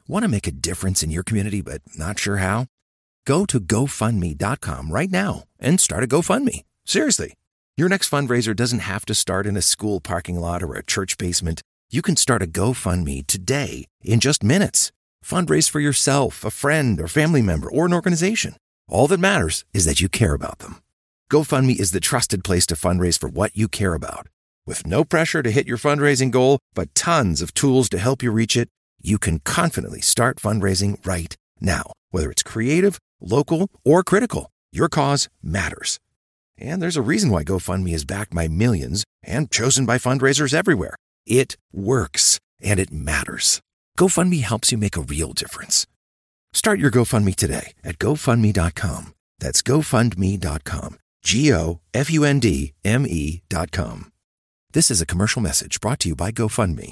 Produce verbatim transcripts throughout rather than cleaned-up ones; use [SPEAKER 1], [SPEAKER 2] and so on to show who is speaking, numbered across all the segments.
[SPEAKER 1] Want to make a difference in your community but not sure how? Go to go fund me dot com right now and start a GoFundMe. Seriously. Your next fundraiser doesn't have to start in a school parking lot or a church basement. You can start a GoFundMe today in just minutes. Fundraise for yourself, a friend, or family member, or an organization. All that matters is that you care about them. GoFundMe is the trusted place to fundraise for what you care about. With no pressure to hit your fundraising goal, but tons of tools to help you reach it, you can confidently start fundraising right now. Whether it's creative, local, or critical, your cause matters. And there's a reason why GoFundMe is backed by millions and chosen by fundraisers everywhere. It works, and it matters. GoFundMe helps you make a real difference. Start your GoFundMe today at go fund me dot com. That's go fund me dot com. G O F U N D M E dot com. This is a commercial message brought to you by GoFundMe.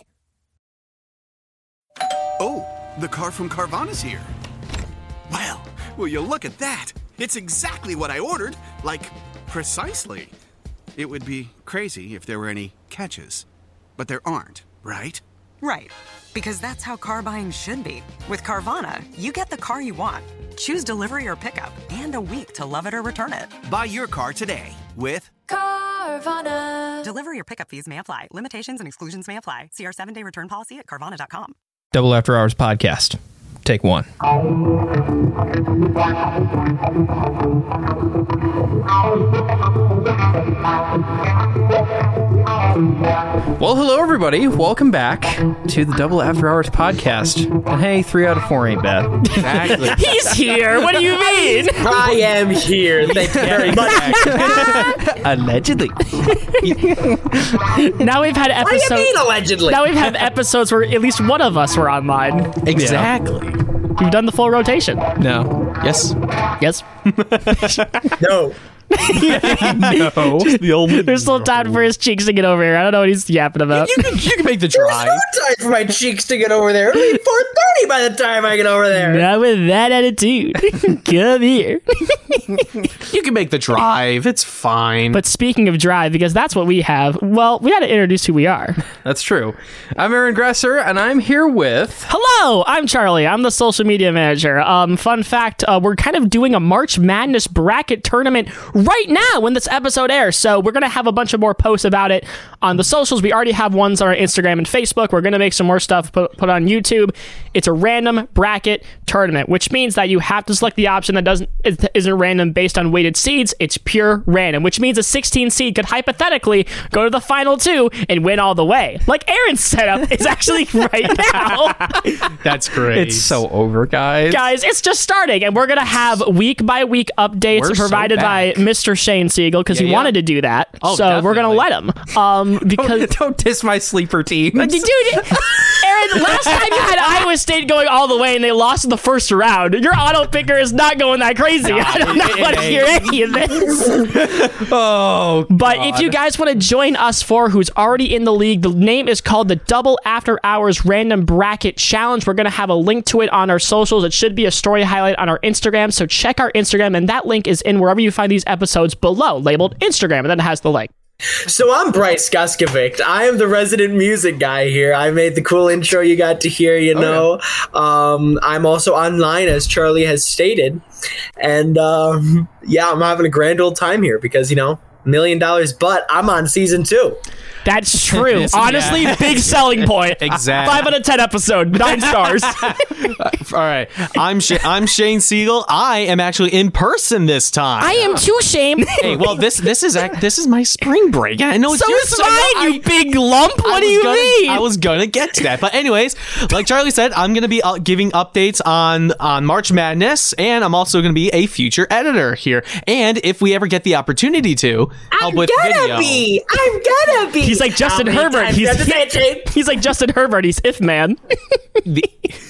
[SPEAKER 2] Oh, the car from Carvana's here. Wow, will you look at that? It's exactly what I ordered, like, precisely. It would be crazy if there were any catches, but there aren't, right?
[SPEAKER 3] Right, because that's how car buying should be. With Carvana, you get the car you want. Choose delivery or pickup, and a week to love it or return it.
[SPEAKER 2] Buy your car today with
[SPEAKER 3] Carvana. Delivery or pickup fees may apply. Limitations and exclusions may apply. See our seven-day return policy at Carvana dot com.
[SPEAKER 4] Double After Hours podcast. Take one. Well, hello, everybody. Welcome back to the Double After Hours podcast. And hey, three out of four ain't bad.
[SPEAKER 5] Exactly.
[SPEAKER 6] He's here. What do you mean?
[SPEAKER 5] I am here. Thank you very much.
[SPEAKER 4] Allegedly.
[SPEAKER 6] Now we've had episodes.
[SPEAKER 5] What do you mean, allegedly?
[SPEAKER 6] Now we've had episodes where at least one of us were online.
[SPEAKER 4] Exactly.
[SPEAKER 6] We've done the full rotation.
[SPEAKER 4] No. Yes.
[SPEAKER 6] Yes.
[SPEAKER 5] No.
[SPEAKER 4] No. Just the old
[SPEAKER 6] There's still time for his cheeks to get over here. I don't know what he's yapping about.
[SPEAKER 4] You can, you can make the
[SPEAKER 5] There's
[SPEAKER 4] drive.
[SPEAKER 5] no time for my cheeks to get over there. It'll be four thirty by the time I get over there.
[SPEAKER 6] Not with that attitude. Come here.
[SPEAKER 4] You can make the drive. It's fine.
[SPEAKER 6] But speaking of drive, because that's what we have, well, we got to introduce who we are.
[SPEAKER 4] That's true. I'm Aaron Gresser, and I'm here with...
[SPEAKER 6] Hello, I'm Charlie. I'm the social media manager. Um, fun fact, uh, we're kind of doing a March Madness bracket tournament right now when this episode airs. So we're going to have a bunch of more posts about it on the socials. We already have ones on our Instagram and Facebook. We're going to make some more stuff put, put on YouTube. It's a random bracket tournament, which means that you have to select the option that doesn't isn't random based on weighted seeds. It's pure random, which means a sixteen seed could hypothetically go to the final two and win all the way. Like Aaron's setup is actually right now.
[SPEAKER 4] That's great. It's so over, guys.
[SPEAKER 6] Guys, it's just starting, and we're going to have week-by-week updates
[SPEAKER 4] We're
[SPEAKER 6] provided
[SPEAKER 4] so
[SPEAKER 6] by Mister Shane Siegel, because
[SPEAKER 4] Yeah,
[SPEAKER 6] he
[SPEAKER 4] yeah.
[SPEAKER 6] wanted to do that.
[SPEAKER 4] Oh,
[SPEAKER 6] so we're going to
[SPEAKER 4] definitely.
[SPEAKER 6] let him. Um, because
[SPEAKER 4] Don't, don't diss my sleeper team.
[SPEAKER 6] Dude, Aaron, last time you had Iowa State going all the way and they lost in the first round, your auto picker is not going that crazy. I don't know what to hear any of this.
[SPEAKER 4] Oh,
[SPEAKER 6] But
[SPEAKER 4] God.
[SPEAKER 6] if you guys want to join us four who's already in the league, the name is called the Double After Hours Random Bracket Challenge. We're going to have a link to it on our socials. It should be a story highlight on our Instagram, so check our Instagram, and that link is in wherever you find these episodes below, labeled Instagram, and then it has the link.
[SPEAKER 5] So I'm Bryce Guskovic. I am the resident music guy here. I made the cool intro you got to hear, you know. Um, I'm also online, as Charlie has stated. And um, yeah, I'm having a grand old time here because, you know, million dollars, but I'm on season two.
[SPEAKER 6] That's true.
[SPEAKER 4] Yes,
[SPEAKER 6] Honestly,
[SPEAKER 4] yeah.
[SPEAKER 6] big selling point.
[SPEAKER 4] Exactly.
[SPEAKER 6] Five out of ten episode, nine stars.
[SPEAKER 4] All right. I'm Sh- I'm Shane Siegel. I am actually in person this time.
[SPEAKER 6] I am too, Shame.
[SPEAKER 4] Hey, well, this this is ac- this is my spring break. I know it's
[SPEAKER 6] So
[SPEAKER 4] your
[SPEAKER 6] is mine, you big lump. What
[SPEAKER 4] I
[SPEAKER 6] do
[SPEAKER 4] was
[SPEAKER 6] you
[SPEAKER 4] gonna,
[SPEAKER 6] mean?
[SPEAKER 4] I was gonna get to that, but anyways, like Charlie said, I'm gonna be uh, giving updates on on March Madness, and I'm also gonna be a future editor here. And if we ever get the opportunity to help
[SPEAKER 5] I'm
[SPEAKER 4] with
[SPEAKER 5] gonna
[SPEAKER 4] video,
[SPEAKER 5] be. I'm gonna be.
[SPEAKER 6] He's like Justin
[SPEAKER 5] How many
[SPEAKER 6] Herbert.
[SPEAKER 5] times
[SPEAKER 6] He's,
[SPEAKER 5] do I have to say it, Shane?
[SPEAKER 6] he's like Justin Herbert. He's if man.
[SPEAKER 4] the-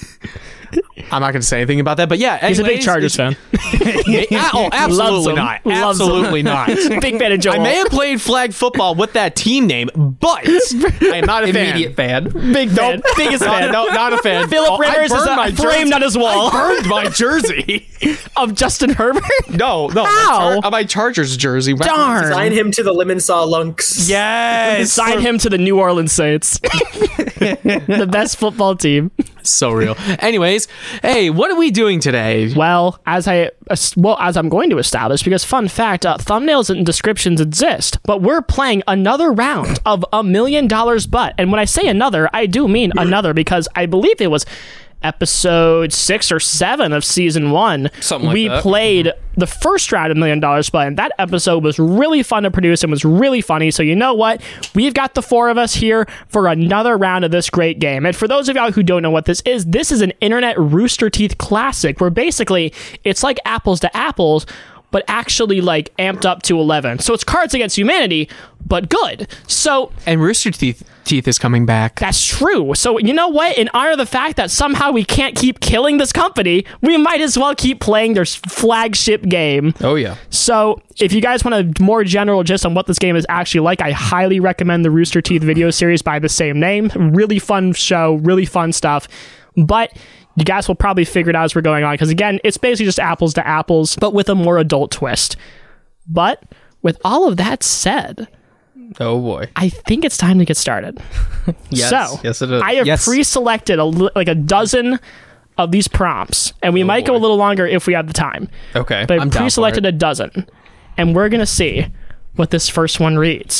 [SPEAKER 4] I'm not gonna say anything about that, but yeah,
[SPEAKER 6] He's a big
[SPEAKER 4] anyways,
[SPEAKER 6] Chargers fan.
[SPEAKER 4] Yeah, oh,
[SPEAKER 6] Loves
[SPEAKER 4] absolutely
[SPEAKER 6] him.
[SPEAKER 4] not.
[SPEAKER 6] Loves
[SPEAKER 4] Absolutely
[SPEAKER 6] him.
[SPEAKER 4] not.
[SPEAKER 6] Big fan of Joel.
[SPEAKER 4] I may have played flag football with that team name, but I am not a
[SPEAKER 7] Immediate fan.
[SPEAKER 6] Big fan. Biggest
[SPEAKER 4] Not,
[SPEAKER 6] fan.
[SPEAKER 4] no, not a fan.
[SPEAKER 6] Philip
[SPEAKER 4] Oh, I
[SPEAKER 6] Rivers is
[SPEAKER 4] burned
[SPEAKER 6] uh,
[SPEAKER 4] my
[SPEAKER 6] framed
[SPEAKER 4] jersey.
[SPEAKER 6] on his wall.
[SPEAKER 4] I burned my jersey.
[SPEAKER 6] Of Justin Herbert?
[SPEAKER 4] No, no.
[SPEAKER 6] How?
[SPEAKER 4] My, Char- my Chargers jersey.
[SPEAKER 6] Darn.
[SPEAKER 5] Sign him to the Limonsaw Lunks.
[SPEAKER 4] Yes.
[SPEAKER 6] Sign him to the New Orleans Saints. The best football team.
[SPEAKER 4] So real. Anyways, hey, what are we doing today?
[SPEAKER 6] Well, as I well as I'm going to establish, because fun fact, uh, thumbnails and descriptions exist, but we're playing another round of a million dollars butt. And when I say another, I do mean another, because I believe it was episode six or seven of season one.
[SPEAKER 7] Something like
[SPEAKER 6] we
[SPEAKER 7] that.
[SPEAKER 6] played the first round of Million Dollars Butt, and that episode was really fun to produce and was really funny. So you know what? We've got the four of us here for another round of this great game. And for those of y'all who don't know what this is, this is an internet Rooster Teeth classic where basically it's like apples to apples, but actually like amped up to eleven. So it's Cards Against Humanity, but good. So
[SPEAKER 4] And Rooster Teeth Teeth is coming back.
[SPEAKER 6] that's true. So you know what? In honor of the fact that somehow we can't keep killing this company, we might as well keep playing their flagship game.
[SPEAKER 7] Oh, yeah.
[SPEAKER 6] So if you guys want a more general gist on what this game is actually like, I highly recommend the Rooster Teeth video series by the same name. Really fun show, really fun stuff. But you guys will probably figure it out as we're going on, because again, it's basically just apples to apples, but with a more adult twist. But with all of that said,
[SPEAKER 7] Oh, boy.
[SPEAKER 6] I think it's time to get started.
[SPEAKER 7] Yes.
[SPEAKER 6] So,
[SPEAKER 7] Yes, it is.
[SPEAKER 6] I have
[SPEAKER 4] Yes.
[SPEAKER 6] pre-selected a, li- like a dozen of these prompts, and we might go
[SPEAKER 7] boy.
[SPEAKER 6] a little longer if we have the time.
[SPEAKER 7] Okay.
[SPEAKER 6] But
[SPEAKER 4] I'm
[SPEAKER 6] I've
[SPEAKER 4] down for
[SPEAKER 6] pre-selected
[SPEAKER 4] it.
[SPEAKER 6] a dozen, and we're gonna see what this first one reads.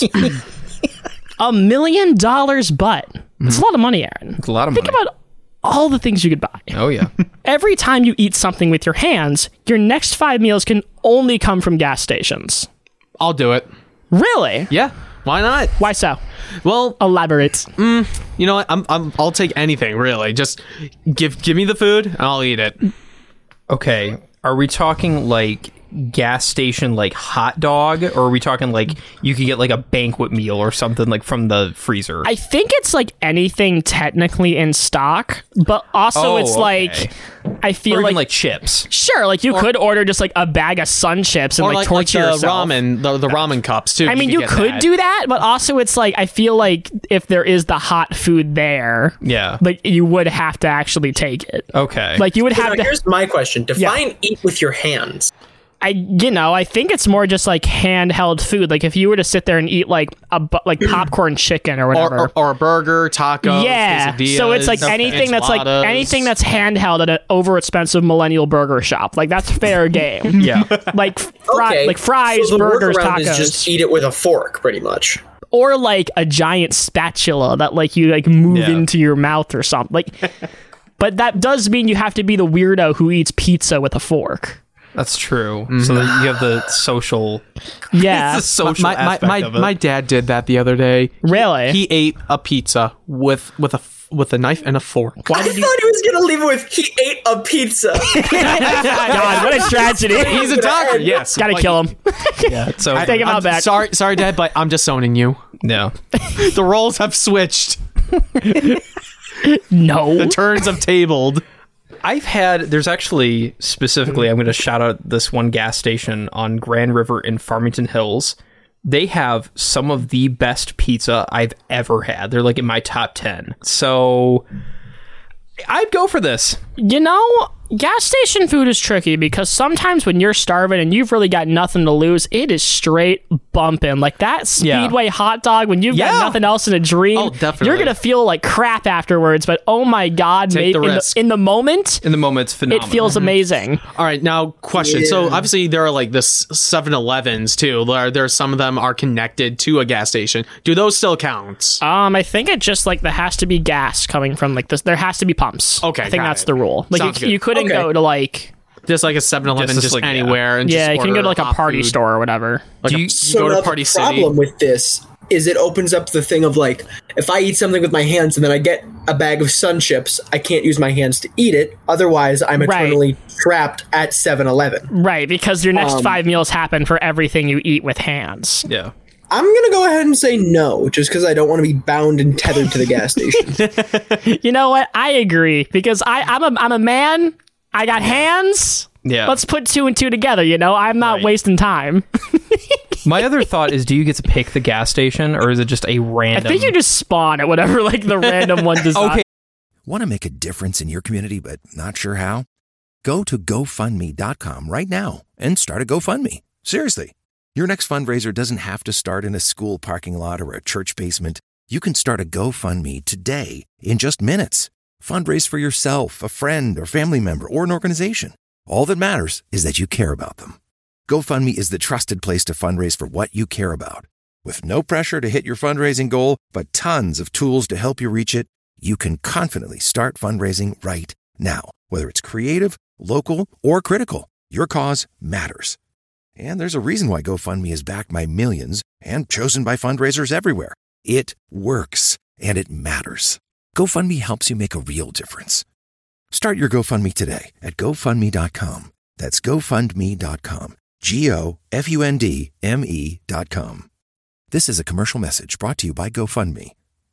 [SPEAKER 6] A million dollars butt. It's a lot of money, Aaron.
[SPEAKER 7] It's a lot of
[SPEAKER 6] Think
[SPEAKER 7] money.
[SPEAKER 6] about all the things you could buy.
[SPEAKER 7] Oh, yeah.
[SPEAKER 6] Every time you eat something with your hands, your next five meals can only come from gas stations.
[SPEAKER 4] I'll do it.
[SPEAKER 6] Really?
[SPEAKER 4] Yeah. Why not?
[SPEAKER 6] Why so?
[SPEAKER 4] Well,
[SPEAKER 6] Elaborate.
[SPEAKER 4] you know what? I'm, I'm I'll take anything, really. Just give give me the food and I'll eat it.
[SPEAKER 7] Okay. Are we talking like gas station like hot dog, or are we talking like you could get like a banquet meal or something like from the freezer?
[SPEAKER 6] I think it's like anything technically in stock, but also
[SPEAKER 7] Oh,
[SPEAKER 6] it's
[SPEAKER 7] okay.
[SPEAKER 6] like I feel
[SPEAKER 7] or even
[SPEAKER 6] like,
[SPEAKER 7] like chips.
[SPEAKER 6] sure, like you could order just like a bag of Sun Chips and
[SPEAKER 4] Or
[SPEAKER 6] like
[SPEAKER 4] like, like the
[SPEAKER 6] torture yourself.
[SPEAKER 4] ramen, the, the ramen cups too.
[SPEAKER 6] I mean, you
[SPEAKER 4] get
[SPEAKER 6] could
[SPEAKER 4] that.
[SPEAKER 6] do that, but also it's like I feel like if there is the hot food there,
[SPEAKER 7] Yeah.
[SPEAKER 6] like you would have to actually take it.
[SPEAKER 7] Okay.
[SPEAKER 6] Like you would
[SPEAKER 5] Now,
[SPEAKER 6] have to.
[SPEAKER 5] here's my question. Define eat with your hands.
[SPEAKER 6] I you know I think it's more just like handheld food. Like if you were to sit there and eat like a bu- like popcorn chicken or
[SPEAKER 4] Or,
[SPEAKER 6] whatever.
[SPEAKER 4] or, or a burger, tacos,
[SPEAKER 6] Yeah, so it's like
[SPEAKER 4] quesadillas,
[SPEAKER 6] anything that's like
[SPEAKER 4] enchiladas.
[SPEAKER 6] anything that's handheld at an over expensive millennial burger shop. Like that's fair game.
[SPEAKER 7] yeah.
[SPEAKER 6] Like fri-
[SPEAKER 5] Okay,
[SPEAKER 6] like fries,
[SPEAKER 5] so the
[SPEAKER 6] burgers,
[SPEAKER 5] workaround
[SPEAKER 6] tacos,
[SPEAKER 5] is just eat it with a fork, pretty much.
[SPEAKER 6] or like a giant spatula that like you like move
[SPEAKER 7] Yeah.
[SPEAKER 6] into your mouth or something. Like, but that does mean you have to be the weirdo who eats pizza with a fork.
[SPEAKER 7] That's true. So that you have the social,
[SPEAKER 6] Yeah,
[SPEAKER 7] the social
[SPEAKER 4] my my
[SPEAKER 7] aspect
[SPEAKER 4] my,
[SPEAKER 7] of it.
[SPEAKER 4] my dad did that the other day.
[SPEAKER 6] Really?
[SPEAKER 4] He ate a pizza with with a f- with a knife and a fork.
[SPEAKER 5] I thought he was going to leave it with, he ate a pizza.
[SPEAKER 6] God, what a tragedy.
[SPEAKER 4] He's a doctor. Yes,
[SPEAKER 6] Gotta
[SPEAKER 4] Like,
[SPEAKER 6] kill him.
[SPEAKER 7] yeah. So
[SPEAKER 6] Take him
[SPEAKER 4] I'm
[SPEAKER 6] out back.
[SPEAKER 4] Sorry, sorry, Dad, but I'm just zoning you.
[SPEAKER 7] yeah.
[SPEAKER 4] The roles have switched.
[SPEAKER 6] No.
[SPEAKER 4] The turns have tabled.
[SPEAKER 7] I've had, there's actually specifically, I'm going to shout out this one gas station on Grand River in Farmington Hills. They have some of the best pizza I've ever had. They're like in my top ten. So I'd go for this.
[SPEAKER 6] You know, gas station food is tricky because sometimes when you're starving and you've really got nothing to lose, it is straight bumping. Like that Speedway hot dog, when you've
[SPEAKER 7] Yeah.
[SPEAKER 6] got nothing else in a dream,
[SPEAKER 4] Oh, definitely.
[SPEAKER 6] you're going to feel like crap afterwards. But oh my God,
[SPEAKER 4] Take
[SPEAKER 6] maybe
[SPEAKER 4] the
[SPEAKER 6] in, the,
[SPEAKER 4] risk.
[SPEAKER 6] in the moment,
[SPEAKER 7] In the moment, it's
[SPEAKER 6] it
[SPEAKER 7] phenomenal.
[SPEAKER 6] feels amazing.
[SPEAKER 4] All right, now question. So obviously there are like the seven elevens too. There, there some of them are connected to a gas station. Do those still count?
[SPEAKER 6] Um, I think it just like there has to be gas coming from like this. There has to be pumps.
[SPEAKER 4] Okay,
[SPEAKER 6] I think
[SPEAKER 4] got
[SPEAKER 6] that's
[SPEAKER 4] it.
[SPEAKER 6] the rule. Like
[SPEAKER 4] Sounds
[SPEAKER 6] you,
[SPEAKER 4] good.
[SPEAKER 6] you couldn't
[SPEAKER 5] Okay.
[SPEAKER 6] go to like
[SPEAKER 4] Just like a seven eleven,
[SPEAKER 7] Just-
[SPEAKER 4] just,
[SPEAKER 7] just like, yeah.
[SPEAKER 4] anywhere. And
[SPEAKER 6] yeah,
[SPEAKER 4] just
[SPEAKER 6] you can go to
[SPEAKER 4] order
[SPEAKER 6] like a
[SPEAKER 4] hot
[SPEAKER 6] party
[SPEAKER 4] food.
[SPEAKER 6] store or whatever.
[SPEAKER 4] Like
[SPEAKER 7] Do
[SPEAKER 4] a-
[SPEAKER 7] you-
[SPEAKER 4] you
[SPEAKER 5] So
[SPEAKER 4] go
[SPEAKER 5] now
[SPEAKER 4] to Party
[SPEAKER 5] the problem
[SPEAKER 4] City.
[SPEAKER 5] with this is it opens up the thing of like, if I eat something with my hands and then I get a bag of Sun Chips, I can't use my hands to eat it. Otherwise, I'm
[SPEAKER 6] Right.
[SPEAKER 5] eternally trapped at seven eleven.
[SPEAKER 6] Right, because your next
[SPEAKER 5] Um,
[SPEAKER 6] five meals happen for everything you eat with hands.
[SPEAKER 7] Yeah.
[SPEAKER 5] I'm going to go ahead and say no, just because I don't want to be bound and tethered to the gas station.
[SPEAKER 6] You know what? I agree because I, I'm a I'm a man. I got hands.
[SPEAKER 7] Yeah.
[SPEAKER 6] Let's put two and two together. You know, I'm not
[SPEAKER 7] Right.
[SPEAKER 6] wasting time.
[SPEAKER 7] My other thought is, do you get to pick the gas station, or is it just a
[SPEAKER 6] I
[SPEAKER 7] random?
[SPEAKER 6] think you just spawn at whatever like the random one design.
[SPEAKER 7] Okay.
[SPEAKER 1] Want to make a difference in your community but not sure how? Go to GoFundMe dot com right now and start a GoFundMe. Seriously. Your next fundraiser doesn't have to start in a school parking lot or a church basement. You can start a GoFundMe today in just minutes. Fundraise for yourself, a friend, or family member, or an organization. All that matters is that you care about them. GoFundMe is the trusted place to fundraise for what you care about. With no pressure to hit your fundraising goal, but tons of tools to help you reach it, you can confidently start fundraising right now. Whether it's creative, local, or critical, your cause matters. And there's a reason why GoFundMe is backed by millions and chosen by fundraisers everywhere. It works, and it matters. GoFundMe helps you make a real difference. Start your GoFundMe today at GoFundMe dot com. That's GoFundMe dot com. G O F U N D M E dot com. This is a commercial message brought to you by GoFundMe.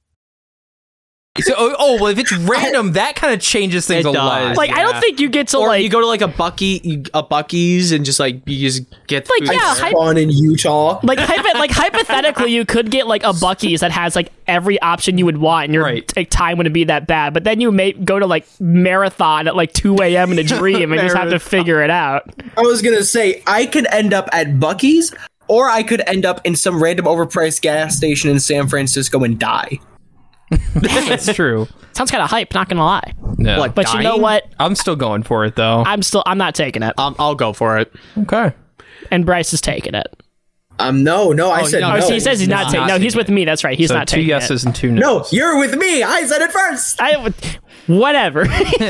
[SPEAKER 7] So, oh, oh, well, if it's random, that kind of changes things
[SPEAKER 4] It
[SPEAKER 7] a lot.
[SPEAKER 4] does.
[SPEAKER 6] Like, I don't think you get to,
[SPEAKER 4] Or
[SPEAKER 6] like...
[SPEAKER 4] you go to like a Bucky, you- a Bucky's, and just like you just get
[SPEAKER 6] Like,
[SPEAKER 4] food
[SPEAKER 6] yeah,
[SPEAKER 4] there.
[SPEAKER 6] hy-
[SPEAKER 5] Spawn in Utah.
[SPEAKER 6] Like, hypo- like hypothetically, you could get like a Buc-ee's that has like every option you would want, and your
[SPEAKER 7] Right.
[SPEAKER 6] like, time wouldn't be that bad. But then you may go to like Marathon at like two a.m. in a dream and just have to figure it out.
[SPEAKER 5] I was gonna say I could end up at Buc-ee's, or I could end up in some random overpriced gas station in San Francisco and die.
[SPEAKER 7] That's true.
[SPEAKER 6] Sounds kind of hype, not gonna lie.
[SPEAKER 7] No.
[SPEAKER 4] What?
[SPEAKER 6] But you know
[SPEAKER 4] Dying?
[SPEAKER 6] what?
[SPEAKER 7] I'm still going for it, though.
[SPEAKER 6] I'm still I'm not taking it,
[SPEAKER 4] Um, I'll go for it.
[SPEAKER 7] Okay.
[SPEAKER 6] and Bryce is taking it.
[SPEAKER 5] Um, no, no, I
[SPEAKER 4] Oh,
[SPEAKER 5] said
[SPEAKER 4] no,
[SPEAKER 6] Oh,
[SPEAKER 5] no.
[SPEAKER 6] so he says he's not
[SPEAKER 7] Not
[SPEAKER 6] taking. No, he's
[SPEAKER 7] taking
[SPEAKER 6] with me. That's right. He's
[SPEAKER 7] So
[SPEAKER 6] not
[SPEAKER 7] two
[SPEAKER 6] taking
[SPEAKER 7] yeses
[SPEAKER 6] it.
[SPEAKER 7] and two
[SPEAKER 5] No,
[SPEAKER 7] no's.
[SPEAKER 5] you're with me. I said it first.
[SPEAKER 6] I would, whatever.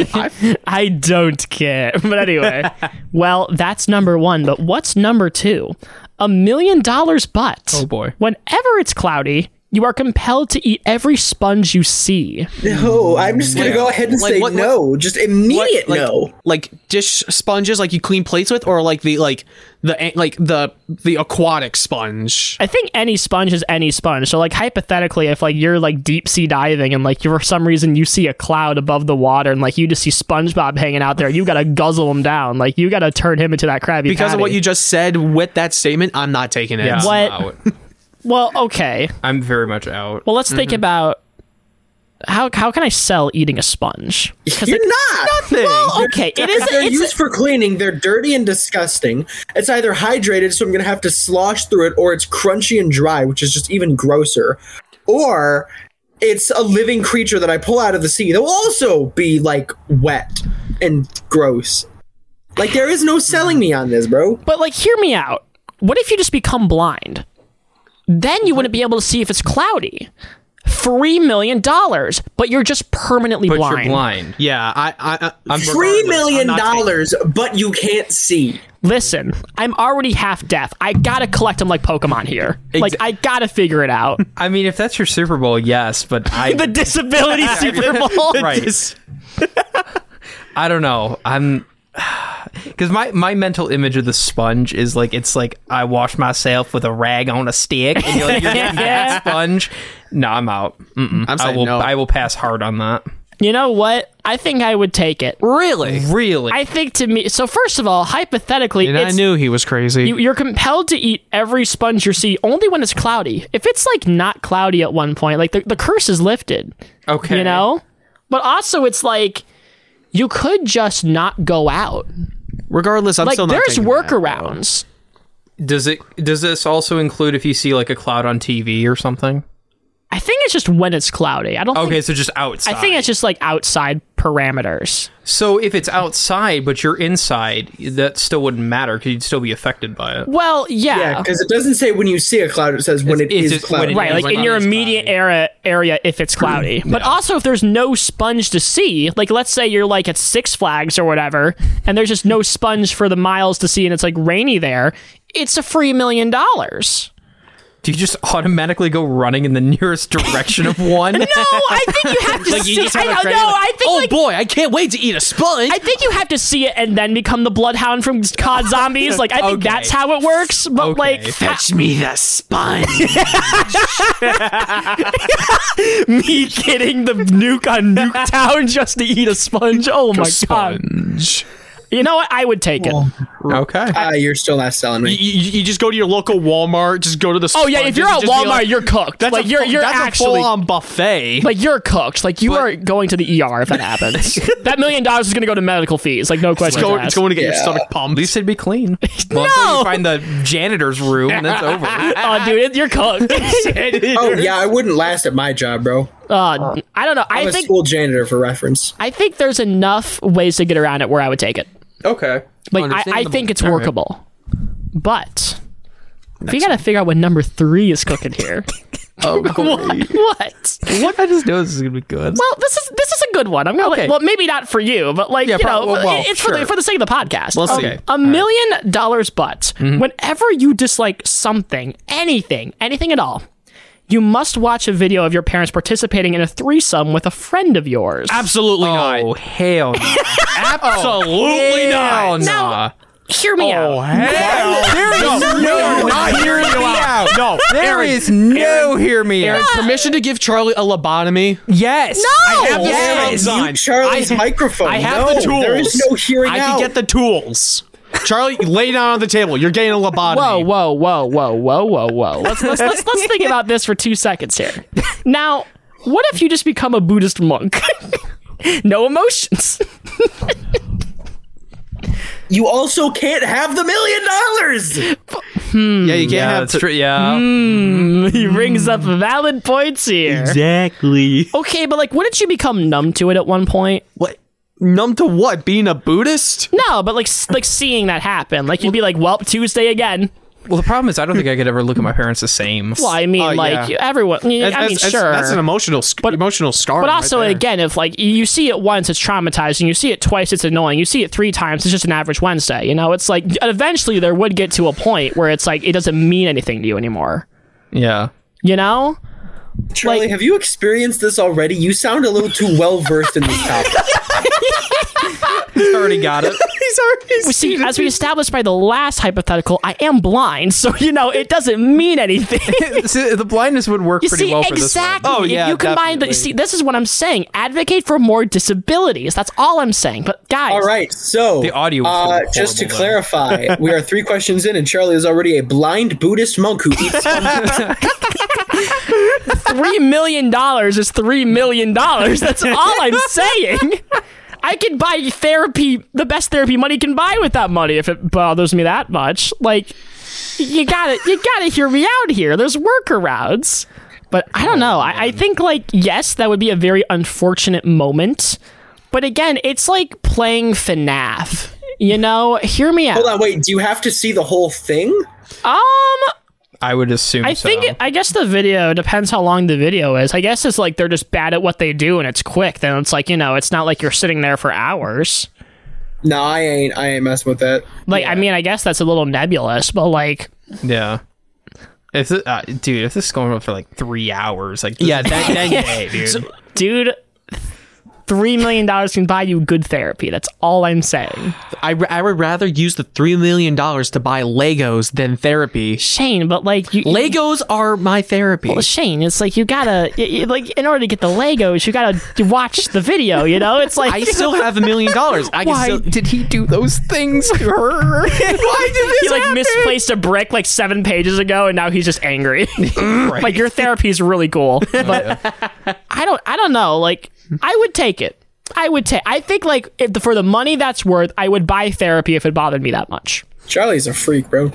[SPEAKER 6] I don't care. But anyway, well, that's number one. But what's number two? A million dollars but.
[SPEAKER 7] Oh, boy.
[SPEAKER 6] Whenever it's cloudy, you are compelled to eat every sponge you see.
[SPEAKER 5] No, I'm just gonna
[SPEAKER 4] Like-
[SPEAKER 5] go ahead and
[SPEAKER 4] like
[SPEAKER 5] say
[SPEAKER 4] what-
[SPEAKER 5] no. Just immediate
[SPEAKER 4] like,
[SPEAKER 5] no.
[SPEAKER 4] Like dish sponges, like you clean plates with, or like the like the like the the aquatic sponge.
[SPEAKER 6] I think any sponge is any sponge. So like hypothetically, if like you're like deep sea diving and like you, for some reason you see a cloud above the water and like you just see SpongeBob hanging out there, you gotta guzzle him down. Like you gotta turn him into that Krabby
[SPEAKER 4] Because of
[SPEAKER 6] Patty.
[SPEAKER 4] what you just said with that statement, I'm not taking it.
[SPEAKER 7] Yeah, I'm
[SPEAKER 6] What?
[SPEAKER 7] out.
[SPEAKER 6] Well, okay.
[SPEAKER 7] I'm very much out.
[SPEAKER 6] Well, let's think about how how can I sell eating a sponge? Because
[SPEAKER 5] You're
[SPEAKER 6] like,
[SPEAKER 5] not.
[SPEAKER 4] Nothing.
[SPEAKER 6] well, okay, it is.
[SPEAKER 5] If they're
[SPEAKER 6] It's,
[SPEAKER 5] used for cleaning, they're dirty and disgusting. It's either hydrated, so I'm gonna have to slosh through it, or it's crunchy and dry, which is just even grosser. Or it's a living creature that I pull out of the sea that will also be like wet and gross. Like there is no selling me on this, bro.
[SPEAKER 6] but like, hear me out. What if you just become blind? Then you wouldn't be able to see if it's cloudy. Three million dollars, but you're just permanently
[SPEAKER 7] But
[SPEAKER 6] blind.
[SPEAKER 7] you're blind.
[SPEAKER 4] Yeah, I, I, I
[SPEAKER 7] I'm
[SPEAKER 5] Three million
[SPEAKER 4] I'm not taking-
[SPEAKER 5] dollars, but you can't see.
[SPEAKER 6] Listen, I'm already half deaf. I gotta collect them like Pokemon here. Like I gotta figure it out.
[SPEAKER 7] I mean, if that's your Super Bowl, yes, but I
[SPEAKER 6] The disability Super Bowl.
[SPEAKER 7] right. I don't know. I'm because my my mental image of the sponge is like it's like I wash myself with a rag on a stick, and you're like, you're getting that sponge. No, I'm out. Mm-mm.
[SPEAKER 4] I'm
[SPEAKER 7] I
[SPEAKER 4] saying
[SPEAKER 7] will.
[SPEAKER 4] no.
[SPEAKER 7] I will pass hard on that.
[SPEAKER 6] You know what? I think I would take it.
[SPEAKER 4] Really?
[SPEAKER 7] Really?
[SPEAKER 6] I think to me. So first of all, hypothetically,
[SPEAKER 4] And I
[SPEAKER 6] it's,
[SPEAKER 4] knew he was crazy.
[SPEAKER 6] you, you're compelled to eat every sponge you see only when it's cloudy. If it's like not cloudy at one point, like the, the curse is lifted.
[SPEAKER 7] okay.
[SPEAKER 6] You know. But also, it's like you could just not go out.
[SPEAKER 4] Regardless, I'm
[SPEAKER 6] Like
[SPEAKER 4] still not
[SPEAKER 6] there's
[SPEAKER 4] taking that, though.
[SPEAKER 6] workarounds.
[SPEAKER 7] Does it? Does this also include if you see like a cloud on T V or something?
[SPEAKER 6] I think it's just when it's cloudy. I don't.
[SPEAKER 7] Okay,
[SPEAKER 6] Think,
[SPEAKER 7] so just outside.
[SPEAKER 6] I think it's just like outside parameters.
[SPEAKER 7] So if it's outside but you're inside, that still wouldn't matter because you'd still be affected by it.
[SPEAKER 6] Well,
[SPEAKER 5] Yeah,
[SPEAKER 6] yeah.
[SPEAKER 5] because it doesn't say when you see a cloud; it says when it
[SPEAKER 7] It's-
[SPEAKER 5] is
[SPEAKER 7] it's-
[SPEAKER 5] cloudy.
[SPEAKER 7] when it
[SPEAKER 6] Right, like
[SPEAKER 7] when
[SPEAKER 6] in
[SPEAKER 7] it
[SPEAKER 6] your
[SPEAKER 7] is
[SPEAKER 6] immediate
[SPEAKER 7] cloudy.
[SPEAKER 6] area area if it's cloudy. But also if there's no sponge to see, like let's say you're like at Six Flags or whatever, and there's just no sponge for the miles to see and it's like rainy there, it's a free million dollars.
[SPEAKER 7] Do you just automatically go running in the nearest direction of one?
[SPEAKER 6] No, I think you have to
[SPEAKER 4] Like
[SPEAKER 6] see
[SPEAKER 4] you just have
[SPEAKER 6] I
[SPEAKER 4] a
[SPEAKER 6] don't
[SPEAKER 4] craving,
[SPEAKER 6] know,
[SPEAKER 4] like,
[SPEAKER 6] I think
[SPEAKER 4] oh
[SPEAKER 6] like
[SPEAKER 4] boy, I can't wait to eat a sponge.
[SPEAKER 6] I think you have to see it and then become the bloodhound from C O D Zombies. Like I think
[SPEAKER 7] Okay.
[SPEAKER 6] that's how it works. But
[SPEAKER 7] Okay.
[SPEAKER 6] like
[SPEAKER 4] Fetch me the sponge.
[SPEAKER 6] me getting the nuke on Nuketown just to eat a sponge. Oh my god.
[SPEAKER 4] Sponge.
[SPEAKER 6] You know what? I would take it.
[SPEAKER 7] Okay.
[SPEAKER 5] Ah, you're still not selling
[SPEAKER 4] You,
[SPEAKER 5] me.
[SPEAKER 4] you, you just go to your local Walmart. Just go to the.
[SPEAKER 6] Oh yeah, if you're at
[SPEAKER 4] sponges and just be
[SPEAKER 6] Walmart,
[SPEAKER 4] like,
[SPEAKER 6] you're cooked.
[SPEAKER 4] That's
[SPEAKER 6] like
[SPEAKER 4] a
[SPEAKER 6] you're
[SPEAKER 4] full-
[SPEAKER 6] you're
[SPEAKER 4] that's
[SPEAKER 6] actually
[SPEAKER 4] a full-on buffet.
[SPEAKER 6] like you're cooked. Like you are going to the E R if that happens. That million dollars is going to go to medical fees. Like no
[SPEAKER 4] it's,
[SPEAKER 6] question.
[SPEAKER 4] go, it's going to get your
[SPEAKER 5] Yeah.
[SPEAKER 4] stomach
[SPEAKER 7] At
[SPEAKER 4] pumped.
[SPEAKER 7] least it'd be clean. Well,
[SPEAKER 6] No!
[SPEAKER 7] until you find the janitor's room, and it's over.
[SPEAKER 6] Oh, dude, it, you're cooked.
[SPEAKER 5] Oh yeah, I wouldn't last at my job, bro.
[SPEAKER 6] Uh, I don't know.
[SPEAKER 5] I'm
[SPEAKER 6] I
[SPEAKER 5] a
[SPEAKER 6] think
[SPEAKER 5] school janitor for reference.
[SPEAKER 6] I think there's enough ways to get around it where I would take it.
[SPEAKER 7] Okay.
[SPEAKER 6] Like I, I
[SPEAKER 7] Understandable.
[SPEAKER 6] think it's
[SPEAKER 7] All right.
[SPEAKER 6] workable. But we got to figure out what number three is cooking here.
[SPEAKER 7] Oh,
[SPEAKER 6] what? What?
[SPEAKER 7] What I just know this is gonna be good.
[SPEAKER 6] Well, this is this is a good one. I'm gonna
[SPEAKER 7] Okay.
[SPEAKER 6] well, maybe not for you, but like
[SPEAKER 7] Yeah,
[SPEAKER 6] you
[SPEAKER 7] prob-
[SPEAKER 6] know,
[SPEAKER 7] well, well,
[SPEAKER 6] it's for the
[SPEAKER 7] sure.
[SPEAKER 6] for the sake of the podcast.
[SPEAKER 4] We'll see.
[SPEAKER 6] A- A million dollars, but whenever you dislike something, anything, anything at all, you must watch a video of your parents participating in a threesome with a friend of yours.
[SPEAKER 4] Absolutely
[SPEAKER 7] Oh
[SPEAKER 4] not.
[SPEAKER 7] hell no!
[SPEAKER 4] Absolutely
[SPEAKER 7] Hell
[SPEAKER 4] not.
[SPEAKER 7] no!
[SPEAKER 6] Hear me
[SPEAKER 4] Oh
[SPEAKER 6] out.
[SPEAKER 4] hell!
[SPEAKER 7] There is
[SPEAKER 4] No,
[SPEAKER 7] no,
[SPEAKER 4] not hearing you out. No,
[SPEAKER 7] There
[SPEAKER 4] Aaron,
[SPEAKER 7] is no hear me
[SPEAKER 4] Aaron,
[SPEAKER 7] out.
[SPEAKER 4] permission to give Charlie a lobotomy.
[SPEAKER 7] Yes.
[SPEAKER 6] No!
[SPEAKER 4] I have the
[SPEAKER 7] Yes.
[SPEAKER 4] sound
[SPEAKER 5] Mute Charlie's
[SPEAKER 4] I-
[SPEAKER 5] microphone.
[SPEAKER 4] I have
[SPEAKER 5] no,
[SPEAKER 4] the tools.
[SPEAKER 5] There is no hearing
[SPEAKER 4] I
[SPEAKER 5] out.
[SPEAKER 4] can get the tools. Charlie, lay down on the table. You're getting a lobotomy.
[SPEAKER 6] Whoa, whoa, whoa, whoa, whoa, whoa, whoa. Let's let's let's, let's think about this for two seconds here. Now, what if you just become a Buddhist monk? No emotions.
[SPEAKER 5] You also can't have the million dollars.
[SPEAKER 4] Yeah, you can't
[SPEAKER 7] Yeah,
[SPEAKER 4] have.
[SPEAKER 7] that's true. Yeah.
[SPEAKER 6] He brings up valid points here.
[SPEAKER 4] Exactly.
[SPEAKER 6] Okay, but like, wouldn't you become numb to it at one point?
[SPEAKER 4] What? Numb to what? Being a Buddhist?
[SPEAKER 6] No, but like, s- like seeing that happen, like you'd be like, "Well, Tuesday again."
[SPEAKER 7] Well, the problem is I don't think I could ever look at my parents the same.
[SPEAKER 6] Well, I mean,
[SPEAKER 4] Oh,
[SPEAKER 6] like
[SPEAKER 4] yeah.
[SPEAKER 6] everyone. I mean,
[SPEAKER 4] That's, that's-
[SPEAKER 6] sure.
[SPEAKER 4] That's an emotional, sc- emotional scar.
[SPEAKER 6] But
[SPEAKER 4] right
[SPEAKER 6] also,
[SPEAKER 4] there.
[SPEAKER 6] again, if like you see it once, it's traumatizing. You see it twice, it's annoying. You see it three times, it's just an average Wednesday. You know, it's like eventually there would get to a point where it's like it doesn't mean anything to you anymore.
[SPEAKER 7] Yeah.
[SPEAKER 6] You know?
[SPEAKER 5] Charlie,
[SPEAKER 6] Like-
[SPEAKER 5] have you experienced this already? You sound a little too well versed in this topic.
[SPEAKER 7] Already got it.
[SPEAKER 4] he's already.
[SPEAKER 6] We see, as we established by the last hypothetical, I am blind, so you know it doesn't mean anything.
[SPEAKER 7] See, the blindness would work
[SPEAKER 6] You
[SPEAKER 7] pretty
[SPEAKER 6] see,
[SPEAKER 7] well for
[SPEAKER 6] exactly.
[SPEAKER 7] this
[SPEAKER 4] Oh,
[SPEAKER 6] If
[SPEAKER 4] yeah,
[SPEAKER 6] you combine the
[SPEAKER 4] definitely.
[SPEAKER 6] see, this is what I'm saying. Advocate for more disabilities. That's all I'm saying. But guys,
[SPEAKER 5] All right, so
[SPEAKER 7] The audio is
[SPEAKER 5] uh,
[SPEAKER 7] gonna be
[SPEAKER 5] just to
[SPEAKER 7] horrible,
[SPEAKER 5] clarify, we are three questions in, and Charlie is already a blind Buddhist monk who eats fun.
[SPEAKER 6] three million dollars is three million dollars. That's all I'm saying. I could buy therapy, the best therapy money can buy with that money if it bothers me that much. Like, you gotta, you gotta hear me out here. There's workarounds, but I don't know. I, I think like yes, that would be a very unfortunate moment. But again, it's like playing FNAF. You know, hear me out.
[SPEAKER 5] Hold on, wait. Do you have to see the whole thing?
[SPEAKER 6] Um.
[SPEAKER 7] I would assume
[SPEAKER 6] I
[SPEAKER 7] so.
[SPEAKER 6] think it, I guess the video depends how long the video is. I guess it's like they're just bad at what they do and it's quick. Then it's like, you know, it's not like you're sitting there for hours.
[SPEAKER 5] No, I ain't. I ain't messing with that.
[SPEAKER 6] Like, I mean, I guess that's a little nebulous, but like,
[SPEAKER 7] Yeah. If the, uh, dude, if this is going on for like three hours, like this
[SPEAKER 4] Yeah,
[SPEAKER 7] is-
[SPEAKER 4] that, that,
[SPEAKER 7] hey, dude.
[SPEAKER 6] dude, three million dollars can buy you good therapy. That's all I'm saying.
[SPEAKER 4] I, I would rather use the three million dollars to buy Legos than therapy.
[SPEAKER 6] Shane, but like, you,
[SPEAKER 4] Legos are my therapy.
[SPEAKER 6] Well, Shane, it's like you gotta, y- y- like, in order to get the Legos, you gotta watch the video. You know, it's like
[SPEAKER 4] I still have a million dollars. I can
[SPEAKER 7] Why
[SPEAKER 4] still.
[SPEAKER 7] did he do those things to her?
[SPEAKER 4] Why did this
[SPEAKER 6] he like
[SPEAKER 4] happen?
[SPEAKER 6] misplaced a brick like seven pages ago, and now he's just angry. Like your therapy is really cool, but I don't, I don't know. Like I would take it. I would take. I think like if the, for the money that's worth, I would buy therapy if it bothered me that much.
[SPEAKER 5] Charlie's a freak, bro.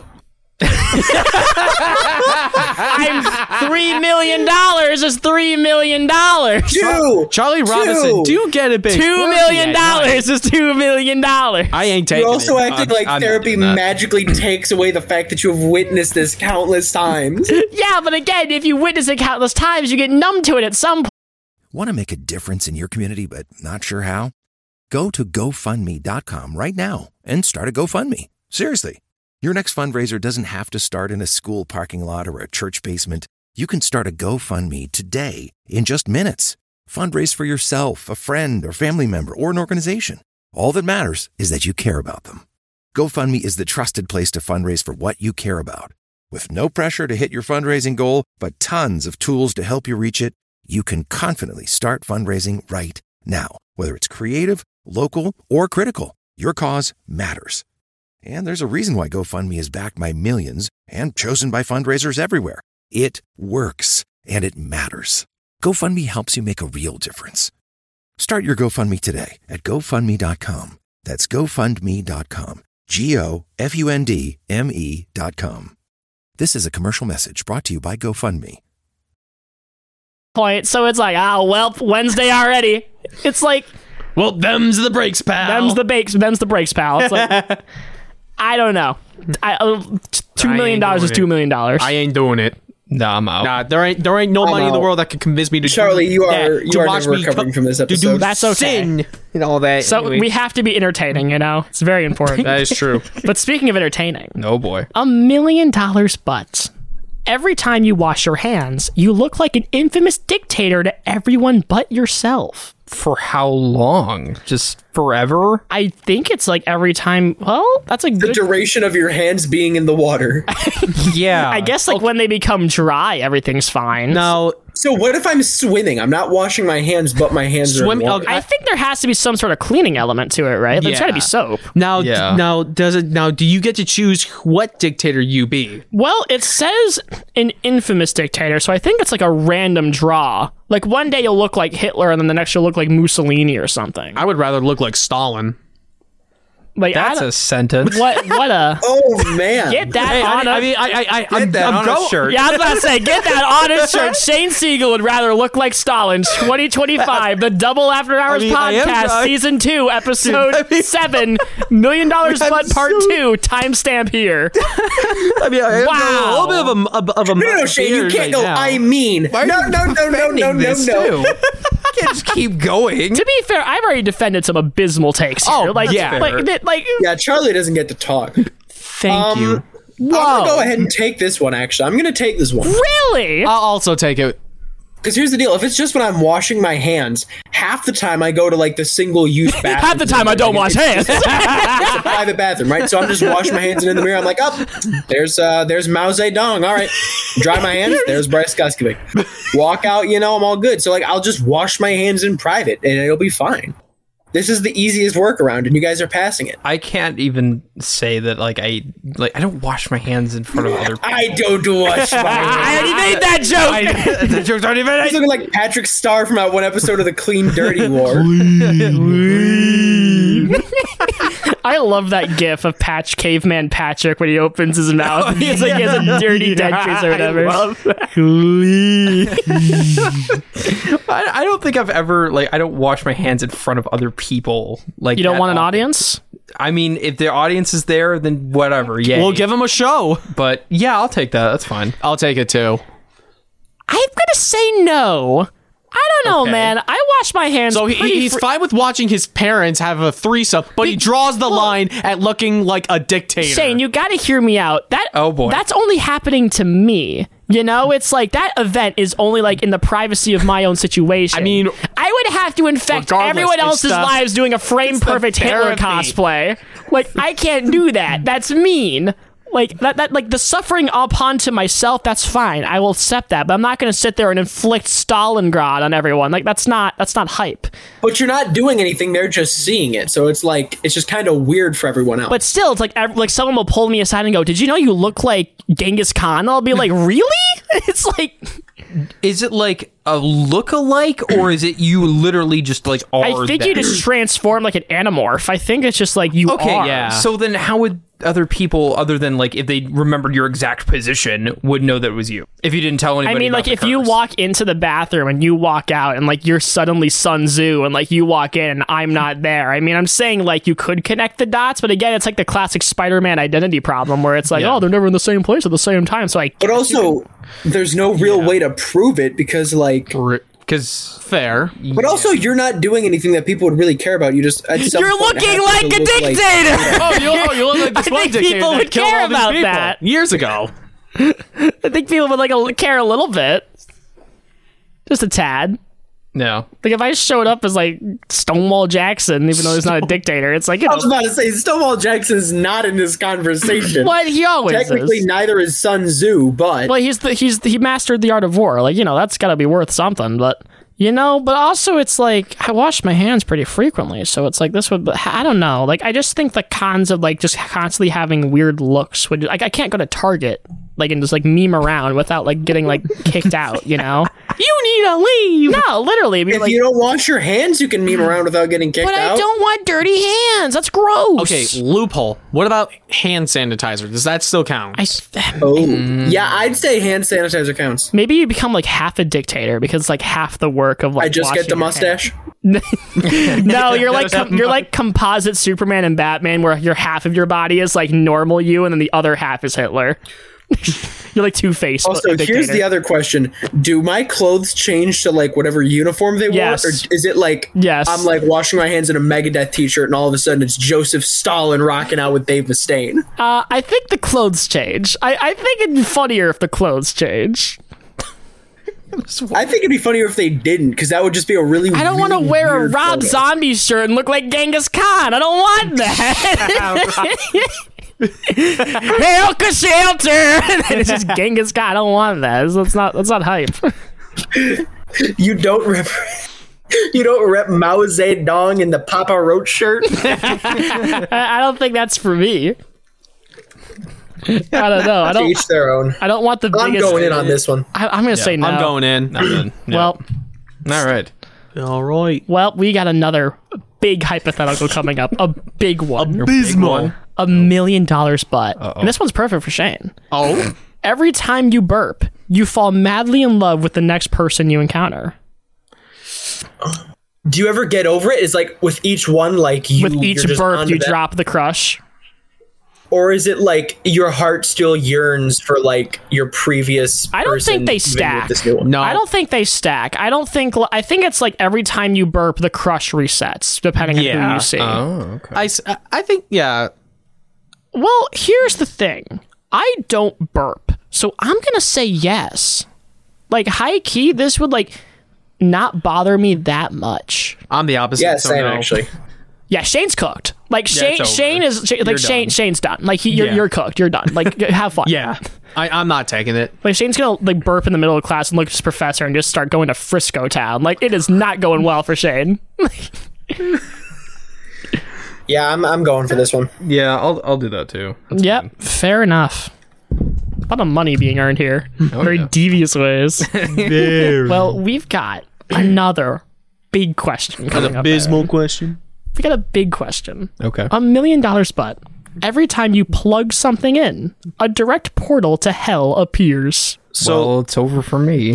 [SPEAKER 6] I'm three million dollars is three million dollars.
[SPEAKER 5] Two.
[SPEAKER 4] Charlie Robinson,
[SPEAKER 5] Two.
[SPEAKER 4] do get a big
[SPEAKER 6] Two million dollars is two million dollars.
[SPEAKER 4] I ain't taking
[SPEAKER 5] You're also
[SPEAKER 4] it.
[SPEAKER 5] acting
[SPEAKER 7] I'm-
[SPEAKER 5] like
[SPEAKER 7] I'm not
[SPEAKER 5] therapy
[SPEAKER 7] doing that.
[SPEAKER 5] magically takes away the fact that you have witnessed this countless times.
[SPEAKER 6] Yeah, but again, if you witness it countless times, you get numb to it at some point.
[SPEAKER 1] Want to make a difference in your community but not sure how? Go to GoFundMe dot com right now and start a GoFundMe. Seriously. Your next fundraiser doesn't have to start in a school parking lot or a church basement. You can start a GoFundMe today in just minutes. Fundraise for yourself, a friend, or family member, or an organization. All that matters is that you care about them. GoFundMe is the trusted place to fundraise for what you care about. With no pressure to hit your fundraising goal, but tons of tools to help you reach it, you can confidently start fundraising right now. Whether it's creative, local, or critical, your cause matters. And there's a reason why GoFundMe is backed by millions and chosen by fundraisers everywhere. It works, and it matters. GoFundMe helps you make a real difference. Start your GoFundMe today at GoFundMe dot com. That's GoFundMe dot com. G O F U N D M E dot com. This is a commercial message brought to you by GoFundMe.
[SPEAKER 6] Point. So it's like, ah, well, Wednesday already. It's like,
[SPEAKER 4] well, them's the breaks, pal.
[SPEAKER 6] them's the bakes, them's the breaks, pal. It's like, I don't know. I, uh, two million dollars is two million dollars.
[SPEAKER 4] I ain't doing it.
[SPEAKER 7] Nah, I'm out.
[SPEAKER 4] Nah, there ain't there ain't no
[SPEAKER 5] I'm
[SPEAKER 4] money in the
[SPEAKER 5] out.
[SPEAKER 4] world that could convince me to
[SPEAKER 5] Charlie,
[SPEAKER 4] do
[SPEAKER 5] you are
[SPEAKER 4] that,
[SPEAKER 5] you
[SPEAKER 4] to
[SPEAKER 5] are
[SPEAKER 4] watch
[SPEAKER 5] never
[SPEAKER 4] me
[SPEAKER 5] recovering
[SPEAKER 4] co-
[SPEAKER 5] from this
[SPEAKER 4] to
[SPEAKER 5] episode.
[SPEAKER 4] do
[SPEAKER 6] That's okay.
[SPEAKER 4] sin and all that.
[SPEAKER 6] So
[SPEAKER 4] Anyway,
[SPEAKER 6] we have to be entertaining, you know? It's very important.
[SPEAKER 4] that is true.
[SPEAKER 6] But speaking of entertaining,
[SPEAKER 7] Oh boy.
[SPEAKER 6] a million dollars butts. Every time you wash your hands, you look like an infamous dictator to everyone but yourself.
[SPEAKER 7] For how long? Just forever?
[SPEAKER 6] I think it's like every time. Well, that's a
[SPEAKER 5] The
[SPEAKER 6] good.
[SPEAKER 5] duration of your hands being in the water.
[SPEAKER 7] Yeah.
[SPEAKER 6] I guess like when they become dry, everything's fine.
[SPEAKER 4] Now,
[SPEAKER 5] So what if I'm swimming? I'm not washing my hands, but my hands
[SPEAKER 4] Swim-
[SPEAKER 5] are in water.
[SPEAKER 6] I think there has to be some sort of cleaning element to it, right? There's got to be
[SPEAKER 4] Yeah.
[SPEAKER 6] soap.
[SPEAKER 4] now,
[SPEAKER 7] Yeah.
[SPEAKER 4] now, does it? Now, do you get to choose what dictator you be?
[SPEAKER 6] Well, it says an infamous dictator, so I think it's like a random draw. Like one day you'll look like Hitler, and then the next you'll look like Mussolini or something.
[SPEAKER 4] I would rather look like Stalin.
[SPEAKER 6] Like I
[SPEAKER 7] That's
[SPEAKER 6] don't-
[SPEAKER 7] a sentence.
[SPEAKER 6] what? What a
[SPEAKER 5] Oh man!
[SPEAKER 6] get that
[SPEAKER 4] Hey,
[SPEAKER 6] on
[SPEAKER 4] I,
[SPEAKER 6] a.
[SPEAKER 4] I mean, I, I, I, I'm,
[SPEAKER 7] that
[SPEAKER 4] I'm
[SPEAKER 7] on a
[SPEAKER 4] go-
[SPEAKER 7] shirt.
[SPEAKER 6] Yeah, I was about to say, get that on his shirt. Shane Siegel would rather look like Stalin. twenty twenty-five, the Double After Hours
[SPEAKER 4] I mean, I am
[SPEAKER 6] podcast,
[SPEAKER 4] trying.
[SPEAKER 6] season two, episode
[SPEAKER 4] I mean-
[SPEAKER 6] seven, Million Dollars
[SPEAKER 4] I'm
[SPEAKER 6] Butt Part
[SPEAKER 4] so-
[SPEAKER 6] Two, timestamp here.
[SPEAKER 4] I mean, I am
[SPEAKER 6] Wow.
[SPEAKER 4] a little bit of a, of, of a
[SPEAKER 5] No, no, Shane, you
[SPEAKER 4] beard
[SPEAKER 5] can't
[SPEAKER 4] right
[SPEAKER 5] go.
[SPEAKER 4] now.
[SPEAKER 5] I mean, no, no, no, no, no, no, no,
[SPEAKER 7] This
[SPEAKER 5] no.
[SPEAKER 7] too. Can't just keep going.
[SPEAKER 6] To be fair, I've already defended some abysmal takes here.
[SPEAKER 4] Oh,
[SPEAKER 6] like,
[SPEAKER 4] yeah.
[SPEAKER 6] like, like, like
[SPEAKER 5] Yeah, Charlie doesn't get to talk.
[SPEAKER 4] Thank
[SPEAKER 5] Um,
[SPEAKER 4] you.
[SPEAKER 5] I'm gonna go ahead and take this one. Actually, I'm gonna take this one
[SPEAKER 6] really?
[SPEAKER 4] I'll also take it.
[SPEAKER 5] because here's the deal: if it's just when I'm washing my hands, half the time I go to like the single-use bathroom.
[SPEAKER 6] Half the time I don't wash hands.
[SPEAKER 5] It's a private bathroom, right? So I'm just washing my hands, and in the mirror, I'm like, "Up, oh, there's uh, there's Mao Zedong. All right, dry my hands. There's Bryce Guskovic. Walk out, you know, I'm all good. So like, I'll just wash my hands in private, and it'll be fine. This is the easiest workaround, and you guys are passing it.
[SPEAKER 7] I can't even say that like I like I don't wash my hands in front of other people.
[SPEAKER 5] I don't wash my hands.
[SPEAKER 6] I already made that joke.
[SPEAKER 7] the joke's already
[SPEAKER 5] He's
[SPEAKER 7] made.
[SPEAKER 5] looking like Patrick Starr from that one episode of the Clean Dirty War.
[SPEAKER 6] I love that gif of Patch Caveman Patrick when he opens his mouth. He's like he has a dirty dentures or whatever.
[SPEAKER 7] I, I don't think I've ever like I don't wash my hands in front of other people. Like
[SPEAKER 6] You don't
[SPEAKER 7] that
[SPEAKER 6] want an
[SPEAKER 7] often.
[SPEAKER 6] audience?
[SPEAKER 7] I mean, if the audience is there, then whatever. Yeah,
[SPEAKER 4] We'll give him a show.
[SPEAKER 7] But yeah, I'll take that. That's fine.
[SPEAKER 4] I'll take it too.
[SPEAKER 6] I'm gonna say no. I don't know,
[SPEAKER 7] Okay.
[SPEAKER 6] man. I wash my hands.
[SPEAKER 4] So he,
[SPEAKER 6] pretty
[SPEAKER 4] he's
[SPEAKER 6] fre-
[SPEAKER 4] fine with watching his parents have a threesome, but he draws the line at looking like a dictator.
[SPEAKER 6] Shane, you got to hear me out. That
[SPEAKER 7] Oh, boy.
[SPEAKER 6] that's only happening to me. You know, it's like that event is only like in the privacy of my own situation.
[SPEAKER 4] I mean,
[SPEAKER 6] I would have to infect
[SPEAKER 4] regardless,
[SPEAKER 6] everyone
[SPEAKER 4] it's
[SPEAKER 6] else's
[SPEAKER 4] the-
[SPEAKER 6] lives doing a frame
[SPEAKER 4] it's the
[SPEAKER 6] perfect Hitler
[SPEAKER 4] therapy.
[SPEAKER 6] cosplay. Like I can't do that. That's mean. Like that, that, like the suffering upon to myself. That's fine. I will accept that, but I'm not going to sit there and inflict Stalingrad on everyone. Like that's not that's not hype.
[SPEAKER 5] But you're not doing anything; they're just seeing it. So it's like it's just kind of weird for everyone else.
[SPEAKER 6] But still, it's like ev- like someone will pull me aside and go, "Did you know you look like Genghis Khan?" I'll be like, "Really?" It's like
[SPEAKER 7] Is it like a look-alike, or is it you literally just like are?
[SPEAKER 6] I think
[SPEAKER 7] that?
[SPEAKER 6] you just transform like an anamorph. I think it's just like you
[SPEAKER 7] Okay,
[SPEAKER 6] are.
[SPEAKER 4] yeah.
[SPEAKER 7] So then, how would other people, other than like if they remembered your exact position, would know that it was you? If you didn't tell anybody.
[SPEAKER 6] I mean,
[SPEAKER 7] about
[SPEAKER 6] like
[SPEAKER 7] the
[SPEAKER 6] if you
[SPEAKER 7] curse?
[SPEAKER 6] walk into the bathroom and you walk out and like you're suddenly Sun Tzu and like you walk in and I'm not there. I mean, I'm saying like you could connect the dots, but again, it's like the classic Spider-Man identity problem where it's like,
[SPEAKER 7] Yeah.
[SPEAKER 6] oh, they're never in the same place at the same time. So I
[SPEAKER 5] But also, there's no real way to prove it because, like,
[SPEAKER 7] because
[SPEAKER 4] fair.
[SPEAKER 5] but also you're not doing anything that people would really care about. You just at some
[SPEAKER 6] You're
[SPEAKER 5] point
[SPEAKER 6] looking
[SPEAKER 5] have
[SPEAKER 6] like
[SPEAKER 5] to
[SPEAKER 6] a
[SPEAKER 5] look like-
[SPEAKER 6] dictator.
[SPEAKER 4] Oh, you, oh, you look like this
[SPEAKER 6] I
[SPEAKER 4] one
[SPEAKER 6] think
[SPEAKER 4] dictator
[SPEAKER 6] people
[SPEAKER 4] that
[SPEAKER 6] would
[SPEAKER 4] killed
[SPEAKER 6] care
[SPEAKER 4] all these
[SPEAKER 6] about
[SPEAKER 4] people
[SPEAKER 6] that.
[SPEAKER 4] years ago.
[SPEAKER 6] I think people would like a, care a little bit, just a tad.
[SPEAKER 7] no,
[SPEAKER 6] Like if I showed up as like Stonewall Jackson, even though he's not a dictator, it's like you
[SPEAKER 5] I
[SPEAKER 6] know
[SPEAKER 5] was about to say Stonewall Jackson's not in this conversation.
[SPEAKER 6] what he always
[SPEAKER 5] Technically,
[SPEAKER 6] is.
[SPEAKER 5] neither is Sun Tzu, but
[SPEAKER 6] Well, he's the he's the, he mastered the art of war. Like you know that's got to be worth something. But You know, but also it's like I wash my hands pretty frequently, so it's like this would. I don't know. Like I just think the cons of like just constantly having weird looks would like I can't go to Target like and just like meme around without like getting like kicked out. You know, you need to leave. No, literally.
[SPEAKER 5] If
[SPEAKER 6] like,
[SPEAKER 5] you don't wash your hands, you can meme around without getting kicked
[SPEAKER 6] but
[SPEAKER 5] out.
[SPEAKER 6] But I don't want dirty hands. That's gross.
[SPEAKER 4] Okay, loophole. What about hand sanitizer? Does that still count?
[SPEAKER 6] I,
[SPEAKER 5] oh, mm. yeah, I'd say hand sanitizer counts.
[SPEAKER 6] Maybe you become like half a dictator because it's like half the work of like.
[SPEAKER 5] I just get the mustache.
[SPEAKER 6] No, you're like com- you're like composite Superman and Batman, where your half of your body is like normal you, and then the other half is Hitler. You're like Two-Face.
[SPEAKER 5] Also, here's the other question: do my clothes change to like whatever uniform they
[SPEAKER 6] yes.
[SPEAKER 5] wore, or is it like
[SPEAKER 6] yes.
[SPEAKER 5] I'm like washing my hands in a Megadeth t-shirt, and all of a sudden it's Joseph Stalin rocking out with Dave Mustaine?
[SPEAKER 6] Uh, I think the clothes change. I, I think it'd be funnier if the clothes change.
[SPEAKER 5] I think it'd be funnier if they didn't, because that would just be a really.
[SPEAKER 6] I don't
[SPEAKER 5] really
[SPEAKER 6] want to wear a Rob
[SPEAKER 5] photo.
[SPEAKER 6] Zombie shirt and look like Genghis Khan. I don't want that. Hail to shelter! And then it's just Genghis Khan. I don't want that. That's not. That's not hype.
[SPEAKER 5] You don't rep. You don't rep Mao Zedong in the Papa Roach shirt.
[SPEAKER 6] I, I don't think that's for me. I don't know. I don't.
[SPEAKER 5] Each their own.
[SPEAKER 6] I don't want the.
[SPEAKER 5] I'm
[SPEAKER 6] biggest,
[SPEAKER 5] going in on this one.
[SPEAKER 6] I, I'm going to
[SPEAKER 7] Yeah,
[SPEAKER 6] say no.
[SPEAKER 4] I'm going in.
[SPEAKER 7] I'm in. Yeah.
[SPEAKER 6] Well.
[SPEAKER 7] All right.
[SPEAKER 4] All right.
[SPEAKER 6] Well, we got another big hypothetical coming up. A big one.
[SPEAKER 4] Abysmal.
[SPEAKER 6] A million dollars butt.
[SPEAKER 7] Uh-oh.
[SPEAKER 6] And this one's perfect for Shane.
[SPEAKER 4] Oh.
[SPEAKER 6] Every time you burp, you fall madly in love with the next person you encounter.
[SPEAKER 5] Do you ever get over it? Is like with each one, like you.
[SPEAKER 6] With each
[SPEAKER 5] you're just
[SPEAKER 6] burp,
[SPEAKER 5] onto
[SPEAKER 6] you
[SPEAKER 5] that?
[SPEAKER 6] drop the crush.
[SPEAKER 5] Or is it like your heart still yearns for like your previous?
[SPEAKER 6] I don't
[SPEAKER 5] person
[SPEAKER 6] think they
[SPEAKER 5] even
[SPEAKER 6] stack.
[SPEAKER 5] with this new one?
[SPEAKER 4] No.
[SPEAKER 6] I don't think they stack. I don't think. I think it's like every time you burp, the crush resets depending on who
[SPEAKER 4] Yeah.
[SPEAKER 6] you see.
[SPEAKER 7] Oh, okay.
[SPEAKER 4] I, s- I think, yeah.
[SPEAKER 6] Well, here's the thing. I don't burp, so I'm gonna say yes. Like high key, this would like not bother me that much.
[SPEAKER 4] I'm the opposite.
[SPEAKER 5] Yeah,
[SPEAKER 4] so
[SPEAKER 5] same
[SPEAKER 4] no.
[SPEAKER 5] actually.
[SPEAKER 6] Yeah, Shane's cooked. Like Shane,
[SPEAKER 7] it's over.
[SPEAKER 6] Shane is Shane, like
[SPEAKER 7] You're
[SPEAKER 6] Shane.
[SPEAKER 7] done.
[SPEAKER 6] Shane's done. Like he, you're,
[SPEAKER 4] Yeah.
[SPEAKER 6] you're cooked. You're done. Like have fun.
[SPEAKER 4] Yeah. I, I'm not taking it.
[SPEAKER 6] Like Shane's gonna like burp in the middle of class and look at his professor and just start going to Frisco Town. Like it is not going well for Shane.
[SPEAKER 5] Yeah, I'm I'm going for this one.
[SPEAKER 7] Yeah, I'll I'll do that too. That's
[SPEAKER 6] Yep,
[SPEAKER 7] fine.
[SPEAKER 6] fair enough. A lot of money being earned here. Very
[SPEAKER 7] yeah.
[SPEAKER 6] devious ways. Well, we've got another big question coming
[SPEAKER 4] An
[SPEAKER 6] up. there.
[SPEAKER 4] abysmal question.
[SPEAKER 6] We got a big question.
[SPEAKER 7] Okay.
[SPEAKER 6] A million dollars butt. Every time you plug something in, a direct portal to hell appears.
[SPEAKER 4] So
[SPEAKER 7] well, it's over for me.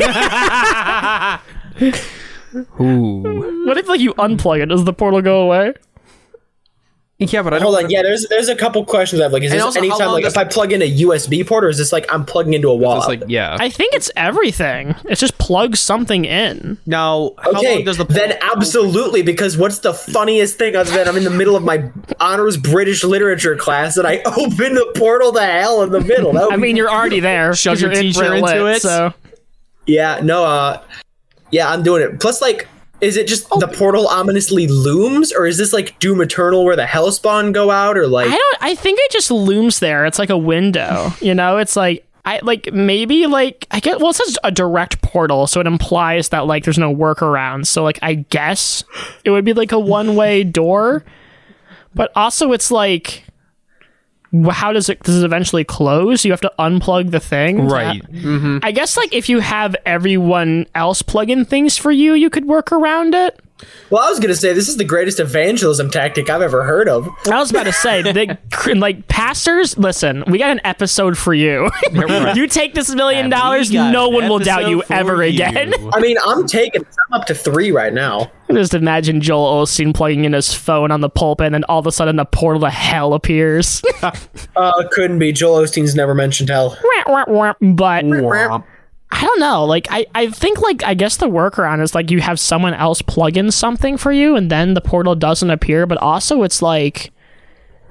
[SPEAKER 7] Ooh.
[SPEAKER 6] What if like you unplug it? Does the portal go away?
[SPEAKER 7] Yeah, but I don't.
[SPEAKER 5] Hold on,
[SPEAKER 7] wanna-
[SPEAKER 5] yeah. There's there's a couple questions I have. Like, is
[SPEAKER 4] And
[SPEAKER 5] this
[SPEAKER 4] also, how
[SPEAKER 5] anytime
[SPEAKER 4] long
[SPEAKER 5] like
[SPEAKER 4] does-
[SPEAKER 5] if I plug in a U S B port, or is this like I'm plugging into a wall?
[SPEAKER 7] It's like yeah.
[SPEAKER 6] I think it's everything. It's just plug something in.
[SPEAKER 4] now, how
[SPEAKER 5] Okay,
[SPEAKER 4] long does the
[SPEAKER 5] then absolutely, because what's the funniest thing other than I'm in the middle of my honors British literature class and I open the portal to hell in the middle? That would
[SPEAKER 6] I
[SPEAKER 5] be-
[SPEAKER 6] mean, you're already there.
[SPEAKER 4] Shove
[SPEAKER 6] 'cause
[SPEAKER 4] your
[SPEAKER 6] you're in
[SPEAKER 4] teacher
[SPEAKER 6] Brit
[SPEAKER 4] into
[SPEAKER 6] Lit,
[SPEAKER 4] it?
[SPEAKER 6] So
[SPEAKER 5] yeah, no, uh, yeah, I'm doing it. Plus, like, is it just the portal ominously looms, or is this like Doom Eternal where the Hellspawn go out, or like?
[SPEAKER 6] I don't. I think it just looms there. It's like a window. You know, it's like I like maybe like I get. Well, it says a direct portal, so it implies that like there's no workaround. So like I guess it would be like a one way door, but also it's like. wh- How does it does it eventually close? You have to unplug the thing,
[SPEAKER 7] Right.
[SPEAKER 6] I guess like if you have everyone else plug in things for you, you could work around it.
[SPEAKER 5] Well, I was gonna say this is the greatest evangelism tactic I've ever heard of.
[SPEAKER 6] I was about to say, the, like pastors, listen, we got an episode for you. You take this million dollars,
[SPEAKER 4] We got
[SPEAKER 6] no
[SPEAKER 4] an
[SPEAKER 6] one will doubt you
[SPEAKER 4] episode
[SPEAKER 6] ever
[SPEAKER 4] for
[SPEAKER 6] again.
[SPEAKER 4] you.
[SPEAKER 5] I mean, I'm taking. I'm up to three right now.
[SPEAKER 6] Just imagine Joel Osteen plugging in his phone on the pulpit, and then all of a sudden a portal to hell appears.
[SPEAKER 5] Uh, couldn't be. Joel Osteen's never mentioned hell.
[SPEAKER 6] But I don't know. Like, I, I think, like, I guess the workaround is, like, you have someone else plug in something for you, and then the portal doesn't appear. But also, it's like,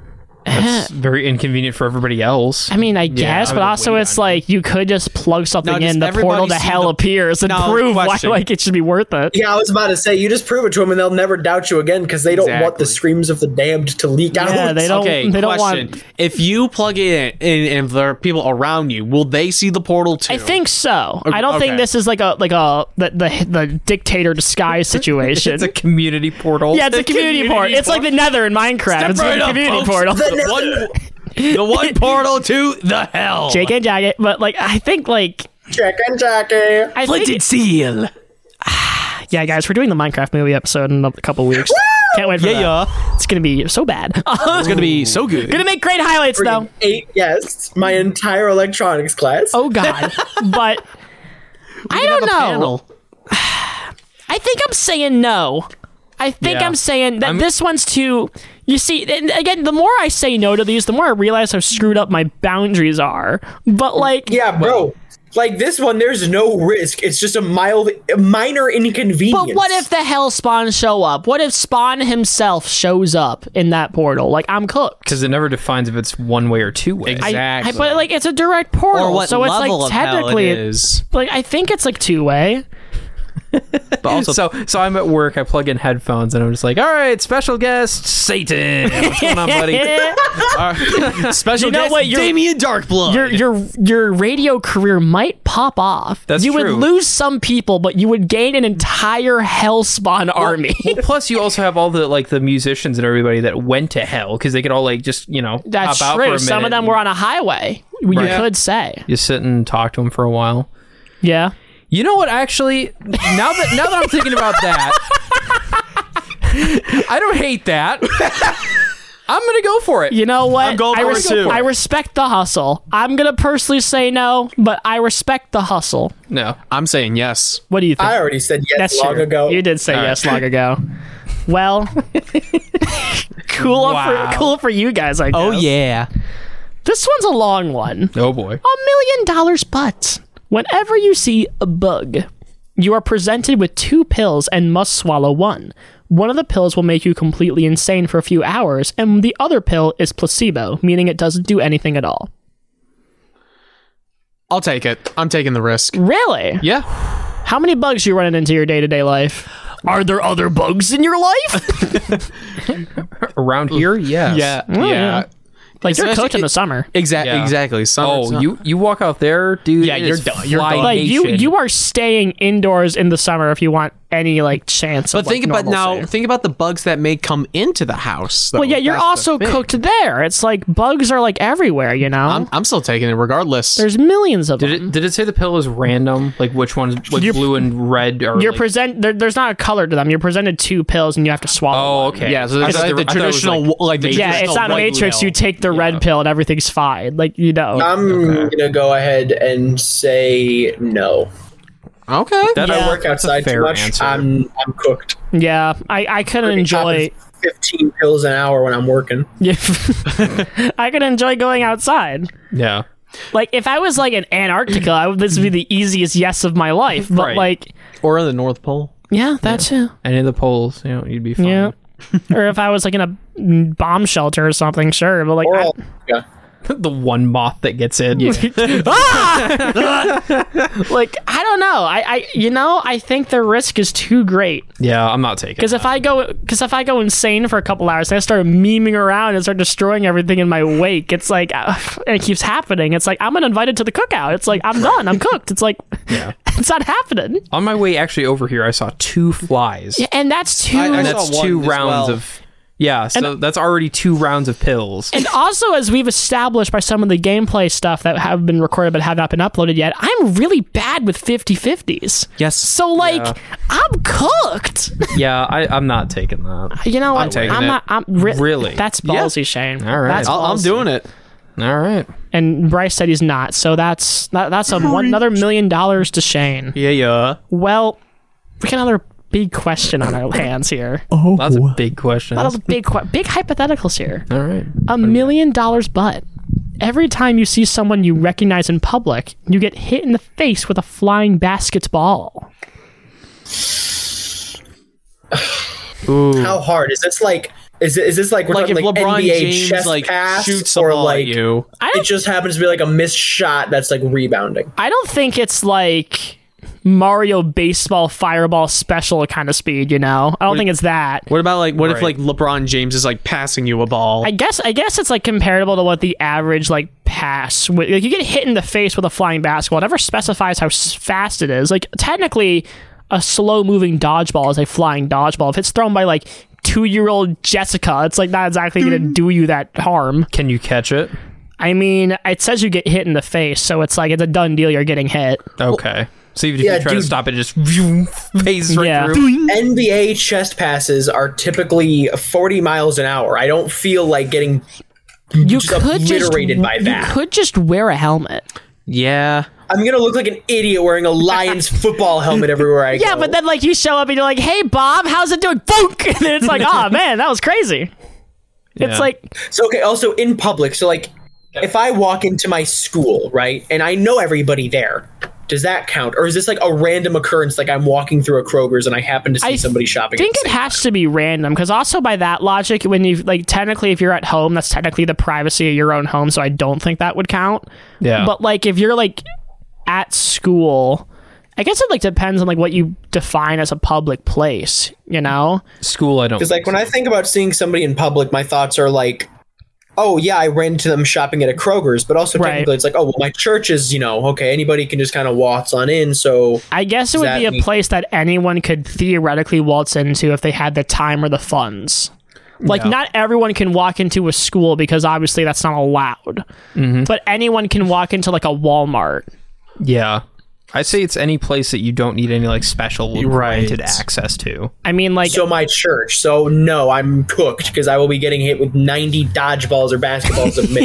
[SPEAKER 7] That's very inconvenient for everybody else.
[SPEAKER 6] I mean, I guess,
[SPEAKER 4] I
[SPEAKER 6] but
[SPEAKER 4] would
[SPEAKER 6] also
[SPEAKER 4] wait
[SPEAKER 6] it's
[SPEAKER 4] on
[SPEAKER 6] like you could just plug something
[SPEAKER 4] Now, does
[SPEAKER 6] in, the
[SPEAKER 4] everybody
[SPEAKER 6] portal to
[SPEAKER 4] see
[SPEAKER 6] hell
[SPEAKER 4] the-
[SPEAKER 6] appears and
[SPEAKER 4] Now,
[SPEAKER 6] prove why
[SPEAKER 4] question.
[SPEAKER 6] like it should be worth it.
[SPEAKER 5] Yeah, I was about to say, you just prove it to them and they'll never doubt you again because they don't want the
[SPEAKER 4] Exactly.
[SPEAKER 5] screams of the damned to leak out.
[SPEAKER 6] Yeah, they don't.
[SPEAKER 4] Okay,
[SPEAKER 6] they don't
[SPEAKER 4] question.
[SPEAKER 6] want.
[SPEAKER 4] If you plug it in and, and there are people around you, will they see the portal too?
[SPEAKER 6] I think so.
[SPEAKER 4] Okay.
[SPEAKER 6] I don't think this is like a like a the the, the dictator disguise situation.
[SPEAKER 7] It's a community portal.
[SPEAKER 6] yeah, it's a community, port. It's like the Nether in Minecraft. It's
[SPEAKER 4] right
[SPEAKER 6] like a
[SPEAKER 4] up,
[SPEAKER 6] community
[SPEAKER 4] folks.
[SPEAKER 6] portal.
[SPEAKER 4] The one, the one portal to the hell.
[SPEAKER 6] Jake and Jacket, but like I think like
[SPEAKER 5] Check and Jackie.
[SPEAKER 6] I think
[SPEAKER 4] Flinted seal.
[SPEAKER 6] yeah, guys, we're doing the Minecraft movie episode in a couple weeks. Can't wait for
[SPEAKER 4] Yeah,
[SPEAKER 6] that.
[SPEAKER 4] yeah.
[SPEAKER 6] It's gonna be so bad.
[SPEAKER 4] It's gonna be so good.
[SPEAKER 6] Gonna make great highlights though.
[SPEAKER 5] Eight guests, my entire electronics class.
[SPEAKER 6] Oh god, but I
[SPEAKER 4] We could
[SPEAKER 6] don't
[SPEAKER 4] have a
[SPEAKER 6] know.
[SPEAKER 4] panel.
[SPEAKER 6] I think I'm saying no. I think
[SPEAKER 7] Yeah.
[SPEAKER 6] I'm saying that
[SPEAKER 7] I'm-
[SPEAKER 6] this one's too. You see, and again, the more I say no to these, the more I realize how screwed up my boundaries are. But like,
[SPEAKER 5] Yeah, bro. Like this one, there's no risk. It's just a mild, a minor inconvenience.
[SPEAKER 6] but what if the hell Spawn show up? What if Spawn himself shows up in that portal? Like, I'm cooked.
[SPEAKER 7] Because it never defines if it's one way or two way.
[SPEAKER 6] I-
[SPEAKER 4] Exactly.
[SPEAKER 6] I, but like, it's a direct portal,
[SPEAKER 4] or what
[SPEAKER 6] so it's
[SPEAKER 4] level
[SPEAKER 6] like
[SPEAKER 4] of hell
[SPEAKER 6] technically,
[SPEAKER 4] it is.
[SPEAKER 6] like I think it's like two way.
[SPEAKER 4] But also,
[SPEAKER 7] So, so I'm at work. I plug in headphones, and I'm just like, "All right, special guest Satan. What's going on, buddy?"
[SPEAKER 4] special
[SPEAKER 6] You know
[SPEAKER 4] guest
[SPEAKER 6] what, you're-
[SPEAKER 4] Damien Darkblood.
[SPEAKER 6] your your your radio career might pop off.
[SPEAKER 7] That's
[SPEAKER 6] you
[SPEAKER 7] true.
[SPEAKER 6] would lose some people, but you would gain an entire Hellspawn army.
[SPEAKER 7] Well, plus you also have all the like the musicians and everybody that went to hell because they could all like just you know
[SPEAKER 6] That's
[SPEAKER 7] hop out for
[SPEAKER 6] true.
[SPEAKER 7] a
[SPEAKER 6] Some of
[SPEAKER 7] minute
[SPEAKER 6] them
[SPEAKER 7] and
[SPEAKER 6] were on a highway. You
[SPEAKER 7] Right.
[SPEAKER 6] could say,
[SPEAKER 7] You sit and talk to them for a while.
[SPEAKER 6] yeah.
[SPEAKER 7] You know what? Actually, now that now that I'm thinking about that, I don't hate that. I'm gonna go for it.
[SPEAKER 6] You know what?
[SPEAKER 4] I'm going
[SPEAKER 6] I,
[SPEAKER 4] for it
[SPEAKER 6] res-
[SPEAKER 4] too.
[SPEAKER 6] I respect the hustle. I'm gonna personally say no, but I respect the hustle.
[SPEAKER 7] No,
[SPEAKER 4] I'm saying yes.
[SPEAKER 6] What do you think?
[SPEAKER 5] I already said yes
[SPEAKER 6] That's
[SPEAKER 5] long
[SPEAKER 6] true.
[SPEAKER 5] ago.
[SPEAKER 6] You did say
[SPEAKER 7] All
[SPEAKER 6] yes
[SPEAKER 7] right.
[SPEAKER 6] long ago. Well, cool
[SPEAKER 4] Wow.
[SPEAKER 6] for cool for you guys. I guess.
[SPEAKER 4] Oh yeah.
[SPEAKER 6] This one's a long one.
[SPEAKER 7] oh boy.
[SPEAKER 6] A million dollars but whenever you see a bug, you are presented with two pills and must swallow one. One of the pills will make you completely insane for a few hours, and the other pill is placebo, meaning it doesn't do anything at all.
[SPEAKER 4] I'll take it. I'm taking the risk.
[SPEAKER 6] Really?
[SPEAKER 4] Yeah.
[SPEAKER 6] How many bugs you running into your day-to-day life? Are there other bugs in your life?
[SPEAKER 7] Around here, yes.
[SPEAKER 4] Yeah.
[SPEAKER 6] Oh,
[SPEAKER 4] yeah.
[SPEAKER 6] yeah. Like you're
[SPEAKER 4] Especially-
[SPEAKER 6] cooked in the summer.
[SPEAKER 4] Exactly.
[SPEAKER 7] Yeah.
[SPEAKER 4] Exactly. Summer,
[SPEAKER 7] Oh,
[SPEAKER 4] summer.
[SPEAKER 7] you you walk out there, dude.
[SPEAKER 4] Yeah,
[SPEAKER 7] it
[SPEAKER 4] you're
[SPEAKER 7] is
[SPEAKER 4] done. You're
[SPEAKER 7] fly
[SPEAKER 4] done.
[SPEAKER 6] Like you,
[SPEAKER 7] nation.
[SPEAKER 6] you are staying indoors in the summer if you want any like chance.
[SPEAKER 4] But
[SPEAKER 6] of,
[SPEAKER 4] think
[SPEAKER 6] like,
[SPEAKER 4] about now.
[SPEAKER 6] normalcy.
[SPEAKER 4] Think about the bugs that may come into the house. though.
[SPEAKER 6] Well, yeah, you're
[SPEAKER 4] That's the
[SPEAKER 6] also
[SPEAKER 4] thing.
[SPEAKER 6] cooked there. It's like bugs are like everywhere. You know,
[SPEAKER 4] I'm, I'm still taking it regardless.
[SPEAKER 6] there's millions of
[SPEAKER 7] Did
[SPEAKER 6] them.
[SPEAKER 7] it did it say the pill is random? Like which one's like
[SPEAKER 6] You're-
[SPEAKER 7] blue and red? Or
[SPEAKER 6] You're
[SPEAKER 7] like,
[SPEAKER 6] present. There, there's not a color to them. You're presented two pills and you have to swallow.
[SPEAKER 7] Oh,
[SPEAKER 6] one.
[SPEAKER 7] okay.
[SPEAKER 4] Yeah, so
[SPEAKER 7] I
[SPEAKER 4] there's
[SPEAKER 7] thought
[SPEAKER 4] like
[SPEAKER 7] they
[SPEAKER 4] the
[SPEAKER 7] were- I thought it was,
[SPEAKER 4] traditional, like, the
[SPEAKER 6] Yeah, it's
[SPEAKER 4] traditional
[SPEAKER 6] not a
[SPEAKER 4] white
[SPEAKER 6] Matrix.
[SPEAKER 4] pill.
[SPEAKER 6] You take the red pill and everything's fine. Like you know.
[SPEAKER 5] I'm gonna go ahead and say no.
[SPEAKER 4] Okay.
[SPEAKER 7] That-
[SPEAKER 5] I
[SPEAKER 6] Yeah.
[SPEAKER 5] work
[SPEAKER 7] that's a
[SPEAKER 5] outside too
[SPEAKER 7] fair
[SPEAKER 5] much.
[SPEAKER 7] answer.
[SPEAKER 5] I'm I'm cooked.
[SPEAKER 6] yeah, I I could enjoy.
[SPEAKER 5] fifteen pills an hour when I'm working.
[SPEAKER 6] Yeah. I could enjoy going outside.
[SPEAKER 7] Yeah.
[SPEAKER 6] Like if I was like in Antarctica, I would, this would be the easiest yes of my life. But
[SPEAKER 7] Right.
[SPEAKER 6] like,
[SPEAKER 4] Or in the North Pole.
[SPEAKER 6] yeah, that's it.
[SPEAKER 7] Any of the poles, you know, you'd be fine.
[SPEAKER 6] Yeah. Or if I was like in a bomb shelter or something, sure. But like,
[SPEAKER 5] Or
[SPEAKER 6] I-
[SPEAKER 5] I'll- yeah.
[SPEAKER 7] The one moth that gets in.
[SPEAKER 6] Ah! like I don't know. I, I you know I think the risk is too great.
[SPEAKER 7] Yeah, I'm not taking.
[SPEAKER 6] Because if I go, because if I go insane for a couple hours, and I start memeing around and start destroying everything in my wake, it's like, uh, and it keeps happening. It's like I'm uninvited to the cookout. It's like I'm done. I'm cooked. It's like,
[SPEAKER 7] Yeah.
[SPEAKER 6] it's not happening.
[SPEAKER 7] On my way actually over here, I saw two flies.
[SPEAKER 6] Yeah, and that's too.
[SPEAKER 4] I- I
[SPEAKER 7] And
[SPEAKER 4] saw
[SPEAKER 7] that's
[SPEAKER 4] one
[SPEAKER 7] two
[SPEAKER 4] as
[SPEAKER 7] rounds
[SPEAKER 4] well.
[SPEAKER 7] of. Yeah, so that's already two rounds of pills.
[SPEAKER 6] and also, as we've established by some of the gameplay stuff that have been recorded but have not been uploaded yet, I'm really bad with fifty-fifties.
[SPEAKER 4] Yes.
[SPEAKER 6] So, like,
[SPEAKER 7] Yeah.
[SPEAKER 6] I'm cooked.
[SPEAKER 7] Yeah, I, I'm not taking that.
[SPEAKER 6] You know,
[SPEAKER 4] I'm
[SPEAKER 6] I'm,
[SPEAKER 4] taking
[SPEAKER 6] I'm
[SPEAKER 4] it.
[SPEAKER 6] not. I'm re-
[SPEAKER 7] Really?
[SPEAKER 6] That's ballsy, Shane.
[SPEAKER 7] All right.
[SPEAKER 6] That's
[SPEAKER 4] I'll, I'm
[SPEAKER 6] ballsy.
[SPEAKER 4] doing it.
[SPEAKER 7] All right.
[SPEAKER 6] And Bryce said he's not. So that's that, that's a one, another million dollars to Shane.
[SPEAKER 4] Yeah, yeah.
[SPEAKER 6] Well, we got another big question on our hands here.
[SPEAKER 7] That's a big question.
[SPEAKER 6] A lot of big, que- big hypotheticals here.
[SPEAKER 7] All right.
[SPEAKER 6] A million dollars but. Every time you see someone you recognize in public, you get hit in the face with a flying basketball.
[SPEAKER 5] How hard is this? Like Is it, is this like we're
[SPEAKER 4] Like if
[SPEAKER 5] talking like
[SPEAKER 4] LeBron
[SPEAKER 5] N B A
[SPEAKER 4] James
[SPEAKER 5] chest
[SPEAKER 4] like
[SPEAKER 5] pass
[SPEAKER 4] shoots a
[SPEAKER 5] or
[SPEAKER 4] ball
[SPEAKER 5] like
[SPEAKER 4] at you.
[SPEAKER 6] I
[SPEAKER 5] it
[SPEAKER 6] don't,
[SPEAKER 5] just happens to be like a missed shot that's like rebounding?
[SPEAKER 6] I don't think it's like Mario baseball fireball special kind of speed, you know? I don't think it's that.
[SPEAKER 4] What about like what if
[SPEAKER 7] Right.
[SPEAKER 4] like LeBron James is like passing you a ball?
[SPEAKER 6] I guess I guess it's like comparable to what the average like pass with, like you get hit in the face with a flying basketball. It never specifies how s- fast it is. Like technically, a slow moving dodgeball is a flying dodgeball. If it's thrown by like two year old Jessica, it's like not exactly going to do you that harm.
[SPEAKER 7] Can you catch it?
[SPEAKER 6] I mean, it says you get hit in the face, so it's like it's a done deal. You're getting hit.
[SPEAKER 7] Okay. So even if
[SPEAKER 5] Yeah,
[SPEAKER 7] you try to
[SPEAKER 5] dude.
[SPEAKER 7] stop it, it just phases right
[SPEAKER 6] Yeah.
[SPEAKER 7] through.
[SPEAKER 5] N B A chest passes are typically forty miles an hour. I don't feel like getting
[SPEAKER 6] You
[SPEAKER 5] just
[SPEAKER 6] could just
[SPEAKER 5] obliterated by
[SPEAKER 6] you
[SPEAKER 5] that.
[SPEAKER 6] could just wear a helmet.
[SPEAKER 4] yeah.
[SPEAKER 5] I'm gonna look like an idiot wearing a Lions football helmet everywhere I go.
[SPEAKER 6] Yeah, but then like you show up and you're like, "Hey, Bob, how's it doing?" Boonk! And then it's like, "Oh man, that was crazy."
[SPEAKER 7] Yeah.
[SPEAKER 6] It's like
[SPEAKER 5] So okay, also in public, so like if I walk into my school, right, and I know everybody there, does that count? Or is this like a random occurrence, like I'm walking through a Kroger's and I happen to see
[SPEAKER 6] I
[SPEAKER 5] somebody shopping?
[SPEAKER 6] I think
[SPEAKER 5] at the
[SPEAKER 6] it
[SPEAKER 5] same
[SPEAKER 6] has to be random because also by that logic, when you like technically if you're at home, that's technically the privacy of your own home, so I don't think that would count.
[SPEAKER 7] Yeah.
[SPEAKER 6] But like if you're like at school, I guess it like depends on like what you define as a public place, you know?
[SPEAKER 7] School, I don't.
[SPEAKER 5] Because like when I think about seeing somebody in public, my thoughts are like, oh yeah, I ran into them shopping at a Kroger's, but also
[SPEAKER 6] Right.
[SPEAKER 5] technically it's like, oh well, my church is, you know, okay, anybody can just kind of waltz on in. So
[SPEAKER 6] I guess it
[SPEAKER 5] Does
[SPEAKER 6] would
[SPEAKER 5] that
[SPEAKER 6] be a
[SPEAKER 5] mean-
[SPEAKER 6] place that anyone could theoretically waltz into if they had the time or the funds. Like,
[SPEAKER 7] Yeah.
[SPEAKER 6] not everyone can walk into a school because obviously that's not allowed.
[SPEAKER 7] Mm-hmm.
[SPEAKER 6] But anyone can walk into like a Walmart.
[SPEAKER 7] Yeah. I say it's any place that you don't need any like special
[SPEAKER 4] Right.
[SPEAKER 7] granted access to.
[SPEAKER 6] I mean, like,
[SPEAKER 5] so my church. So no, I'm cooked because I will be getting hit with ninety dodgeballs or basketballs a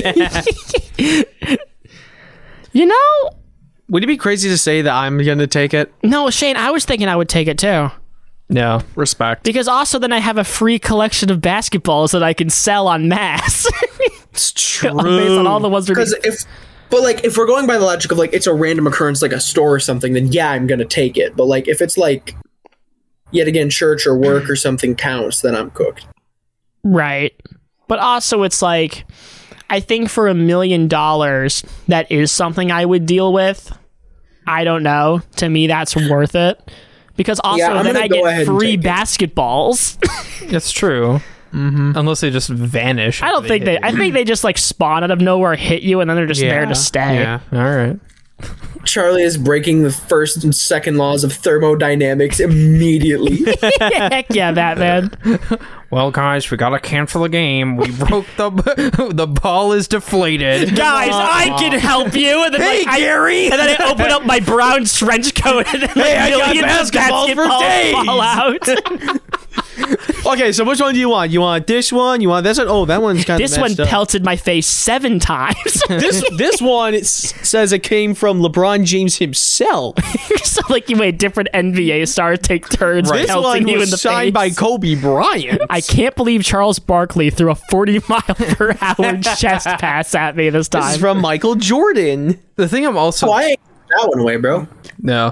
[SPEAKER 5] minute.
[SPEAKER 6] you know,
[SPEAKER 4] Would it be crazy to say that I'm gonna take it?
[SPEAKER 6] no, Shane, I was thinking I would take it too.
[SPEAKER 7] Yeah.
[SPEAKER 4] Respect.
[SPEAKER 6] Because also then I have a free collection of basketballs that I can sell on mass.
[SPEAKER 4] It's true.
[SPEAKER 6] Based on all the ones we're
[SPEAKER 5] Because if, but like if we're going by the logic of like it's a random occurrence, like a store or something, then yeah, I'm gonna take it. But like if it's like yet again church or work or something counts, then I'm cooked.
[SPEAKER 6] Right. But also, it's like, I think for a million dollars, that is something I would deal with. I don't know. To me, that's worth it. Because also,
[SPEAKER 5] Yeah, I'm
[SPEAKER 6] then
[SPEAKER 5] gonna
[SPEAKER 6] I
[SPEAKER 5] go
[SPEAKER 6] get
[SPEAKER 5] ahead and
[SPEAKER 6] free
[SPEAKER 5] take it.
[SPEAKER 6] basketballs.
[SPEAKER 7] It's true. Mm-hmm. Unless they just vanish.
[SPEAKER 6] I don't think they, I think they just like spawn out of nowhere, hit you, and then they're just there to stay.
[SPEAKER 4] Yeah.
[SPEAKER 7] All right.
[SPEAKER 5] Charlie is breaking the first and second laws of thermodynamics immediately.
[SPEAKER 6] Heck yeah, Batman.
[SPEAKER 7] Well, guys, we gotta cancel the game. We broke the the ball is deflated.
[SPEAKER 6] Guys, I can help you. And then,
[SPEAKER 7] Hey,
[SPEAKER 6] like, I,
[SPEAKER 7] Gary!
[SPEAKER 6] and then I open up my brown trench coat, and then like,
[SPEAKER 7] Hey, I got
[SPEAKER 6] millions of
[SPEAKER 7] basketballs for
[SPEAKER 6] basketballs
[SPEAKER 7] days.
[SPEAKER 6] fall out.
[SPEAKER 4] Okay, so which one do you want? You want this one? You want this one? Oh, that one's kind of
[SPEAKER 6] This one pelted my face seven times.
[SPEAKER 4] This this one it s- says it came from LeBron James himself.
[SPEAKER 6] So like you made different N B A stars take turns
[SPEAKER 4] This
[SPEAKER 6] pelting
[SPEAKER 4] one
[SPEAKER 6] you in
[SPEAKER 4] was
[SPEAKER 6] the
[SPEAKER 4] signed
[SPEAKER 6] face.
[SPEAKER 4] by Kobe Bryant.
[SPEAKER 6] I can't believe Charles Barkley threw a forty mile per hour chest pass at me this
[SPEAKER 4] This
[SPEAKER 6] time.
[SPEAKER 4] is from Michael Jordan.
[SPEAKER 7] The thing I'm also
[SPEAKER 5] Oh, I ain't that one away, bro.
[SPEAKER 7] no.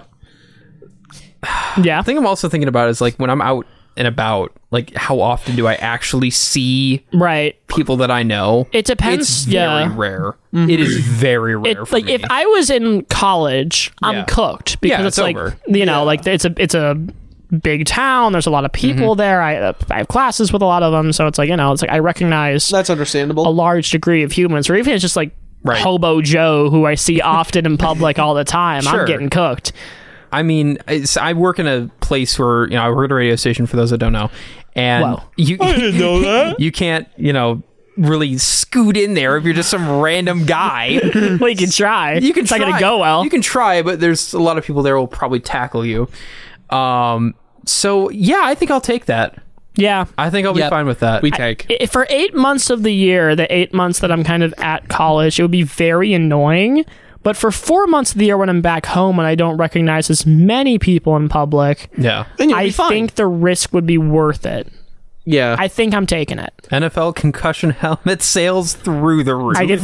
[SPEAKER 6] yeah.
[SPEAKER 7] The thing I'm also thinking about is like when I'm out and about, like how often do I actually see
[SPEAKER 6] Right.
[SPEAKER 7] people that I know?
[SPEAKER 6] It depends.
[SPEAKER 7] It's very
[SPEAKER 6] yeah.
[SPEAKER 7] rare. It is very rare.
[SPEAKER 6] It,
[SPEAKER 7] for
[SPEAKER 6] like
[SPEAKER 7] me.
[SPEAKER 6] if I was in college, I'm
[SPEAKER 7] Yeah.
[SPEAKER 6] cooked because
[SPEAKER 7] Yeah,
[SPEAKER 6] it's,
[SPEAKER 7] it's
[SPEAKER 6] like
[SPEAKER 7] over.
[SPEAKER 6] you know, like it's a it's a big town. There's a lot of people
[SPEAKER 7] Mm-hmm.
[SPEAKER 6] there. I, uh, I have classes with a lot of them, so it's like you know, it's like I recognize
[SPEAKER 4] That's understandable.
[SPEAKER 6] a large degree of humans, or even it's just like
[SPEAKER 7] Right.
[SPEAKER 6] hobo Joe who I see often in public all the time.
[SPEAKER 7] Sure.
[SPEAKER 6] I'm getting cooked.
[SPEAKER 7] I mean, it's, I work in a place where, you know, I work at a radio station for those that don't know. And
[SPEAKER 6] Wow.
[SPEAKER 7] you, I didn't know that. You can't, you know, really scoot in there if you're just some random guy.
[SPEAKER 6] Well, you can try.
[SPEAKER 7] You can
[SPEAKER 6] it's
[SPEAKER 7] try.
[SPEAKER 6] not gonna go well.
[SPEAKER 7] You can try, but there's a lot of people there who will probably tackle you. Um, so, yeah, I think I'll take that.
[SPEAKER 6] yeah.
[SPEAKER 7] I think I'll be
[SPEAKER 4] Yep.
[SPEAKER 7] fine with that.
[SPEAKER 4] We take.
[SPEAKER 6] I- for eight months of the year, the eight months that I'm kind of at college, it would be very annoying. But for four months of the year when I'm back home and I don't recognize as many people in public,
[SPEAKER 7] yeah.
[SPEAKER 4] Then you'll
[SPEAKER 6] I
[SPEAKER 4] be fine.
[SPEAKER 6] think the risk would be worth it.
[SPEAKER 4] yeah.
[SPEAKER 6] I think I'm taking it.
[SPEAKER 7] N F L concussion helmet sales through the roof.
[SPEAKER 6] I get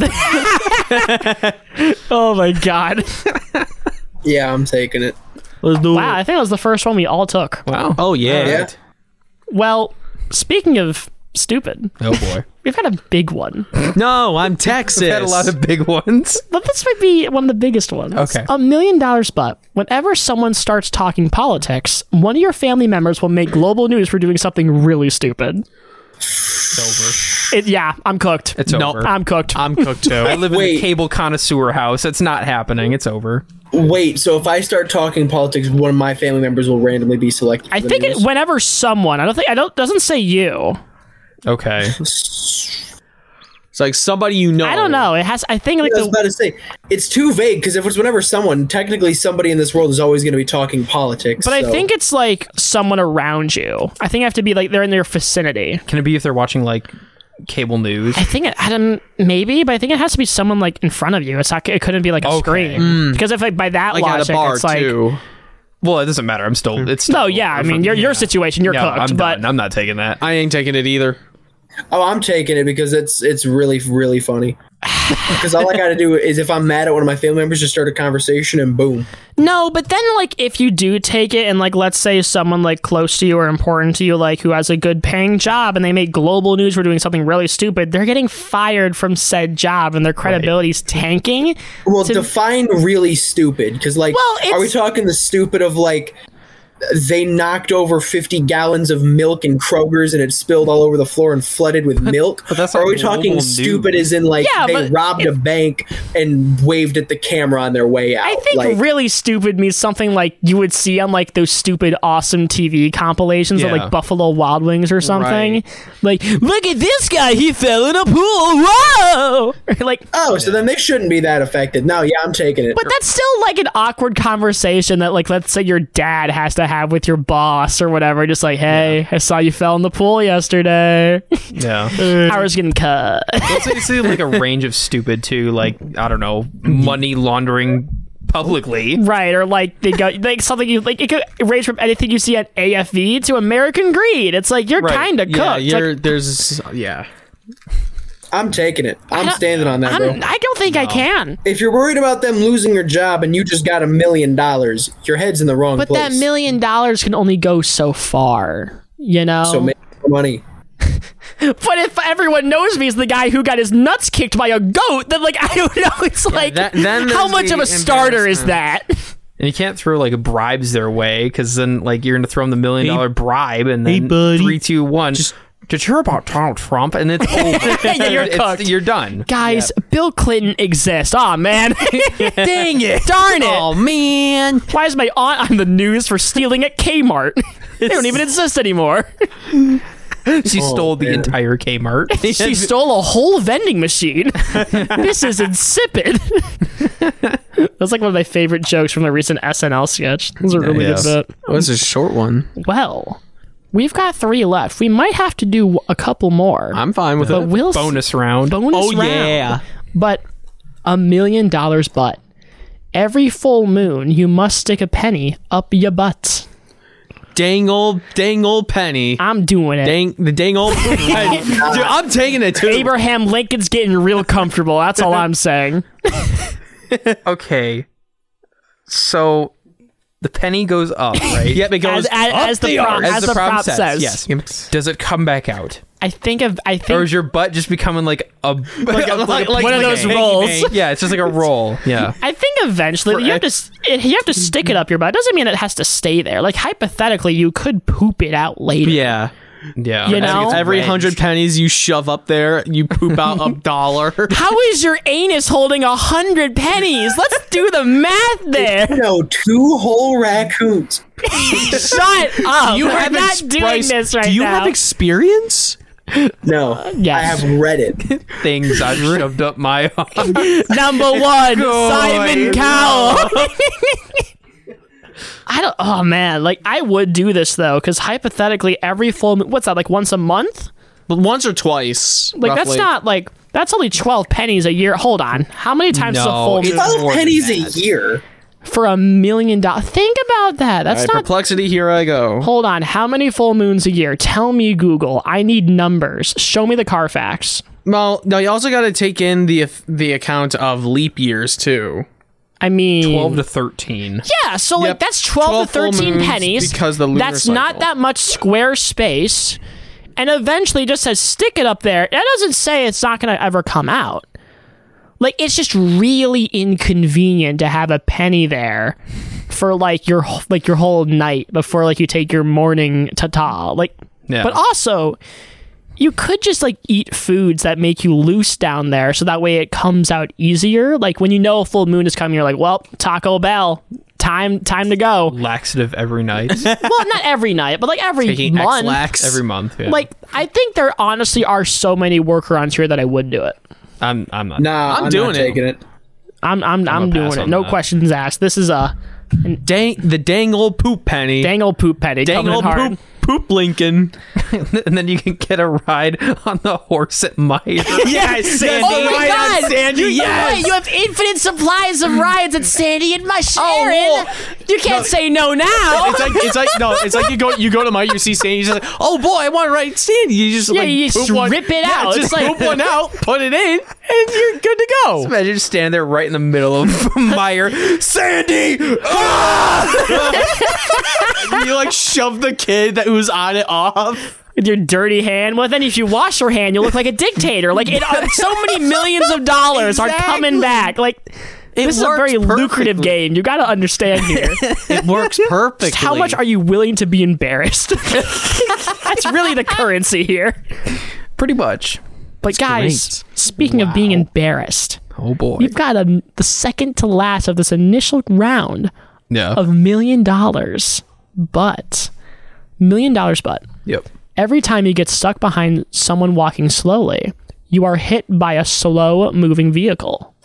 [SPEAKER 6] the- Oh my god.
[SPEAKER 5] Yeah, I'm taking it.
[SPEAKER 4] Let's do
[SPEAKER 6] Wow, I think that was the first one we all took.
[SPEAKER 7] wow.
[SPEAKER 4] Oh yeah.
[SPEAKER 5] Yeah.
[SPEAKER 6] Well, speaking of stupid.
[SPEAKER 7] Oh boy.
[SPEAKER 6] We've had a big one.
[SPEAKER 4] No, I'm Texas.
[SPEAKER 7] We've had a lot of big ones.
[SPEAKER 6] But this might be one of the biggest ones.
[SPEAKER 7] Okay.
[SPEAKER 6] A million dollars butt. Whenever someone starts talking politics, one of your family members will make global news for doing something really stupid.
[SPEAKER 7] It's over.
[SPEAKER 6] It, yeah, I'm cooked.
[SPEAKER 7] It's
[SPEAKER 4] Nope.
[SPEAKER 7] over.
[SPEAKER 6] I'm cooked.
[SPEAKER 4] I'm cooked too.
[SPEAKER 7] I live in
[SPEAKER 5] Wait.
[SPEAKER 7] the cable connoisseur house. It's not happening. It's over.
[SPEAKER 5] Wait, so if I start talking politics, one of my family members will randomly be selected.
[SPEAKER 6] I
[SPEAKER 5] for the
[SPEAKER 6] think it,
[SPEAKER 5] news?
[SPEAKER 6] whenever someone, I don't think, I don't, doesn't say you.
[SPEAKER 7] Okay.
[SPEAKER 4] It's like somebody you know.
[SPEAKER 6] I don't know. It has, I think like
[SPEAKER 5] I was
[SPEAKER 6] the,
[SPEAKER 5] about to say it's too vague because if it's whenever someone, technically somebody in this world is always going to be talking politics.
[SPEAKER 6] but I
[SPEAKER 5] so-
[SPEAKER 6] think it's like someone around you. I think I have to be like, they're in their vicinity.
[SPEAKER 7] Can it be if they're watching like cable news?
[SPEAKER 6] I think it, I don't, maybe, but I think it has to be someone like in front of you. It's not, it couldn't be like a
[SPEAKER 7] Okay.
[SPEAKER 6] screen. Because if like by that
[SPEAKER 4] Like
[SPEAKER 6] logic,
[SPEAKER 4] at a bar
[SPEAKER 6] it's like,
[SPEAKER 4] too.
[SPEAKER 7] Well, it doesn't matter. I'm still. It's still
[SPEAKER 6] no, yeah, I mean, your, your situation, you're
[SPEAKER 7] Yeah,
[SPEAKER 6] cooked,
[SPEAKER 7] I'm
[SPEAKER 6] but
[SPEAKER 7] done. I'm not taking that.
[SPEAKER 4] I ain't taking it either.
[SPEAKER 5] Oh, I'm taking it because it's it's really really funny. Because all I got to do is if I'm mad at one of my family members, just start a conversation and boom.
[SPEAKER 6] no, but then like if you do take it and like let's say someone like close to you or important to you, like who has a good paying job and they make global news for doing something really stupid, they're getting fired from said job and their credibility's tanking.
[SPEAKER 5] Well,
[SPEAKER 6] To-
[SPEAKER 5] define really stupid because like,
[SPEAKER 6] Well,
[SPEAKER 5] are we
[SPEAKER 6] it's-
[SPEAKER 5] talking the stupid of like? They knocked over fifty gallons of milk in Kroger's and it spilled all over the floor and flooded with milk.
[SPEAKER 7] but that's
[SPEAKER 5] or
[SPEAKER 7] not
[SPEAKER 5] are we talking
[SPEAKER 7] global
[SPEAKER 5] stupid
[SPEAKER 7] news.
[SPEAKER 5] as in like
[SPEAKER 6] Yeah,
[SPEAKER 5] they
[SPEAKER 6] but
[SPEAKER 5] robbed a bank and waved at the camera on their way out?
[SPEAKER 6] I think
[SPEAKER 5] like,
[SPEAKER 6] really stupid means something like you would see on like those stupid awesome T V compilations of
[SPEAKER 7] Yeah.
[SPEAKER 6] like Buffalo Wild Wings or something.
[SPEAKER 4] Right.
[SPEAKER 6] Like, look at this guy, he fell in a pool. Whoa! Like,
[SPEAKER 5] oh, so then they shouldn't be that affected. No, yeah, I'm taking it.
[SPEAKER 6] but that's still like an awkward conversation that like let's say your dad has to have with your boss or whatever. Just like, hey, I saw you fell in the pool yesterday.
[SPEAKER 7] Yeah.
[SPEAKER 6] Hours getting cut.
[SPEAKER 7] Let's say, say like a range of stupid too, like I don't know, money laundering publicly.
[SPEAKER 6] Right, or like they go like something you like it could range from anything you see at A F V to American Greed. It's like you're
[SPEAKER 7] Right.
[SPEAKER 6] kind of
[SPEAKER 4] Yeah,
[SPEAKER 6] cooked. It's
[SPEAKER 4] you're
[SPEAKER 6] like,
[SPEAKER 4] there's yeah.
[SPEAKER 5] I'm taking it. I'm
[SPEAKER 6] don't-
[SPEAKER 5] standing on that,
[SPEAKER 6] I'm,
[SPEAKER 5] bro.
[SPEAKER 6] I don't think I can.
[SPEAKER 5] If you're worried about them losing their job and you just got a million dollars, your head's in the wrong
[SPEAKER 6] But
[SPEAKER 5] place.
[SPEAKER 6] that million dollars can only go so far, you know.
[SPEAKER 5] So make more money.
[SPEAKER 6] But if everyone knows me as the guy who got his nuts kicked by a goat, then like I don't know. It's like
[SPEAKER 4] that- then
[SPEAKER 6] how
[SPEAKER 4] there's
[SPEAKER 6] much
[SPEAKER 4] the
[SPEAKER 6] of a starter is
[SPEAKER 4] embarrassment.
[SPEAKER 6] that?
[SPEAKER 7] And you can't throw like bribes their way because then like you're gonna throw them the million dollar bribe and
[SPEAKER 4] hey,
[SPEAKER 7] then
[SPEAKER 4] buddy.
[SPEAKER 7] three, two, one.
[SPEAKER 4] Just-
[SPEAKER 7] Did you hear about Donald Trump? And it's over.
[SPEAKER 6] Yeah, you're
[SPEAKER 7] It's-
[SPEAKER 6] cooked.
[SPEAKER 7] You're done.
[SPEAKER 6] Guys, Bill Clinton exists. Aw, man. Dang it. Darn it.
[SPEAKER 4] Oh man.
[SPEAKER 6] Why is my aunt on the news for stealing at Kmart? They don't even exist anymore.
[SPEAKER 7] She stole the entire Kmart.
[SPEAKER 6] She stole a whole vending machine. This is insipid. That's like one of my favorite jokes from the recent S N L sketch. It was a really
[SPEAKER 7] Yes.
[SPEAKER 6] good bit.
[SPEAKER 4] Oh, this is a short one.
[SPEAKER 6] Well, we've got three left. We might have to do a couple more.
[SPEAKER 4] I'm fine with
[SPEAKER 6] but
[SPEAKER 4] it.
[SPEAKER 6] we'll s-
[SPEAKER 7] Bonus round.
[SPEAKER 6] bonus
[SPEAKER 4] Oh,
[SPEAKER 6] round.
[SPEAKER 4] yeah.
[SPEAKER 6] But a million dollars butt. Every full moon, you must stick a penny up your butt.
[SPEAKER 4] Dang old, dang old penny.
[SPEAKER 6] I'm doing it.
[SPEAKER 4] Dang the dang old penny. Dude, I'm taking it too.
[SPEAKER 6] Abraham Lincoln's getting real comfortable. That's all I'm saying.
[SPEAKER 7] Okay. So the penny goes up, right?
[SPEAKER 4] Yep, it goes
[SPEAKER 6] As, as,
[SPEAKER 4] up
[SPEAKER 6] as the,
[SPEAKER 4] the
[SPEAKER 6] prop,
[SPEAKER 4] arse.
[SPEAKER 6] as the prop says.
[SPEAKER 7] Yes. Does it come back out?
[SPEAKER 6] I think of. I think.
[SPEAKER 7] Or is your butt just becoming like a like, a,
[SPEAKER 4] like-
[SPEAKER 7] a-
[SPEAKER 4] like-
[SPEAKER 6] one of
[SPEAKER 4] like
[SPEAKER 6] those
[SPEAKER 4] a hanky
[SPEAKER 6] rolls.
[SPEAKER 4] panky.
[SPEAKER 7] Yeah, it's just like a roll. Yeah.
[SPEAKER 6] I think eventually you have to s- it, you have to stick it up your butt. Doesn't mean it has to stay there. Like hypothetically, you could poop it out later.
[SPEAKER 4] Yeah.
[SPEAKER 7] Yeah.
[SPEAKER 6] You
[SPEAKER 7] I think
[SPEAKER 6] know?
[SPEAKER 7] it's
[SPEAKER 4] Every
[SPEAKER 7] wedged.
[SPEAKER 4] hundred pennies you shove up there, you poop out a dollar.
[SPEAKER 6] How is your anus holding a hundred pennies? Let's do the math there.
[SPEAKER 5] You know, two whole raccoons.
[SPEAKER 6] Shut up.
[SPEAKER 4] You
[SPEAKER 6] We're
[SPEAKER 4] have
[SPEAKER 6] not
[SPEAKER 4] ex-
[SPEAKER 6] doing
[SPEAKER 4] Bryce,
[SPEAKER 6] this right
[SPEAKER 4] Do you
[SPEAKER 6] now.
[SPEAKER 4] have experience?
[SPEAKER 5] No,
[SPEAKER 6] yes.
[SPEAKER 5] I have read it.
[SPEAKER 7] things I shoved up my arm.
[SPEAKER 6] Number one, Simon Cowell. I don't. Oh man, like I would do this though, because hypothetically, every full moon, what's that? Like once a month?
[SPEAKER 4] But once or twice.
[SPEAKER 6] Like that's
[SPEAKER 4] roughly.
[SPEAKER 6] not like that's only twelve pennies a year. Hold on, how many times is a
[SPEAKER 7] No,
[SPEAKER 6] full
[SPEAKER 7] it's
[SPEAKER 6] moon
[SPEAKER 7] more
[SPEAKER 5] Twelve
[SPEAKER 7] than
[SPEAKER 5] pennies
[SPEAKER 7] that.
[SPEAKER 5] a year.
[SPEAKER 6] for a million dollars? Think about that. That's
[SPEAKER 4] All right,
[SPEAKER 6] not.
[SPEAKER 4] perplexity. Here I go.
[SPEAKER 6] Hold on, how many full moons a year? Tell me, Google. I need numbers. Show me the Carfax.
[SPEAKER 4] Well, no, you also got to take in the the account of leap years too.
[SPEAKER 6] I mean,
[SPEAKER 7] twelve to thirteen.
[SPEAKER 6] yeah. So like
[SPEAKER 4] Yep,
[SPEAKER 6] that's twelve,
[SPEAKER 4] twelve
[SPEAKER 6] to
[SPEAKER 4] full
[SPEAKER 6] thirteen
[SPEAKER 4] moons
[SPEAKER 6] pennies.
[SPEAKER 4] because the lunar
[SPEAKER 6] that's not
[SPEAKER 4] cycle.
[SPEAKER 6] that much square space. and eventually just says stick it up there. That doesn't say it's not going to ever come out. Like, it's just really inconvenient to have a penny there for like your like your whole night before like you take your morning ta-ta. Like,
[SPEAKER 7] Yeah.
[SPEAKER 6] but also you could just like eat foods that make you loose down there, so that way it comes out easier. Like when you know a full moon is coming, you're like, well, Taco Bell, time time to go.
[SPEAKER 7] Laxative every night.
[SPEAKER 6] Well, not every night, but like every
[SPEAKER 4] Taking
[SPEAKER 6] month.
[SPEAKER 4] X-Lax.
[SPEAKER 7] Every month. Yeah.
[SPEAKER 6] Like, I think there honestly are so many workarounds here that I would do it.
[SPEAKER 7] I'm I'm not.
[SPEAKER 5] Nah,
[SPEAKER 4] I'm
[SPEAKER 5] I'm,
[SPEAKER 4] doing
[SPEAKER 5] not
[SPEAKER 4] it.
[SPEAKER 5] taking it.
[SPEAKER 6] I'm I'm I'm,
[SPEAKER 7] a
[SPEAKER 6] doing
[SPEAKER 7] pass
[SPEAKER 6] it.
[SPEAKER 7] on
[SPEAKER 6] No
[SPEAKER 7] that.
[SPEAKER 6] questions asked. This is a
[SPEAKER 4] Dang, the dang old poop penny.
[SPEAKER 6] dang old poop penny
[SPEAKER 4] dang
[SPEAKER 6] coming in
[SPEAKER 4] old
[SPEAKER 6] hard.
[SPEAKER 4] poop, poop Lincoln.
[SPEAKER 7] And then you can get a ride on the horse at Meyer.
[SPEAKER 4] Yes, Sandy.
[SPEAKER 6] Oh my
[SPEAKER 4] Right
[SPEAKER 6] god!
[SPEAKER 4] on, Sandy,
[SPEAKER 6] you,
[SPEAKER 4] yes.
[SPEAKER 6] wait, you have infinite supplies of rides at Sandy and my Sharon.
[SPEAKER 4] Oh,
[SPEAKER 6] you can't say no now.
[SPEAKER 4] It's like it's like no, it's like you go you go to Mike, you see Sandy, you're just like, oh boy, I want to write Sandy. You just
[SPEAKER 6] Yeah,
[SPEAKER 4] like
[SPEAKER 6] you just
[SPEAKER 4] poop one,
[SPEAKER 6] rip it
[SPEAKER 4] yeah,
[SPEAKER 6] out.
[SPEAKER 4] just
[SPEAKER 6] It's like-
[SPEAKER 4] poop one out, put it in, and you're good to go.
[SPEAKER 7] Imagine just standing there right in the middle of Meyer. Sandy! Ah!
[SPEAKER 4] You like shove the kid that was on it off.
[SPEAKER 6] With your dirty hand. Well, then if you wash your hand, you look like a dictator. Like, it, uh, so many millions of dollars are coming
[SPEAKER 4] Exactly.
[SPEAKER 6] back. Like,
[SPEAKER 4] It
[SPEAKER 6] this is a
[SPEAKER 4] works
[SPEAKER 6] very lucrative
[SPEAKER 4] perfectly.
[SPEAKER 6] game. You got to understand here.
[SPEAKER 4] It works perfectly.
[SPEAKER 6] Just how much are you willing to be embarrassed? That's really the currency here.
[SPEAKER 7] Pretty much.
[SPEAKER 6] But guys,
[SPEAKER 4] great.
[SPEAKER 6] speaking of being embarrassed,
[SPEAKER 7] Oh boy.
[SPEAKER 6] you've got a, the second to last of this initial round
[SPEAKER 7] Yeah.
[SPEAKER 6] of million dollars. But, million dollars but.
[SPEAKER 7] Yep.
[SPEAKER 6] Every time you get stuck behind someone walking slowly, you are hit by a slow moving vehicle.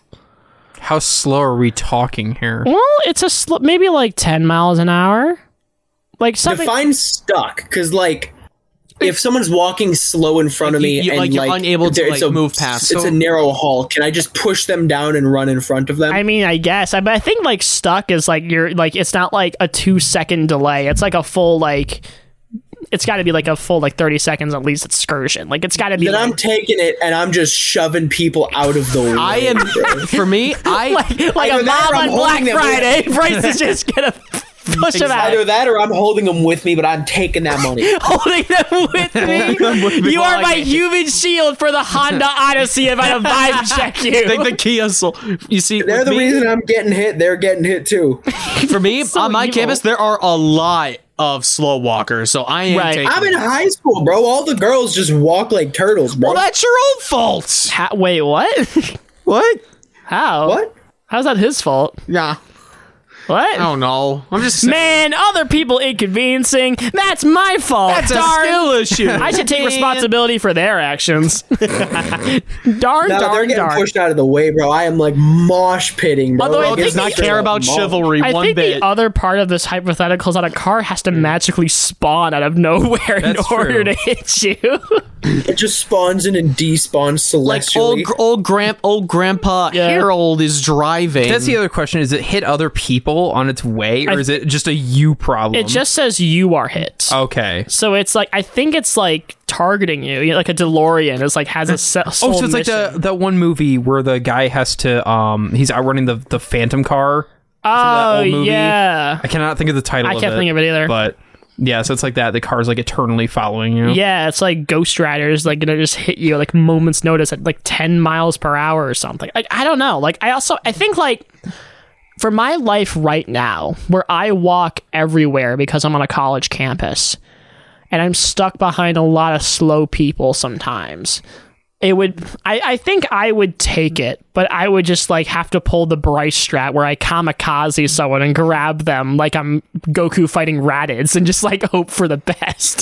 [SPEAKER 7] How slow are we talking here?
[SPEAKER 6] Well, it's a sl- maybe like ten miles an hour. Like something.
[SPEAKER 5] Define stuck, because like if someone's walking slow in front of me
[SPEAKER 4] You- you-
[SPEAKER 5] and
[SPEAKER 4] like, you're
[SPEAKER 5] like
[SPEAKER 4] unable to,
[SPEAKER 5] there-
[SPEAKER 4] like,
[SPEAKER 5] it's a,
[SPEAKER 4] move past.
[SPEAKER 5] it's
[SPEAKER 4] So-
[SPEAKER 5] a narrow hall. Can I just push them down and run in front of them?
[SPEAKER 6] I mean, I guess. I, but I think like stuck is like you're like it's not like a two second delay. It's like a full like. It's got to be like a full like thirty seconds at least excursion. Like it's got to be.
[SPEAKER 5] then
[SPEAKER 6] like,
[SPEAKER 5] I'm taking it and I'm just shoving people out of the way.
[SPEAKER 4] I am
[SPEAKER 5] bro.
[SPEAKER 4] for me, I
[SPEAKER 6] like, like
[SPEAKER 5] Either
[SPEAKER 6] a
[SPEAKER 5] that or
[SPEAKER 6] mob
[SPEAKER 5] I'm
[SPEAKER 6] on Black
[SPEAKER 5] holding them
[SPEAKER 6] Friday. Bryce is just gonna push him out.
[SPEAKER 5] Either that or I'm holding them with me, but I'm taking that money.
[SPEAKER 6] Holding them with me. You are my human shield for the Honda Odyssey if I vibe check you.
[SPEAKER 4] like the Kia Soul. You see,
[SPEAKER 5] They're
[SPEAKER 4] with
[SPEAKER 5] the
[SPEAKER 4] me-
[SPEAKER 5] reason I'm getting hit. They're getting hit too.
[SPEAKER 4] for me
[SPEAKER 6] So
[SPEAKER 4] on my
[SPEAKER 6] evil.
[SPEAKER 4] campus there are a lot of slow walkers, so I am
[SPEAKER 6] Right.
[SPEAKER 4] taking.
[SPEAKER 5] I'm in high school, bro. All the girls just walk like turtles, bro.
[SPEAKER 4] well, that's your own fault.
[SPEAKER 6] Ha- wait, what?
[SPEAKER 4] What?
[SPEAKER 6] How?
[SPEAKER 5] What?
[SPEAKER 6] How's that his fault?
[SPEAKER 4] Yeah,
[SPEAKER 6] What?
[SPEAKER 4] I don't know. I'm just saying.
[SPEAKER 6] Man, other people inconveniencing. That's my fault.
[SPEAKER 4] That's a
[SPEAKER 6] darn.
[SPEAKER 4] skill issue.
[SPEAKER 6] I should take
[SPEAKER 4] Man.
[SPEAKER 6] responsibility for their actions. darn,
[SPEAKER 5] No, they're
[SPEAKER 6] darn,
[SPEAKER 5] getting
[SPEAKER 6] darn.
[SPEAKER 5] pushed out of the way, bro. I am like mosh pitting, bro.
[SPEAKER 6] Although I
[SPEAKER 5] Like,
[SPEAKER 6] think
[SPEAKER 5] it's
[SPEAKER 4] does not
[SPEAKER 5] straight
[SPEAKER 4] care
[SPEAKER 5] up
[SPEAKER 4] about
[SPEAKER 5] mosh.
[SPEAKER 4] chivalry
[SPEAKER 6] I
[SPEAKER 4] one
[SPEAKER 6] think
[SPEAKER 4] bit.
[SPEAKER 6] the other part of this hypothetical is that a car has to magically spawn out of nowhere in
[SPEAKER 7] That's
[SPEAKER 6] order
[SPEAKER 7] true.
[SPEAKER 6] to hit you.
[SPEAKER 5] It just spawns in and despawns
[SPEAKER 4] like
[SPEAKER 5] celestially.
[SPEAKER 4] old old grand old grandpa
[SPEAKER 6] Yeah.
[SPEAKER 4] Harold is driving.
[SPEAKER 7] That's the other question. Is it hit other people on its way, or
[SPEAKER 6] I-
[SPEAKER 7] is it just a you problem?
[SPEAKER 6] It just says you are hit.
[SPEAKER 7] Okay.
[SPEAKER 6] So it's like I think it's like targeting you, you know, like a DeLorean. It's like has a se-
[SPEAKER 7] Oh,
[SPEAKER 6] sole
[SPEAKER 7] so it's like
[SPEAKER 6] mission.
[SPEAKER 7] the that one movie where the guy has to um he's outrunning the the Phantom car. that
[SPEAKER 6] oh
[SPEAKER 7] old movie?
[SPEAKER 6] yeah,
[SPEAKER 7] I cannot think of the title.
[SPEAKER 6] I
[SPEAKER 7] of
[SPEAKER 6] can't
[SPEAKER 7] it,
[SPEAKER 6] think of it either.
[SPEAKER 7] But yeah, so it's like that. The car's like eternally following you.
[SPEAKER 6] Yeah, it's like Ghost Riders, like gonna just hit you like moments notice at like ten miles per hour or something. Like I don't know. Like I also I think like for my life right now, where I walk everywhere because I'm on a college campus, and I'm stuck behind a lot of slow people sometimes. It would, I, I think I would take it, but I would just like have to pull the Bryce strat where I kamikaze someone and grab them like I'm Goku fighting Raditz and just like hope for the best.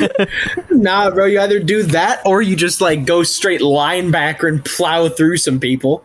[SPEAKER 5] Nah, bro. You either do that or you just like go straight linebacker and plow through some people.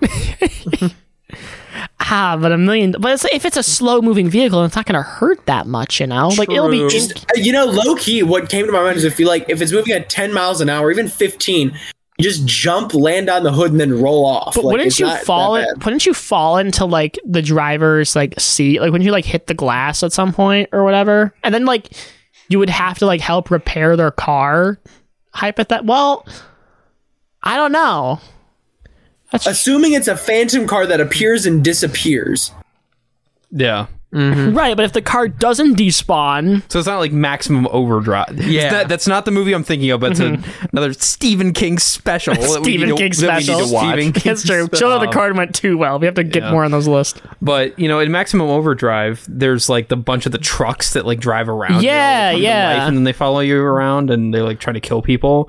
[SPEAKER 6] ah, but a million, but it's, if it's a slow moving vehicle, it's not going to hurt that much, you know? Like it'll be
[SPEAKER 7] True.
[SPEAKER 6] just,
[SPEAKER 5] Uh, You know, low key, what came to my mind is if you like, if it's moving at ten miles an hour, even fifteen, you just jump, land on the hood, and then roll off.
[SPEAKER 6] but
[SPEAKER 5] Like,
[SPEAKER 6] wouldn't
[SPEAKER 5] it's
[SPEAKER 6] you
[SPEAKER 5] not
[SPEAKER 6] fall?
[SPEAKER 5] that
[SPEAKER 6] In,
[SPEAKER 5] bad.
[SPEAKER 6] wouldn't you fall into like the driver's like seat? Like when you like hit the glass at some point or whatever, and then like you would have to like help repair their car. Hypothet. Well, I don't know.
[SPEAKER 5] Assuming it's a phantom car that appears and disappears.
[SPEAKER 7] Yeah.
[SPEAKER 6] Right, but if the car doesn't despawn,
[SPEAKER 7] So it's not like Maximum Overdrive.
[SPEAKER 4] Yeah.
[SPEAKER 7] That, that's not the movie I'm thinking of, but it's a, another Stephen King special. that we
[SPEAKER 6] Stephen
[SPEAKER 7] need to-
[SPEAKER 6] King
[SPEAKER 7] that we need
[SPEAKER 6] special.
[SPEAKER 7] to watch.
[SPEAKER 4] Stephen King
[SPEAKER 6] it's true. Children of the Card went too well. We have to get
[SPEAKER 7] Yeah.
[SPEAKER 6] more on those lists.
[SPEAKER 7] But, you know, in Maximum Overdrive, there's like the bunch of the trucks that like drive around. you know,
[SPEAKER 6] Yeah,
[SPEAKER 7] come to
[SPEAKER 6] yeah.
[SPEAKER 7] life, and then they follow you around and they like try to kill people.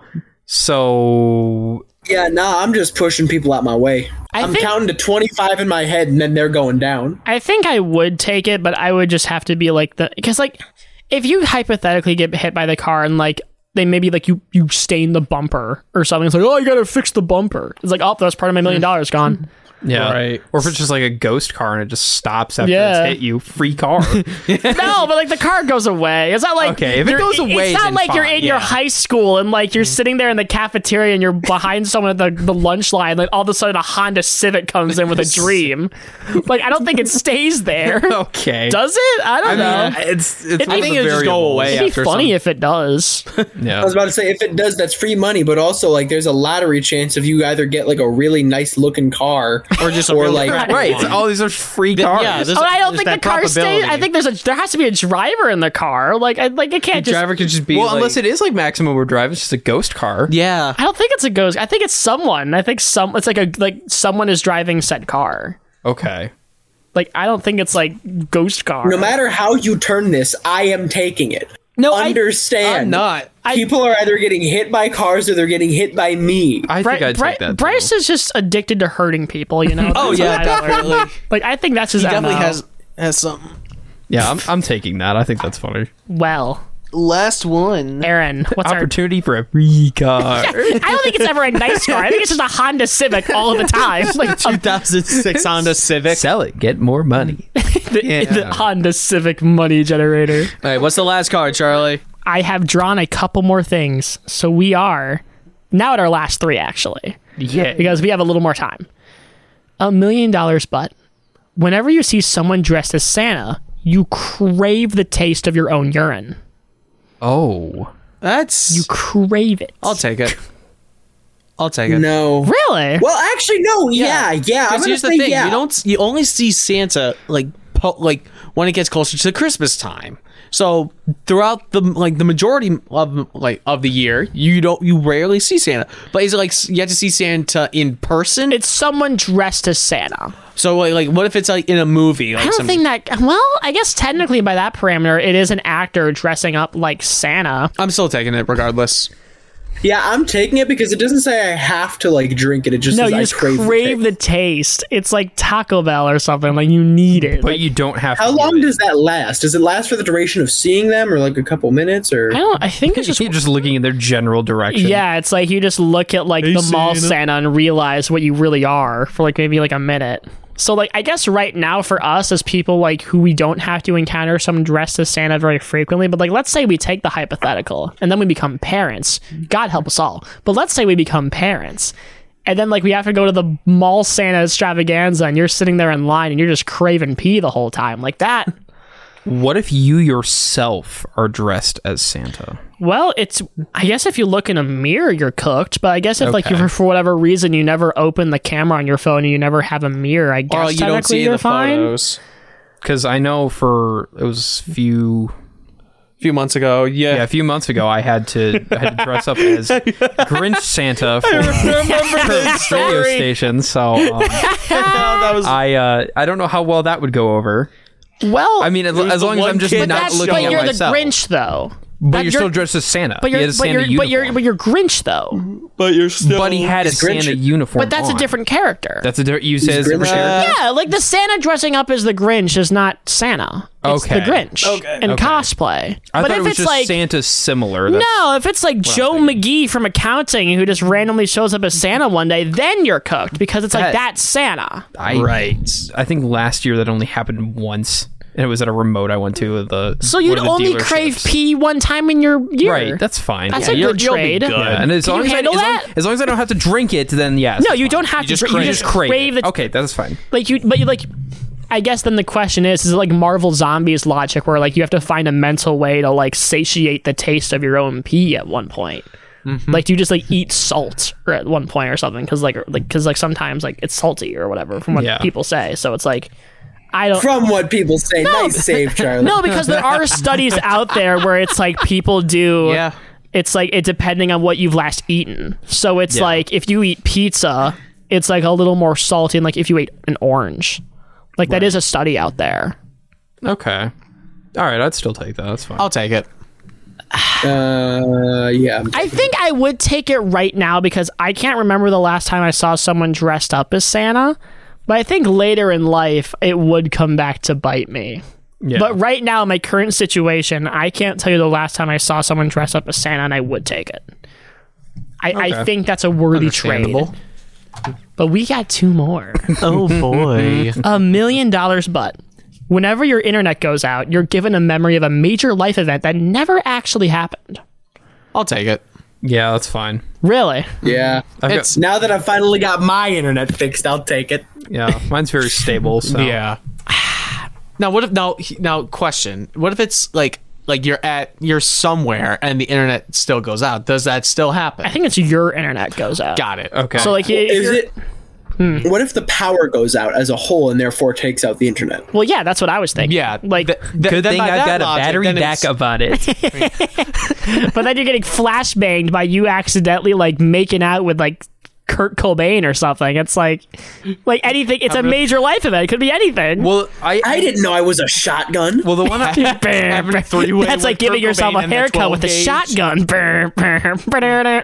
[SPEAKER 7] So
[SPEAKER 5] Yeah, nah, I'm just pushing people out my way.
[SPEAKER 6] I
[SPEAKER 5] I'm
[SPEAKER 6] think-
[SPEAKER 5] counting to twenty-five in my head, and then they're going down.
[SPEAKER 6] I think I would take it, but I would just have to be like the because like if you hypothetically get hit by the car and like they maybe like you you stain the bumper or something, it's like, oh, you gotta fix the bumper. It's like, oh, that's part of my million dollars gone.
[SPEAKER 7] yeah,
[SPEAKER 4] Right.
[SPEAKER 7] Or if it's just like a ghost car and it just stops after
[SPEAKER 6] Yeah.
[SPEAKER 7] it's hit you, free car.
[SPEAKER 6] No, but like the car goes away. It's not like
[SPEAKER 7] Okay, if it
[SPEAKER 6] you're-
[SPEAKER 7] goes away,
[SPEAKER 6] it's not
[SPEAKER 7] then
[SPEAKER 6] like you're
[SPEAKER 7] fine,
[SPEAKER 6] in your
[SPEAKER 7] yeah.
[SPEAKER 6] high school and like you're sitting there in the cafeteria and you're behind someone at the, the lunch line. Like all of a sudden a Honda Civic comes in with a dream. Like I don't think it stays there.
[SPEAKER 7] okay,
[SPEAKER 6] Does it? I don't
[SPEAKER 7] I
[SPEAKER 6] know.
[SPEAKER 7] mean, it's it's.
[SPEAKER 6] I
[SPEAKER 7] one of
[SPEAKER 4] think
[SPEAKER 7] the
[SPEAKER 4] it'll just go
[SPEAKER 7] variables.
[SPEAKER 4] away.
[SPEAKER 6] It'd be
[SPEAKER 4] after
[SPEAKER 6] funny
[SPEAKER 4] some-
[SPEAKER 6] if it does.
[SPEAKER 7] Yeah.
[SPEAKER 5] I was about to say, if it does, that's free money, but also, like, there's a lottery chance if you either get, like, a really nice looking car
[SPEAKER 4] Or just a
[SPEAKER 5] or,
[SPEAKER 4] really
[SPEAKER 5] like,
[SPEAKER 4] crappy
[SPEAKER 7] Right,
[SPEAKER 4] one.
[SPEAKER 7] it's, all these are free
[SPEAKER 4] Th-
[SPEAKER 7] cars.
[SPEAKER 4] yeah, there's-
[SPEAKER 6] Oh, I don't
[SPEAKER 4] there's
[SPEAKER 6] think the
[SPEAKER 4] that
[SPEAKER 6] car stays.
[SPEAKER 4] probability.
[SPEAKER 6] I think there's a there has to be a driver in the car. Like I like it
[SPEAKER 4] The
[SPEAKER 6] can't just.
[SPEAKER 4] driver could just be
[SPEAKER 7] well,
[SPEAKER 4] like,
[SPEAKER 7] unless it is like Maximum Overdrive, it's just a ghost car.
[SPEAKER 4] yeah.
[SPEAKER 6] I don't think it's a ghost. I think it's someone. I think some. It's like a like someone is driving said car.
[SPEAKER 7] Okay.
[SPEAKER 6] Like I don't think it's like ghost car.
[SPEAKER 5] no matter how you turn this, I am taking it.
[SPEAKER 6] No, I-
[SPEAKER 5] Understand.
[SPEAKER 4] I'm not.
[SPEAKER 6] I-
[SPEAKER 5] People are either getting hit by cars or they're getting hit by me.
[SPEAKER 7] I
[SPEAKER 6] Bri-
[SPEAKER 7] think I'd
[SPEAKER 6] Bri-
[SPEAKER 7] take that.
[SPEAKER 6] Bryce
[SPEAKER 7] too.
[SPEAKER 6] is just addicted to hurting people. You know.
[SPEAKER 4] Oh
[SPEAKER 6] That's
[SPEAKER 4] yeah,
[SPEAKER 6] what I learned.
[SPEAKER 4] definitely.
[SPEAKER 6] Like I think that's his.
[SPEAKER 4] He definitely
[SPEAKER 6] M O.
[SPEAKER 4] has has something.
[SPEAKER 7] Yeah, I'm, I'm taking that. I think that's funny.
[SPEAKER 6] Well,
[SPEAKER 4] Last one.
[SPEAKER 6] Aaron, what's our?
[SPEAKER 7] Opportunity for a free car.
[SPEAKER 6] I don't think it's ever a nice car. I think it's just a Honda Civic all of the time. Like
[SPEAKER 4] two thousand six Honda Civic.
[SPEAKER 7] Sell it, get more money.
[SPEAKER 6] the,
[SPEAKER 4] Yeah.
[SPEAKER 6] the Honda Civic money generator.
[SPEAKER 4] All right, what's the last card, Charlie?
[SPEAKER 6] I have drawn a couple more things, so we are now at our last three actually,
[SPEAKER 7] Yeah.
[SPEAKER 6] because we have a little more time. A million dollars, but whenever you see someone dressed as Santa, you crave the taste of your own urine.
[SPEAKER 7] Oh.
[SPEAKER 4] That's.
[SPEAKER 6] You crave it.
[SPEAKER 4] I'll take it. I'll take it.
[SPEAKER 5] No.
[SPEAKER 6] Really?
[SPEAKER 5] Well, actually, no. Yeah, yeah. I'm
[SPEAKER 4] Because
[SPEAKER 5] gonna
[SPEAKER 4] here's the
[SPEAKER 5] say
[SPEAKER 4] thing:
[SPEAKER 5] yeah.
[SPEAKER 4] you don't. You only see Santa like po- like when it gets closer to Christmas time. So throughout the like the majority of like of the year, you don't you rarely see Santa. But is it like you have to see Santa in person?
[SPEAKER 6] It's someone dressed as Santa.
[SPEAKER 4] So like, like what if it's like in a movie? Like
[SPEAKER 6] I don't
[SPEAKER 4] some,
[SPEAKER 6] think that. Well, I guess technically by that parameter, it is an actor dressing up like Santa.
[SPEAKER 4] I'm still taking it regardless.
[SPEAKER 5] Yeah, I'm taking it because it doesn't say I have to like drink it. It just
[SPEAKER 6] No,
[SPEAKER 5] says
[SPEAKER 6] you
[SPEAKER 5] I
[SPEAKER 6] just
[SPEAKER 5] crave,
[SPEAKER 6] crave,
[SPEAKER 5] the
[SPEAKER 6] the, taste. It's like Taco Bell or something. Like you need it.
[SPEAKER 7] But
[SPEAKER 6] Like,
[SPEAKER 7] you don't have
[SPEAKER 5] How
[SPEAKER 7] to.
[SPEAKER 5] long
[SPEAKER 7] do it.
[SPEAKER 5] does that last? Does it last for the duration of seeing them, or like a couple minutes, or?
[SPEAKER 6] I don't. I think it's just.
[SPEAKER 7] You're just looking in their general direction.
[SPEAKER 6] Yeah, it's like you just look at like
[SPEAKER 4] Hey,
[SPEAKER 6] the mall
[SPEAKER 4] Santa.
[SPEAKER 6] Santa and realize what you really are for like maybe like a minute. So like I guess right now for us as people like who we don't have to encounter someone dressed as Santa very frequently, but like let's say we take the hypothetical and then we become parents. God help us all. But let's say we become parents. And then like we have to go to the mall Santa extravaganza and you're sitting there in line and you're just craving pee the whole time. Like that.
[SPEAKER 7] What if you yourself are dressed as Santa?
[SPEAKER 6] Well, it's. I guess if you look in a mirror, you're cooked. But I guess if, like,
[SPEAKER 7] Okay.
[SPEAKER 6] you, for whatever reason, you never open the camera on your phone and you never have a mirror, I guess
[SPEAKER 4] Or you don't
[SPEAKER 6] technically
[SPEAKER 4] see
[SPEAKER 6] you're
[SPEAKER 4] the
[SPEAKER 6] fine.
[SPEAKER 4] photos.
[SPEAKER 7] Because I know for it was few
[SPEAKER 4] A few months ago, yeah.
[SPEAKER 7] yeah a few months ago I had to I had to dress up as Grinch Santa for, for radio station. So um,
[SPEAKER 4] that was
[SPEAKER 7] I uh, I don't know how well that would go over.
[SPEAKER 6] Well,
[SPEAKER 7] I mean, as,
[SPEAKER 4] was
[SPEAKER 7] as
[SPEAKER 4] the
[SPEAKER 7] long as
[SPEAKER 4] one
[SPEAKER 7] I'm just
[SPEAKER 4] kid
[SPEAKER 6] but
[SPEAKER 7] not
[SPEAKER 6] that's
[SPEAKER 7] looking
[SPEAKER 6] but
[SPEAKER 7] at
[SPEAKER 6] you're
[SPEAKER 7] myself.
[SPEAKER 6] the Grinch though.
[SPEAKER 7] But
[SPEAKER 6] That-
[SPEAKER 7] you're still dressed as Santa.
[SPEAKER 6] But
[SPEAKER 7] he
[SPEAKER 6] you're
[SPEAKER 7] had a
[SPEAKER 6] but
[SPEAKER 7] Santa
[SPEAKER 6] you're,
[SPEAKER 7] uniform.
[SPEAKER 6] but you're but you're Grinch though.
[SPEAKER 4] but you're still.
[SPEAKER 7] But he had a
[SPEAKER 5] He's Grinch.
[SPEAKER 7] Santa uniform.
[SPEAKER 6] But that's
[SPEAKER 7] on.
[SPEAKER 6] a different character.
[SPEAKER 7] That's a different. You say it's a different
[SPEAKER 5] Grinch.
[SPEAKER 7] character?
[SPEAKER 6] yeah, like the Santa dressing up as the Grinch is not Santa. It's
[SPEAKER 7] Okay.
[SPEAKER 6] the Grinch
[SPEAKER 4] Okay.
[SPEAKER 6] in
[SPEAKER 7] Okay.
[SPEAKER 6] cosplay.
[SPEAKER 7] I
[SPEAKER 6] but
[SPEAKER 7] thought
[SPEAKER 6] if
[SPEAKER 7] it was
[SPEAKER 6] it's
[SPEAKER 7] just
[SPEAKER 6] like
[SPEAKER 7] Santa similar. That's,
[SPEAKER 6] no, if it's like Joe McGee from accounting who just randomly shows up as Santa one day, then you're cooked because it's like
[SPEAKER 7] That-
[SPEAKER 6] that's Santa.
[SPEAKER 7] I,
[SPEAKER 4] Right.
[SPEAKER 7] I think last year that only happened once, and it was at a remote I went to. At the
[SPEAKER 6] So
[SPEAKER 7] one
[SPEAKER 6] you'd
[SPEAKER 7] of the
[SPEAKER 6] only
[SPEAKER 7] dealerships.
[SPEAKER 6] crave pee one time in your year.
[SPEAKER 7] Right, that's fine.
[SPEAKER 6] That's
[SPEAKER 7] yeah,
[SPEAKER 6] a
[SPEAKER 7] you're-
[SPEAKER 6] good
[SPEAKER 4] you'll be
[SPEAKER 6] trade.
[SPEAKER 4] good.
[SPEAKER 7] yeah, and as
[SPEAKER 6] Can
[SPEAKER 7] long
[SPEAKER 6] you
[SPEAKER 7] as, I,
[SPEAKER 6] handle
[SPEAKER 7] as, long,
[SPEAKER 6] that?
[SPEAKER 7] as long as I don't have to drink it, then yes.
[SPEAKER 6] No,
[SPEAKER 7] it's
[SPEAKER 6] you
[SPEAKER 7] fine.
[SPEAKER 6] don't have
[SPEAKER 4] You
[SPEAKER 6] to.
[SPEAKER 4] just
[SPEAKER 6] drink- you
[SPEAKER 4] crave
[SPEAKER 6] just
[SPEAKER 4] it.
[SPEAKER 7] crave
[SPEAKER 6] crave
[SPEAKER 7] it.
[SPEAKER 6] the
[SPEAKER 7] Okay, that's fine.
[SPEAKER 6] like you, but you like. I guess then the question is: is it like Marvel Zombies logic, where like you have to find a mental way to like satiate the taste of your own pee at one point?
[SPEAKER 7] Mm-hmm.
[SPEAKER 6] Like, do you just like eat salt or at one point or something? Because like, like, because like sometimes like it's salty or whatever from what
[SPEAKER 7] Yeah.
[SPEAKER 6] people say. So it's like, I don't.
[SPEAKER 5] From what people say. Nice save, Charlie.
[SPEAKER 6] No, because there are studies out there where it's like people do.
[SPEAKER 4] Yeah.
[SPEAKER 6] It's like it depending on what you've last eaten. So it's
[SPEAKER 7] Yeah.
[SPEAKER 6] like if you eat pizza, it's like a little more salty than like if you ate an orange. Like that is a study out there.
[SPEAKER 7] Okay. All right, I'd still take that. That's fine.
[SPEAKER 4] I'll take it.
[SPEAKER 5] Uh, yeah.
[SPEAKER 6] I think I would take it right now because I can't remember the last time I saw someone dressed up as Santa. But I think later in life it would come back to bite me.
[SPEAKER 7] Yeah.
[SPEAKER 6] But right now, in my current situation, I can't tell you the last time I saw someone dressed up as Santa, and I would take it. I, I
[SPEAKER 7] Okay.
[SPEAKER 6] think that's a worthy trade.
[SPEAKER 4] Understandable.
[SPEAKER 6] But we got two more.
[SPEAKER 4] Oh boy.
[SPEAKER 6] A million dollars but. Whenever your internet goes out, you're given a memory of a major life event that never actually happened.
[SPEAKER 4] I'll take it.
[SPEAKER 7] Yeah, that's fine.
[SPEAKER 6] Really?
[SPEAKER 5] Yeah.
[SPEAKER 7] I've
[SPEAKER 4] It's-
[SPEAKER 7] got,
[SPEAKER 5] Now that I've finally got my internet fixed, I'll take it.
[SPEAKER 7] yeah, mine's very stable. So
[SPEAKER 4] Yeah. Now what if now he- now question? What if it's like like you're at you're somewhere and the internet still goes out? Does that still happen?
[SPEAKER 6] I think it's your internet goes out.
[SPEAKER 4] Got it.
[SPEAKER 7] Okay.
[SPEAKER 6] So, like, if
[SPEAKER 5] Is
[SPEAKER 6] you're-
[SPEAKER 5] it? What if the power goes out as a whole and therefore takes out the internet?
[SPEAKER 6] well, yeah, that's what I was thinking.
[SPEAKER 4] Yeah.
[SPEAKER 6] Like,
[SPEAKER 4] th- th-
[SPEAKER 7] Good
[SPEAKER 4] then
[SPEAKER 7] thing
[SPEAKER 4] by
[SPEAKER 7] I've
[SPEAKER 4] that
[SPEAKER 7] got a
[SPEAKER 4] logic,
[SPEAKER 7] battery
[SPEAKER 4] then it's-
[SPEAKER 7] backup on it.
[SPEAKER 6] but then you're getting flashbanged by you accidentally, like, making out with, like, Kurt Cobain or something. It's like, like anything. It's a major life event. It could be anything.
[SPEAKER 7] Well, I,
[SPEAKER 5] I didn't know I was a shotgun.
[SPEAKER 7] well the one I,
[SPEAKER 4] having a three-way
[SPEAKER 6] That's
[SPEAKER 4] with
[SPEAKER 6] like giving
[SPEAKER 4] Kurt
[SPEAKER 6] yourself
[SPEAKER 4] Cobain
[SPEAKER 6] a
[SPEAKER 4] and the
[SPEAKER 6] haircut with a
[SPEAKER 4] twelve gauge.
[SPEAKER 6] shotgun. Brr, brr, brr.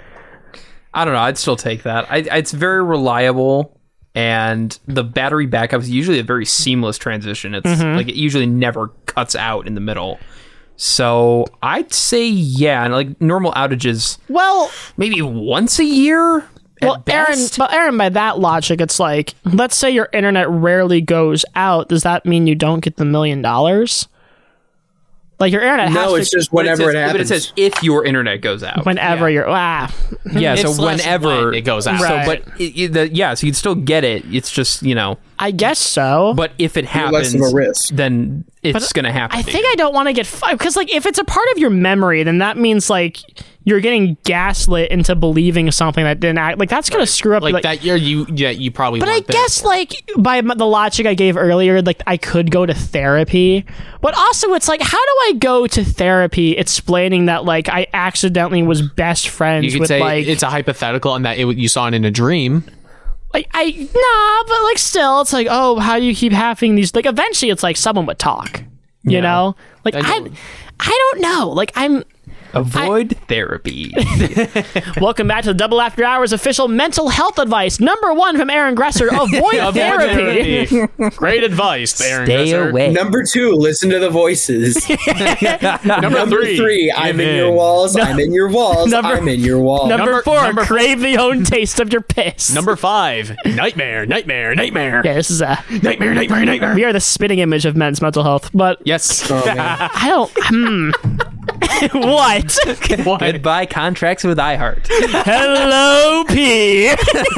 [SPEAKER 7] I don't know. I'd still take that. I, it's very reliable, and the battery backup is usually a very seamless transition. It's like it usually never cuts out in the middle. So I'd say yeah, and like normal outages,
[SPEAKER 6] Well,
[SPEAKER 7] maybe once a year.
[SPEAKER 6] well,
[SPEAKER 7] at
[SPEAKER 6] Aaron,
[SPEAKER 7] best.
[SPEAKER 6] but Aaron, by that logic, it's like, let's say your internet rarely goes out. Does that mean you don't get the million dollars? Like your internet
[SPEAKER 5] No,
[SPEAKER 6] has
[SPEAKER 5] it's
[SPEAKER 6] to,
[SPEAKER 5] just
[SPEAKER 7] But
[SPEAKER 5] whenever
[SPEAKER 7] says,
[SPEAKER 5] it happens.
[SPEAKER 7] But it says if your internet goes out.
[SPEAKER 6] whenever you're ah.
[SPEAKER 7] yeah,
[SPEAKER 4] It's
[SPEAKER 7] so
[SPEAKER 4] less
[SPEAKER 7] whenever
[SPEAKER 4] when it goes out.
[SPEAKER 7] So,
[SPEAKER 6] Right.
[SPEAKER 7] but it, it- the, yeah, so you'd still get it. It's just you know.
[SPEAKER 6] I guess so.
[SPEAKER 7] But if it
[SPEAKER 5] You're
[SPEAKER 7] happens,
[SPEAKER 5] less of a risk.
[SPEAKER 7] then it's gonna happen.
[SPEAKER 6] I
[SPEAKER 7] to
[SPEAKER 6] think
[SPEAKER 7] you.
[SPEAKER 6] I don't want to get because like if it's a part of your memory, then that means like you're getting gaslit into believing something that didn't act. Like that's gonna screw up.
[SPEAKER 4] Like,
[SPEAKER 6] like,
[SPEAKER 4] that year you yeah you probably
[SPEAKER 6] But I
[SPEAKER 4] want this.
[SPEAKER 6] guess like by m- the logic I gave earlier, like I could go to therapy, but also it's like how do I go to therapy explaining that like I accidentally was best friends
[SPEAKER 4] you could
[SPEAKER 6] with
[SPEAKER 4] say
[SPEAKER 6] like
[SPEAKER 4] it's a hypothetical and that it, you saw it in a dream.
[SPEAKER 6] like I nah, but like still it's like oh how do you keep having these like eventually it's like someone would talk, you
[SPEAKER 7] Yeah.
[SPEAKER 6] know like
[SPEAKER 4] I
[SPEAKER 6] I
[SPEAKER 4] know.
[SPEAKER 6] I don't know like I'm.
[SPEAKER 7] Avoid therapy.
[SPEAKER 6] Welcome back to the Double After Hours official mental health advice. Number one from Aaron Gresser: avoid therapy.
[SPEAKER 4] Great advice, Aaron.
[SPEAKER 7] Stay
[SPEAKER 4] Gresser.
[SPEAKER 7] away.
[SPEAKER 5] Number two, listen to the voices.
[SPEAKER 4] Number,
[SPEAKER 5] Number
[SPEAKER 4] three,
[SPEAKER 5] three, I'm
[SPEAKER 4] give
[SPEAKER 5] in your walls. I'm in your walls.
[SPEAKER 6] Number-
[SPEAKER 5] I'm in your walls.
[SPEAKER 6] Number,
[SPEAKER 4] Number-
[SPEAKER 6] four:
[SPEAKER 4] number four-
[SPEAKER 6] crave the own taste of your piss.
[SPEAKER 4] Number five, nightmare, nightmare, nightmare,
[SPEAKER 6] yeah, this is a
[SPEAKER 4] nightmare, nightmare, nightmare.
[SPEAKER 6] we are the spitting image of men's mental health. But
[SPEAKER 4] Yes.
[SPEAKER 5] Oh, man.
[SPEAKER 6] I don't. Hmm. What?
[SPEAKER 4] What?
[SPEAKER 7] Goodbye contracts with iHeart.
[SPEAKER 6] Hello, P.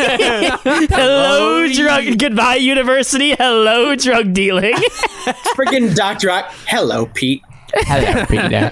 [SPEAKER 6] Hello, drug. Goodbye, university. Hello, drug dealing.
[SPEAKER 5] Freaking Doctor Ock. Hello, Pete.
[SPEAKER 4] Hello, Peter.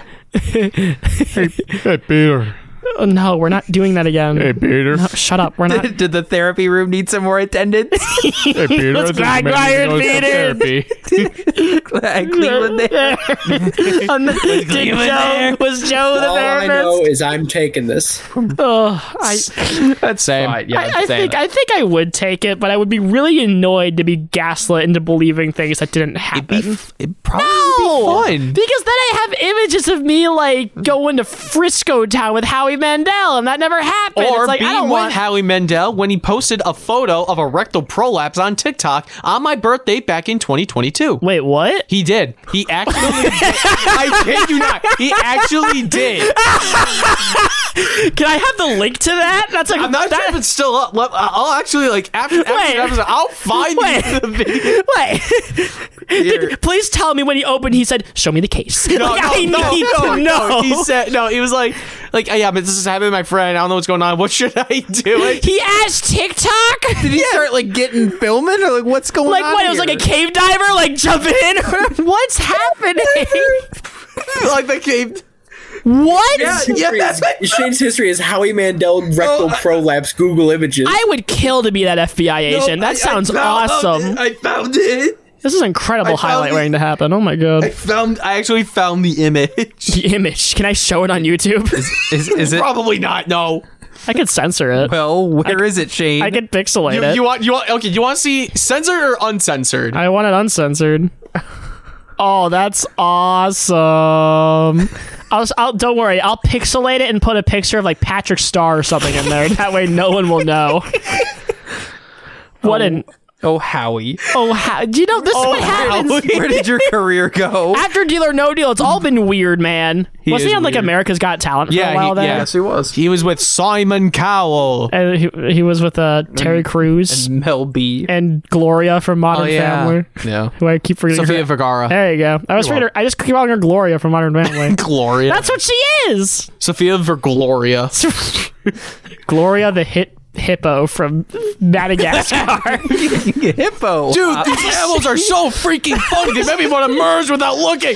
[SPEAKER 4] Hey, Peter.
[SPEAKER 6] Oh, no, we're not doing that again.
[SPEAKER 4] Hey, Peter.
[SPEAKER 6] No, shut up. We're not.
[SPEAKER 7] Did the therapy room need some more attendance?
[SPEAKER 4] Hey, Peter.
[SPEAKER 6] Let's back Ryan Peter.
[SPEAKER 7] Cleveland there.
[SPEAKER 6] On the- did
[SPEAKER 7] Cleveland
[SPEAKER 6] Joe,
[SPEAKER 7] there.
[SPEAKER 6] was Joe the
[SPEAKER 5] All I know
[SPEAKER 6] therapist?
[SPEAKER 5] is I'm taking this.
[SPEAKER 6] Oh, I,
[SPEAKER 7] That's
[SPEAKER 4] Same.
[SPEAKER 7] fine. Yeah,
[SPEAKER 6] I, I
[SPEAKER 7] same.
[SPEAKER 6] think I think I would take it, but I would be really annoyed to be gaslit into believing things that didn't happen.
[SPEAKER 4] It probably
[SPEAKER 6] No!
[SPEAKER 4] would be fun.
[SPEAKER 6] Because then I have images of me like going to Frisco Town with Howie Mandel, and that never happened.
[SPEAKER 4] Or
[SPEAKER 6] it's like
[SPEAKER 4] being
[SPEAKER 6] I don't
[SPEAKER 4] with
[SPEAKER 6] want.
[SPEAKER 4] Howie Mandel when he posted a photo of a rectal prolapse on TikTok on my birthday back in twenty twenty-two.
[SPEAKER 6] Wait, what?
[SPEAKER 4] He did. He actually did. I kid you not. He actually did.
[SPEAKER 6] Can I have the link to that? That's like
[SPEAKER 4] I'm not
[SPEAKER 6] that,
[SPEAKER 4] sure if it's still up. Let- I'll actually like after, after
[SPEAKER 6] Wait.
[SPEAKER 4] the episode, I'll find
[SPEAKER 6] Wait.
[SPEAKER 4] the video.
[SPEAKER 6] Wait.
[SPEAKER 4] Here.
[SPEAKER 6] Did- please tell me when he opened. He said, "Show me the case."
[SPEAKER 4] No,
[SPEAKER 6] like,
[SPEAKER 4] no,
[SPEAKER 6] I
[SPEAKER 4] no,
[SPEAKER 6] need
[SPEAKER 4] no,
[SPEAKER 6] to
[SPEAKER 4] no.
[SPEAKER 6] know.
[SPEAKER 4] He said no. He was like, like, yeah, but this is happening to my friend. I don't know what's going on. What should I do? Like,
[SPEAKER 6] He asked TikTok.
[SPEAKER 7] Did he start like getting filming or like what's going
[SPEAKER 6] Like
[SPEAKER 7] on?
[SPEAKER 6] what? It was like a cave diver, like jumping in. What's happening?
[SPEAKER 4] like the cave.
[SPEAKER 6] What?
[SPEAKER 4] Yeah,
[SPEAKER 5] History
[SPEAKER 4] that's
[SPEAKER 5] is- Shane's history is Howie Mandel rectal prolapse Google images.
[SPEAKER 6] I would kill to be that F B I agent. that sounds awesome.
[SPEAKER 4] I found it.
[SPEAKER 6] This is an incredible
[SPEAKER 4] I found
[SPEAKER 6] highlight
[SPEAKER 4] the-
[SPEAKER 6] waiting to happen. Oh my god.
[SPEAKER 4] I found. I actually found the image.
[SPEAKER 6] The image. Can I show it on YouTube?
[SPEAKER 7] Is, is it?
[SPEAKER 4] Probably not. No.
[SPEAKER 6] I could censor it.
[SPEAKER 7] Well, where is it, Shane?
[SPEAKER 6] I could pixelate
[SPEAKER 4] You,
[SPEAKER 6] it.
[SPEAKER 4] you want? You want? Okay. You want to see censored or uncensored?
[SPEAKER 6] I want it uncensored. Oh, that's awesome. I'll, I'll don't worry. I'll pixelate it and put a picture of like Patrick Star or something in there. That way, no one will know. What an
[SPEAKER 7] oh, Howie.
[SPEAKER 6] oh how do you know this is what happens
[SPEAKER 7] Where did your career go?
[SPEAKER 6] after Deal or No Deal? It's all been weird, man.
[SPEAKER 4] He
[SPEAKER 6] Wasn't
[SPEAKER 4] is
[SPEAKER 6] he on like
[SPEAKER 4] weird.
[SPEAKER 6] America's Got Talent for
[SPEAKER 4] Yeah,
[SPEAKER 6] a while
[SPEAKER 4] he-
[SPEAKER 6] there?
[SPEAKER 4] yeah.
[SPEAKER 7] Yes, he was.
[SPEAKER 4] He was with Simon Cowell.
[SPEAKER 6] And he, he was with uh, Terry Crews and,
[SPEAKER 7] Mel B.
[SPEAKER 6] Gloria from Modern Family.
[SPEAKER 4] Yeah.
[SPEAKER 6] Who I keep forgetting.
[SPEAKER 4] Sofia
[SPEAKER 6] her-
[SPEAKER 4] Vergara.
[SPEAKER 6] There you go. I was forgetting her, I just keep calling her Gloria from Modern Family.
[SPEAKER 4] Gloria.
[SPEAKER 6] That's what she is.
[SPEAKER 4] Sophia Vergloria.
[SPEAKER 6] Gloria the hit hippo from Madagascar.
[SPEAKER 7] Hippo.
[SPEAKER 4] Dude, these animals are so freaking funny. They make me want to merge without looking.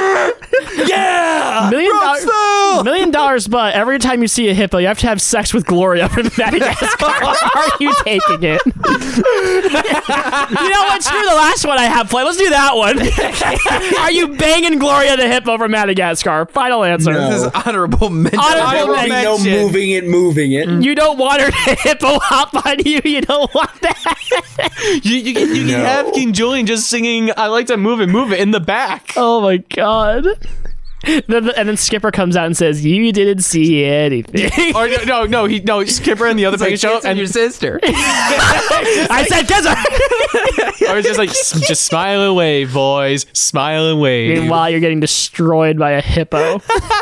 [SPEAKER 4] Yeah.
[SPEAKER 6] Million dollars, million dollars, but every time you see a hippo, you have to have sex with Gloria from Madagascar. Are you taking it? You know what? Screw the last one I have played. Let's do that one. Are you banging Gloria the hippo from Madagascar? Final answer.
[SPEAKER 5] No.
[SPEAKER 7] This is honorable mention.
[SPEAKER 6] Honorable
[SPEAKER 5] I
[SPEAKER 6] mention.
[SPEAKER 5] don't know moving it, moving it.
[SPEAKER 6] You don't want her to hippo hop on you. You don't want that.
[SPEAKER 4] You, you, can- you can
[SPEAKER 5] No.
[SPEAKER 4] have King Julian just singing I Like to Move It, Move It in the back.
[SPEAKER 6] Oh my god. Then- And then Skipper comes out and says, "You didn't see anything."
[SPEAKER 4] Or no, no, no, he, no, Skipper and the other
[SPEAKER 7] Like,
[SPEAKER 4] big show,
[SPEAKER 7] and
[SPEAKER 4] and
[SPEAKER 7] your sister.
[SPEAKER 6] I said, "Keza."
[SPEAKER 4] or it's just like, "S- just smile and wave, boys, smile and wave.
[SPEAKER 6] Meanwhile, you're getting destroyed by a hippo.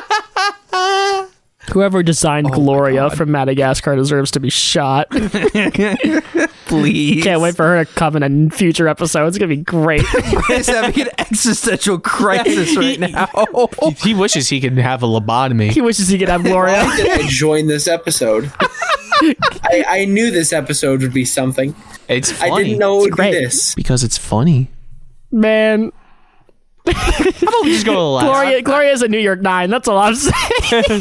[SPEAKER 6] Whoever designed Gloria from Madagascar deserves to be shot.
[SPEAKER 7] Please.
[SPEAKER 6] Can't wait for her to come in a future episode. It's gonna be great.
[SPEAKER 7] He's having an existential crisis right now.
[SPEAKER 4] He wishes he could have a lobotomy.
[SPEAKER 6] He wishes he could have Gloria.
[SPEAKER 5] Why did I join this episode? I, I knew this episode would be something.
[SPEAKER 4] It's funny.
[SPEAKER 5] I didn't know it would
[SPEAKER 6] great.
[SPEAKER 5] be this.
[SPEAKER 4] because it's funny.
[SPEAKER 6] Man,
[SPEAKER 4] How about we just go to the last?
[SPEAKER 6] Gloria, Gloria is a New York Nine. That's all I'm saying.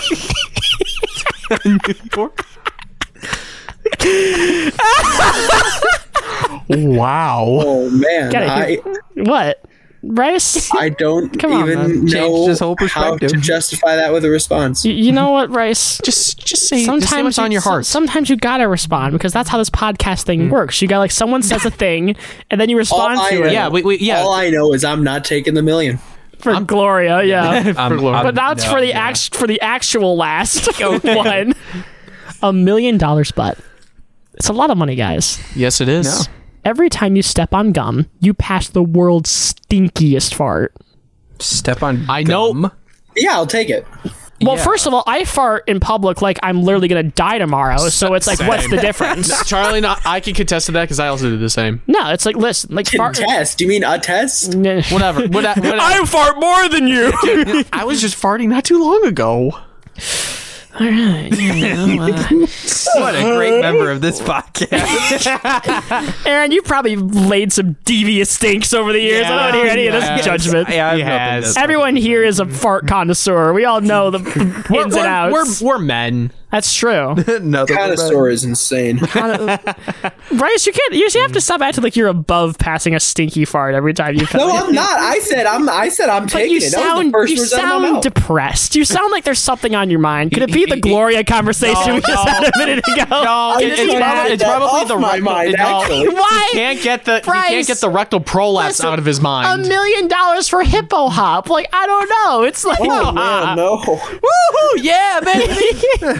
[SPEAKER 4] Wow.
[SPEAKER 5] Oh man,
[SPEAKER 6] Gotta
[SPEAKER 5] I
[SPEAKER 6] hear- What, Bryce?
[SPEAKER 5] I don't
[SPEAKER 6] Come on,
[SPEAKER 5] even
[SPEAKER 6] man.
[SPEAKER 7] Changed
[SPEAKER 5] know
[SPEAKER 7] his whole
[SPEAKER 5] how to
[SPEAKER 7] perspective.
[SPEAKER 5] justify that with a response.
[SPEAKER 6] You, you know what, Bryce?
[SPEAKER 4] Just, just say,
[SPEAKER 6] Sometimes
[SPEAKER 4] just say what's on
[SPEAKER 6] you-
[SPEAKER 4] your heart.
[SPEAKER 6] Sometimes you gotta respond because that's how this podcast thing works. You got like someone says a thing and then you respond
[SPEAKER 5] All I
[SPEAKER 6] to
[SPEAKER 5] know-
[SPEAKER 6] it.
[SPEAKER 4] yeah, we, we, yeah.
[SPEAKER 5] All I know is I'm not taking the million.
[SPEAKER 6] For Gloria, yeah.
[SPEAKER 7] Um,
[SPEAKER 6] But
[SPEAKER 7] um,
[SPEAKER 6] now it's
[SPEAKER 7] no,
[SPEAKER 6] for the
[SPEAKER 7] yeah.
[SPEAKER 6] act for the actual last one. A million dollars, but it's a lot of money, guys.
[SPEAKER 4] yes, it is.
[SPEAKER 6] Every time you step on gum, you pass the world's stinkiest fart.
[SPEAKER 7] Step on
[SPEAKER 4] I know-
[SPEAKER 7] gum.
[SPEAKER 5] Yeah, I'll take it.
[SPEAKER 6] Well,
[SPEAKER 7] Yeah.
[SPEAKER 6] first of all, I fart in public like I'm literally gonna die tomorrow. So it's like, what's the difference?
[SPEAKER 4] Charlie, and I, I can contest to that because I also did the same.
[SPEAKER 6] No, it's like, listen, like fart.
[SPEAKER 5] Test? Do you mean a test?
[SPEAKER 4] Whatever. What, what,
[SPEAKER 6] I fart more than you.
[SPEAKER 4] I was just farting not too long ago.
[SPEAKER 6] All right.
[SPEAKER 7] What a great member of this podcast.
[SPEAKER 6] Aaron, you probably laid some devious stinks over the years. I don't want to hear any of this
[SPEAKER 4] Yeah.
[SPEAKER 6] judgment.
[SPEAKER 7] Yeah, I have
[SPEAKER 4] He
[SPEAKER 7] nothing
[SPEAKER 4] has.
[SPEAKER 7] to-
[SPEAKER 6] Everyone here is a fart connoisseur. We all know the
[SPEAKER 4] We're,
[SPEAKER 6] ins and
[SPEAKER 4] we're,
[SPEAKER 6] outs.
[SPEAKER 4] we're, we're men.
[SPEAKER 6] That's true.
[SPEAKER 7] Nothing
[SPEAKER 5] Connoisseur is insane.
[SPEAKER 6] Bryce, you can't. You have to stop acting like you're above passing a stinky fart every time you.
[SPEAKER 5] No, I'm not. I said I'm. I said I'm
[SPEAKER 6] But
[SPEAKER 5] taking
[SPEAKER 6] you
[SPEAKER 5] it. That was the
[SPEAKER 6] sound
[SPEAKER 5] first
[SPEAKER 6] you
[SPEAKER 5] words out of my
[SPEAKER 6] sound
[SPEAKER 5] mouth.
[SPEAKER 6] depressed. You sound like there's something on your mind. Could it be the Gloria conversation
[SPEAKER 4] No,
[SPEAKER 6] we just
[SPEAKER 4] no.
[SPEAKER 6] had a minute ago?
[SPEAKER 4] No,
[SPEAKER 5] I
[SPEAKER 4] it-
[SPEAKER 5] just
[SPEAKER 4] it's,
[SPEAKER 5] had
[SPEAKER 4] probably, it's
[SPEAKER 5] that
[SPEAKER 4] probably
[SPEAKER 5] off
[SPEAKER 4] the
[SPEAKER 5] my
[SPEAKER 4] rectal.
[SPEAKER 5] mind,
[SPEAKER 4] it- no,
[SPEAKER 5] actually.
[SPEAKER 6] Why?
[SPEAKER 4] He can't get the he
[SPEAKER 6] Bryce,
[SPEAKER 4] can't get the rectal prolapse
[SPEAKER 6] listen,
[SPEAKER 4] out of his
[SPEAKER 6] A
[SPEAKER 4] mind.
[SPEAKER 6] million dollars for hippo hop? Like I don't know. It's like
[SPEAKER 5] Oh man, no.
[SPEAKER 4] Woohoo! Yeah, baby.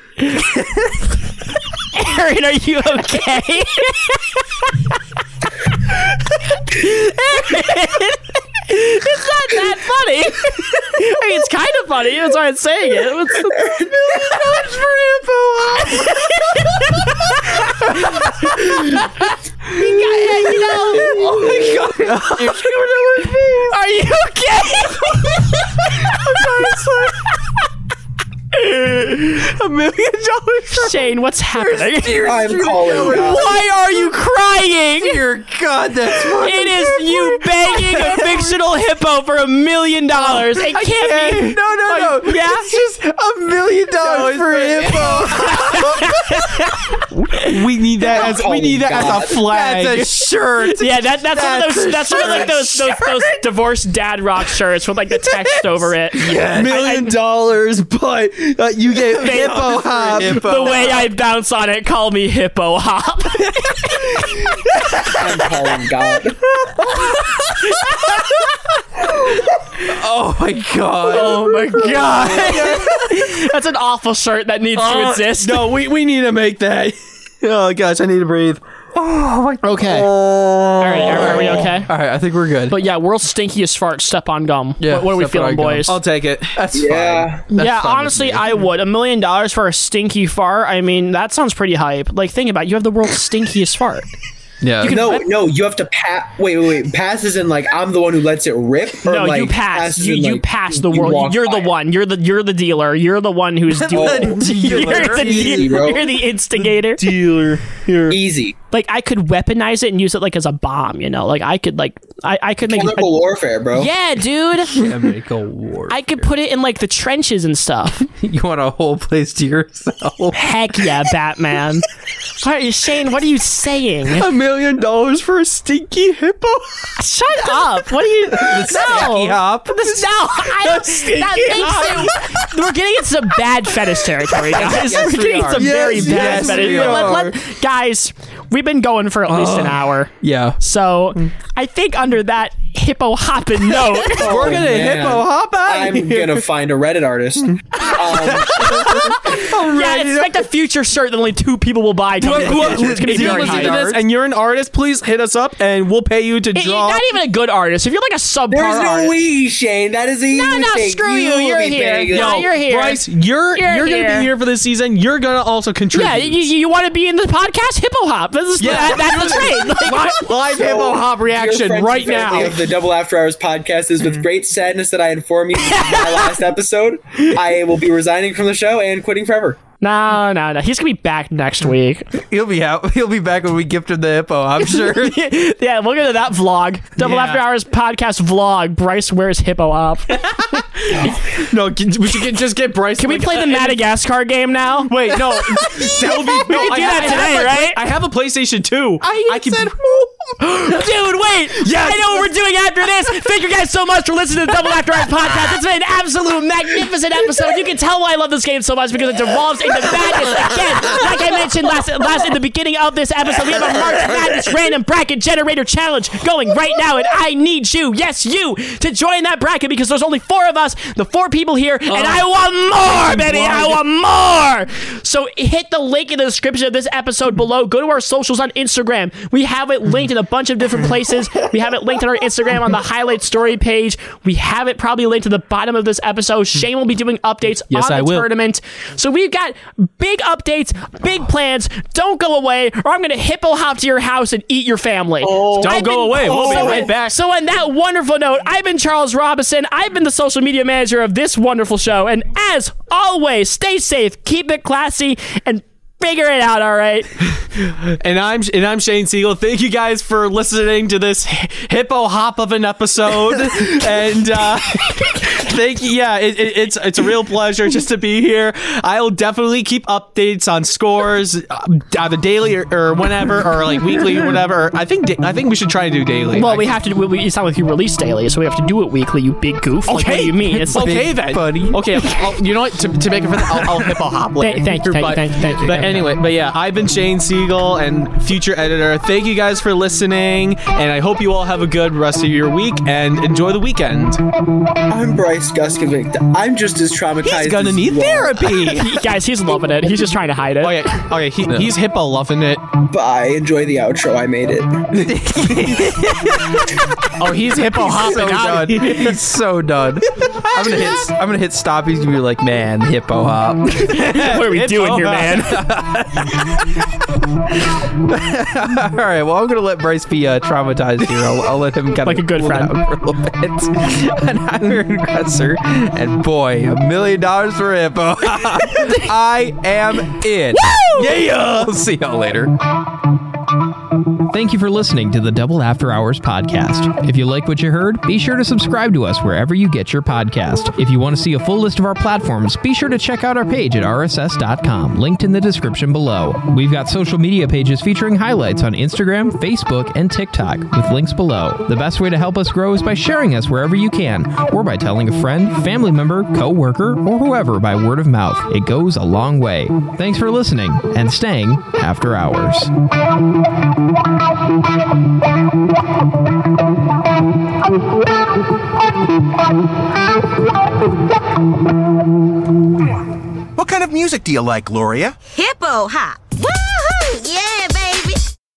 [SPEAKER 6] Aaron, are you okay? It's not that funny. I mean, it's kind of funny. That's why I'm saying it. It's a million dollars for hippo hop. You got- you know.
[SPEAKER 5] Oh my god.
[SPEAKER 6] Are you okay?
[SPEAKER 4] A million dollars for
[SPEAKER 6] Shane, what's happening?
[SPEAKER 5] I'm calling God.
[SPEAKER 6] Why are you crying?
[SPEAKER 7] Dear God, that's fucking
[SPEAKER 6] It is you begging a fictional hippo for a million dollars. It can't be.
[SPEAKER 7] No, no, no.
[SPEAKER 6] Yeah?
[SPEAKER 7] It's just a million dollars for a hippo.
[SPEAKER 4] We need that as we need that
[SPEAKER 5] God.
[SPEAKER 4] as a flag.
[SPEAKER 7] That's a shirt.
[SPEAKER 6] Yeah, that, that's, one of
[SPEAKER 7] That's
[SPEAKER 6] those.
[SPEAKER 7] a
[SPEAKER 6] That's one of like those those, those divorced dad rock shirts with like the text over it.
[SPEAKER 7] Yes.
[SPEAKER 4] million dollars, but uh, you get hippo hop.
[SPEAKER 6] The way I bounce on it, call me hippo hop.
[SPEAKER 5] I'm calling God.
[SPEAKER 7] Oh my God.
[SPEAKER 6] Oh my god, that's an awful shirt that needs to
[SPEAKER 4] Uh,
[SPEAKER 6] exist.
[SPEAKER 4] No, we, we need to make that. Oh gosh, I need to breathe. Oh my. Okay.
[SPEAKER 6] All right, are, are we okay?
[SPEAKER 7] All right, I think we're good.
[SPEAKER 6] But yeah, world's stinkiest fart. Step on gum.
[SPEAKER 7] Yeah,
[SPEAKER 6] what, what are we
[SPEAKER 7] step
[SPEAKER 6] feeling,
[SPEAKER 7] on gum.
[SPEAKER 6] boys?
[SPEAKER 4] I'll take it.
[SPEAKER 7] That's
[SPEAKER 5] Yeah.
[SPEAKER 7] fine. That's
[SPEAKER 6] yeah,
[SPEAKER 7] fine with
[SPEAKER 6] honestly,
[SPEAKER 7] me.
[SPEAKER 6] I would. A million dollars for a stinky fart. I mean, that sounds pretty hype. Like, think about it. You have the world's stinkiest fart.
[SPEAKER 7] Yeah.
[SPEAKER 5] No, no, you have to pass. Wait, wait, wait. Pass is in like I'm the one who lets it rip. Or
[SPEAKER 6] No,
[SPEAKER 5] like,
[SPEAKER 6] you pass.
[SPEAKER 5] is
[SPEAKER 6] You
[SPEAKER 5] in,
[SPEAKER 6] you
[SPEAKER 5] like,
[SPEAKER 6] pass the
[SPEAKER 5] you
[SPEAKER 6] world.
[SPEAKER 5] walk
[SPEAKER 6] You're
[SPEAKER 5] by
[SPEAKER 6] the
[SPEAKER 5] it.
[SPEAKER 6] one. You're the you're the dealer. You're the one who's doing.
[SPEAKER 7] The
[SPEAKER 6] You're
[SPEAKER 7] dealer.
[SPEAKER 6] the,
[SPEAKER 5] Easy, bro.
[SPEAKER 6] you're the instigator.
[SPEAKER 4] Dealer here.
[SPEAKER 5] Easy.
[SPEAKER 6] Like, I could weaponize it and use it like as a bomb. You know, like I could like I I could make.
[SPEAKER 5] Chemical warfare, bro.
[SPEAKER 6] Yeah, dude.
[SPEAKER 7] Chemical war.
[SPEAKER 6] I could put it in like the trenches and stuff.
[SPEAKER 7] You want a whole place to yourself?
[SPEAKER 6] Heck yeah, Batman. What are you saying? What are you saying?
[SPEAKER 4] A million dollars for a stinky hippo.
[SPEAKER 6] Shut up! What are you?
[SPEAKER 7] The stinky hop.
[SPEAKER 6] This, no, I don't. That makes it, we're getting into some bad fetish territory, guys.
[SPEAKER 7] Yes,
[SPEAKER 6] we're
[SPEAKER 7] we
[SPEAKER 6] getting into
[SPEAKER 7] are.
[SPEAKER 6] some very
[SPEAKER 7] Yes,
[SPEAKER 6] bad
[SPEAKER 7] yes,
[SPEAKER 6] fetish.
[SPEAKER 7] we
[SPEAKER 6] Let-
[SPEAKER 7] are.
[SPEAKER 6] let- guys, we've been going for at least an hour,
[SPEAKER 7] Yeah.
[SPEAKER 6] so I think under that hippo hopping note,
[SPEAKER 4] We're gonna
[SPEAKER 5] man.
[SPEAKER 4] hippo hop out.
[SPEAKER 5] I'm gonna find a Reddit artist. Um,
[SPEAKER 6] yeah, expect a future shirt that only two people will buy. coming in the future. It's gonna be
[SPEAKER 4] If you're
[SPEAKER 6] very
[SPEAKER 4] listening
[SPEAKER 6] hype.
[SPEAKER 4] to this and you're an artist, please hit us up and we'll pay you to
[SPEAKER 6] It-
[SPEAKER 4] draw.
[SPEAKER 6] Not even a good artist. If you're like a subpar
[SPEAKER 5] there's no
[SPEAKER 6] artist,
[SPEAKER 5] we, Shane. That is a
[SPEAKER 6] No,
[SPEAKER 5] you
[SPEAKER 6] no,
[SPEAKER 5] thing.
[SPEAKER 6] screw you.
[SPEAKER 5] will
[SPEAKER 6] You're
[SPEAKER 5] be
[SPEAKER 6] here.
[SPEAKER 5] paying
[SPEAKER 6] No,
[SPEAKER 5] it.
[SPEAKER 6] you're here.
[SPEAKER 4] Bryce, you're
[SPEAKER 6] You're
[SPEAKER 4] you're, gonna
[SPEAKER 6] here.
[SPEAKER 4] be here for the season. You're gonna also contribute.
[SPEAKER 6] yeah, you, you want to be in the podcast Hippo Hop? This is
[SPEAKER 4] Yeah.
[SPEAKER 6] that, that's the trade. Like,
[SPEAKER 4] live, live
[SPEAKER 5] So,
[SPEAKER 4] hippo hop
[SPEAKER 5] dear
[SPEAKER 4] reaction
[SPEAKER 5] friends
[SPEAKER 4] right
[SPEAKER 5] and family
[SPEAKER 4] now.
[SPEAKER 5] Of the Double After Hours podcast is with great sadness that I inform you this is my last episode. I will be resigning from the show and quitting forever.
[SPEAKER 6] No, no, no. He's gonna be back next week.
[SPEAKER 7] He'll be out. He'll be back when we gift him the hippo, I'm sure.
[SPEAKER 6] Yeah, look at that vlog. Double
[SPEAKER 4] Yeah.
[SPEAKER 6] After Hours podcast vlog. Bryce wears hippo up.
[SPEAKER 4] No, can- we should get, just get Bryce.
[SPEAKER 6] Can we
[SPEAKER 4] like,
[SPEAKER 6] play the
[SPEAKER 4] uh,
[SPEAKER 6] Madagascar game now?
[SPEAKER 4] Wait, no. That would be.
[SPEAKER 6] We
[SPEAKER 4] no,
[SPEAKER 6] could
[SPEAKER 4] I
[SPEAKER 6] do
[SPEAKER 4] ha-
[SPEAKER 6] that
[SPEAKER 4] I have
[SPEAKER 6] today,
[SPEAKER 4] my-
[SPEAKER 6] right?
[SPEAKER 4] I have a PlayStation two. I, can.
[SPEAKER 6] Dude, wait!
[SPEAKER 4] Yes.
[SPEAKER 6] I know what we're doing after this. Thank you guys so much for listening to the Double After Hours podcast. It's been an absolute magnificent episode. You can tell why I love this game so much because it devolves into madness again. Like I mentioned last, last in the beginning of this episode, we have a March Madness random bracket generator challenge going right now, and I need you, yes, you, to join that bracket because there's only four of us, the four people here, and I want more, baby. I want more. So hit the link in the description of this episode below. Go to our socials on Instagram. We have it linked in a bunch of different places. We have it linked on our Instagram on the highlight story page. We have it probably linked to the bottom of this episode. Shane will be doing updates
[SPEAKER 4] Yes,
[SPEAKER 6] on the
[SPEAKER 4] I will.
[SPEAKER 6] tournament. So we've got big updates, big plans. Don't go away, or I'm going to hippo hop to your house and eat your family.
[SPEAKER 4] Don't
[SPEAKER 6] I've
[SPEAKER 4] go
[SPEAKER 6] been-
[SPEAKER 4] away. We'll be
[SPEAKER 6] so,
[SPEAKER 4] right back.
[SPEAKER 6] So on that wonderful note, I've been Charles Robinson. I've been the social media manager of this wonderful show. And as always, stay safe, keep it classy, and figure it out, all right?
[SPEAKER 4] And I'm and I'm Shane Siegel. Thank you guys for listening to this hi- hippo hop of an episode. And uh, thank you. Yeah, it, it, it's it's a real pleasure just to be here. I'll definitely keep updates on scores, uh, either daily or, or whenever, or like weekly or whatever. I think da- I think we should try to do daily.
[SPEAKER 6] Well,
[SPEAKER 4] I-
[SPEAKER 6] we have to do we, it's not like you release daily, so we have to do it weekly, you big goof. Like, what do you mean? It's like,
[SPEAKER 4] okay then,
[SPEAKER 7] buddy.
[SPEAKER 4] Okay, I'll, you know what? To, to make it for the, I'll, I'll hippo hop.
[SPEAKER 6] Thank- thank you, thank you,
[SPEAKER 4] But-
[SPEAKER 6] thank you, thank you.
[SPEAKER 4] But anyway, but yeah, I've been Shane Siegel and future editor. Thank you guys for listening, and I hope you all have a good rest of your week and enjoy the weekend.
[SPEAKER 5] I'm Bryce Guskovic. I'm just as traumatized.
[SPEAKER 4] He's gonna
[SPEAKER 5] as
[SPEAKER 4] need
[SPEAKER 5] you are.
[SPEAKER 4] therapy.
[SPEAKER 6] He- guys, he's loving it. He's just trying to hide it.
[SPEAKER 4] Oh yeah, oh yeah, he, he's hippo loving it.
[SPEAKER 5] Bye. Enjoy the outro. I made it.
[SPEAKER 4] Oh, he's hippo
[SPEAKER 7] so
[SPEAKER 4] hopping out.
[SPEAKER 7] done. He's so done. I'm gonna hit. I'm gonna hit stop. He's gonna be like, man, hippo hop.
[SPEAKER 6] What are we doing here, man?
[SPEAKER 7] All right. Well, I'm gonna let Bryce be uh, traumatized here. I'll, I'll let him kind of
[SPEAKER 6] Like a good
[SPEAKER 7] cool
[SPEAKER 6] friend.
[SPEAKER 7] down for a little bit. And I'm an aggressor. And boy, a million dollars for hippo. I am in.
[SPEAKER 6] Woo!
[SPEAKER 7] Yeah. We'll see y'all later. Thank you for listening to the Double After Hours podcast. If you like what you heard, be sure to subscribe to us wherever you get your podcast. If you want to see a full list of our platforms, be sure to check out our page at R S S dot com, linked in the description below. We've got social media pages featuring highlights on Instagram, Facebook, and TikTok, with links below. The best way to help us grow is by sharing us wherever you can, or by telling a friend, family member, co-worker, or whoever by word of mouth. It goes a long way. Thanks for listening and staying after hours.
[SPEAKER 1] What kind of music do you like, Gloria?
[SPEAKER 8] Hippo hop. Woohoo! Yeah,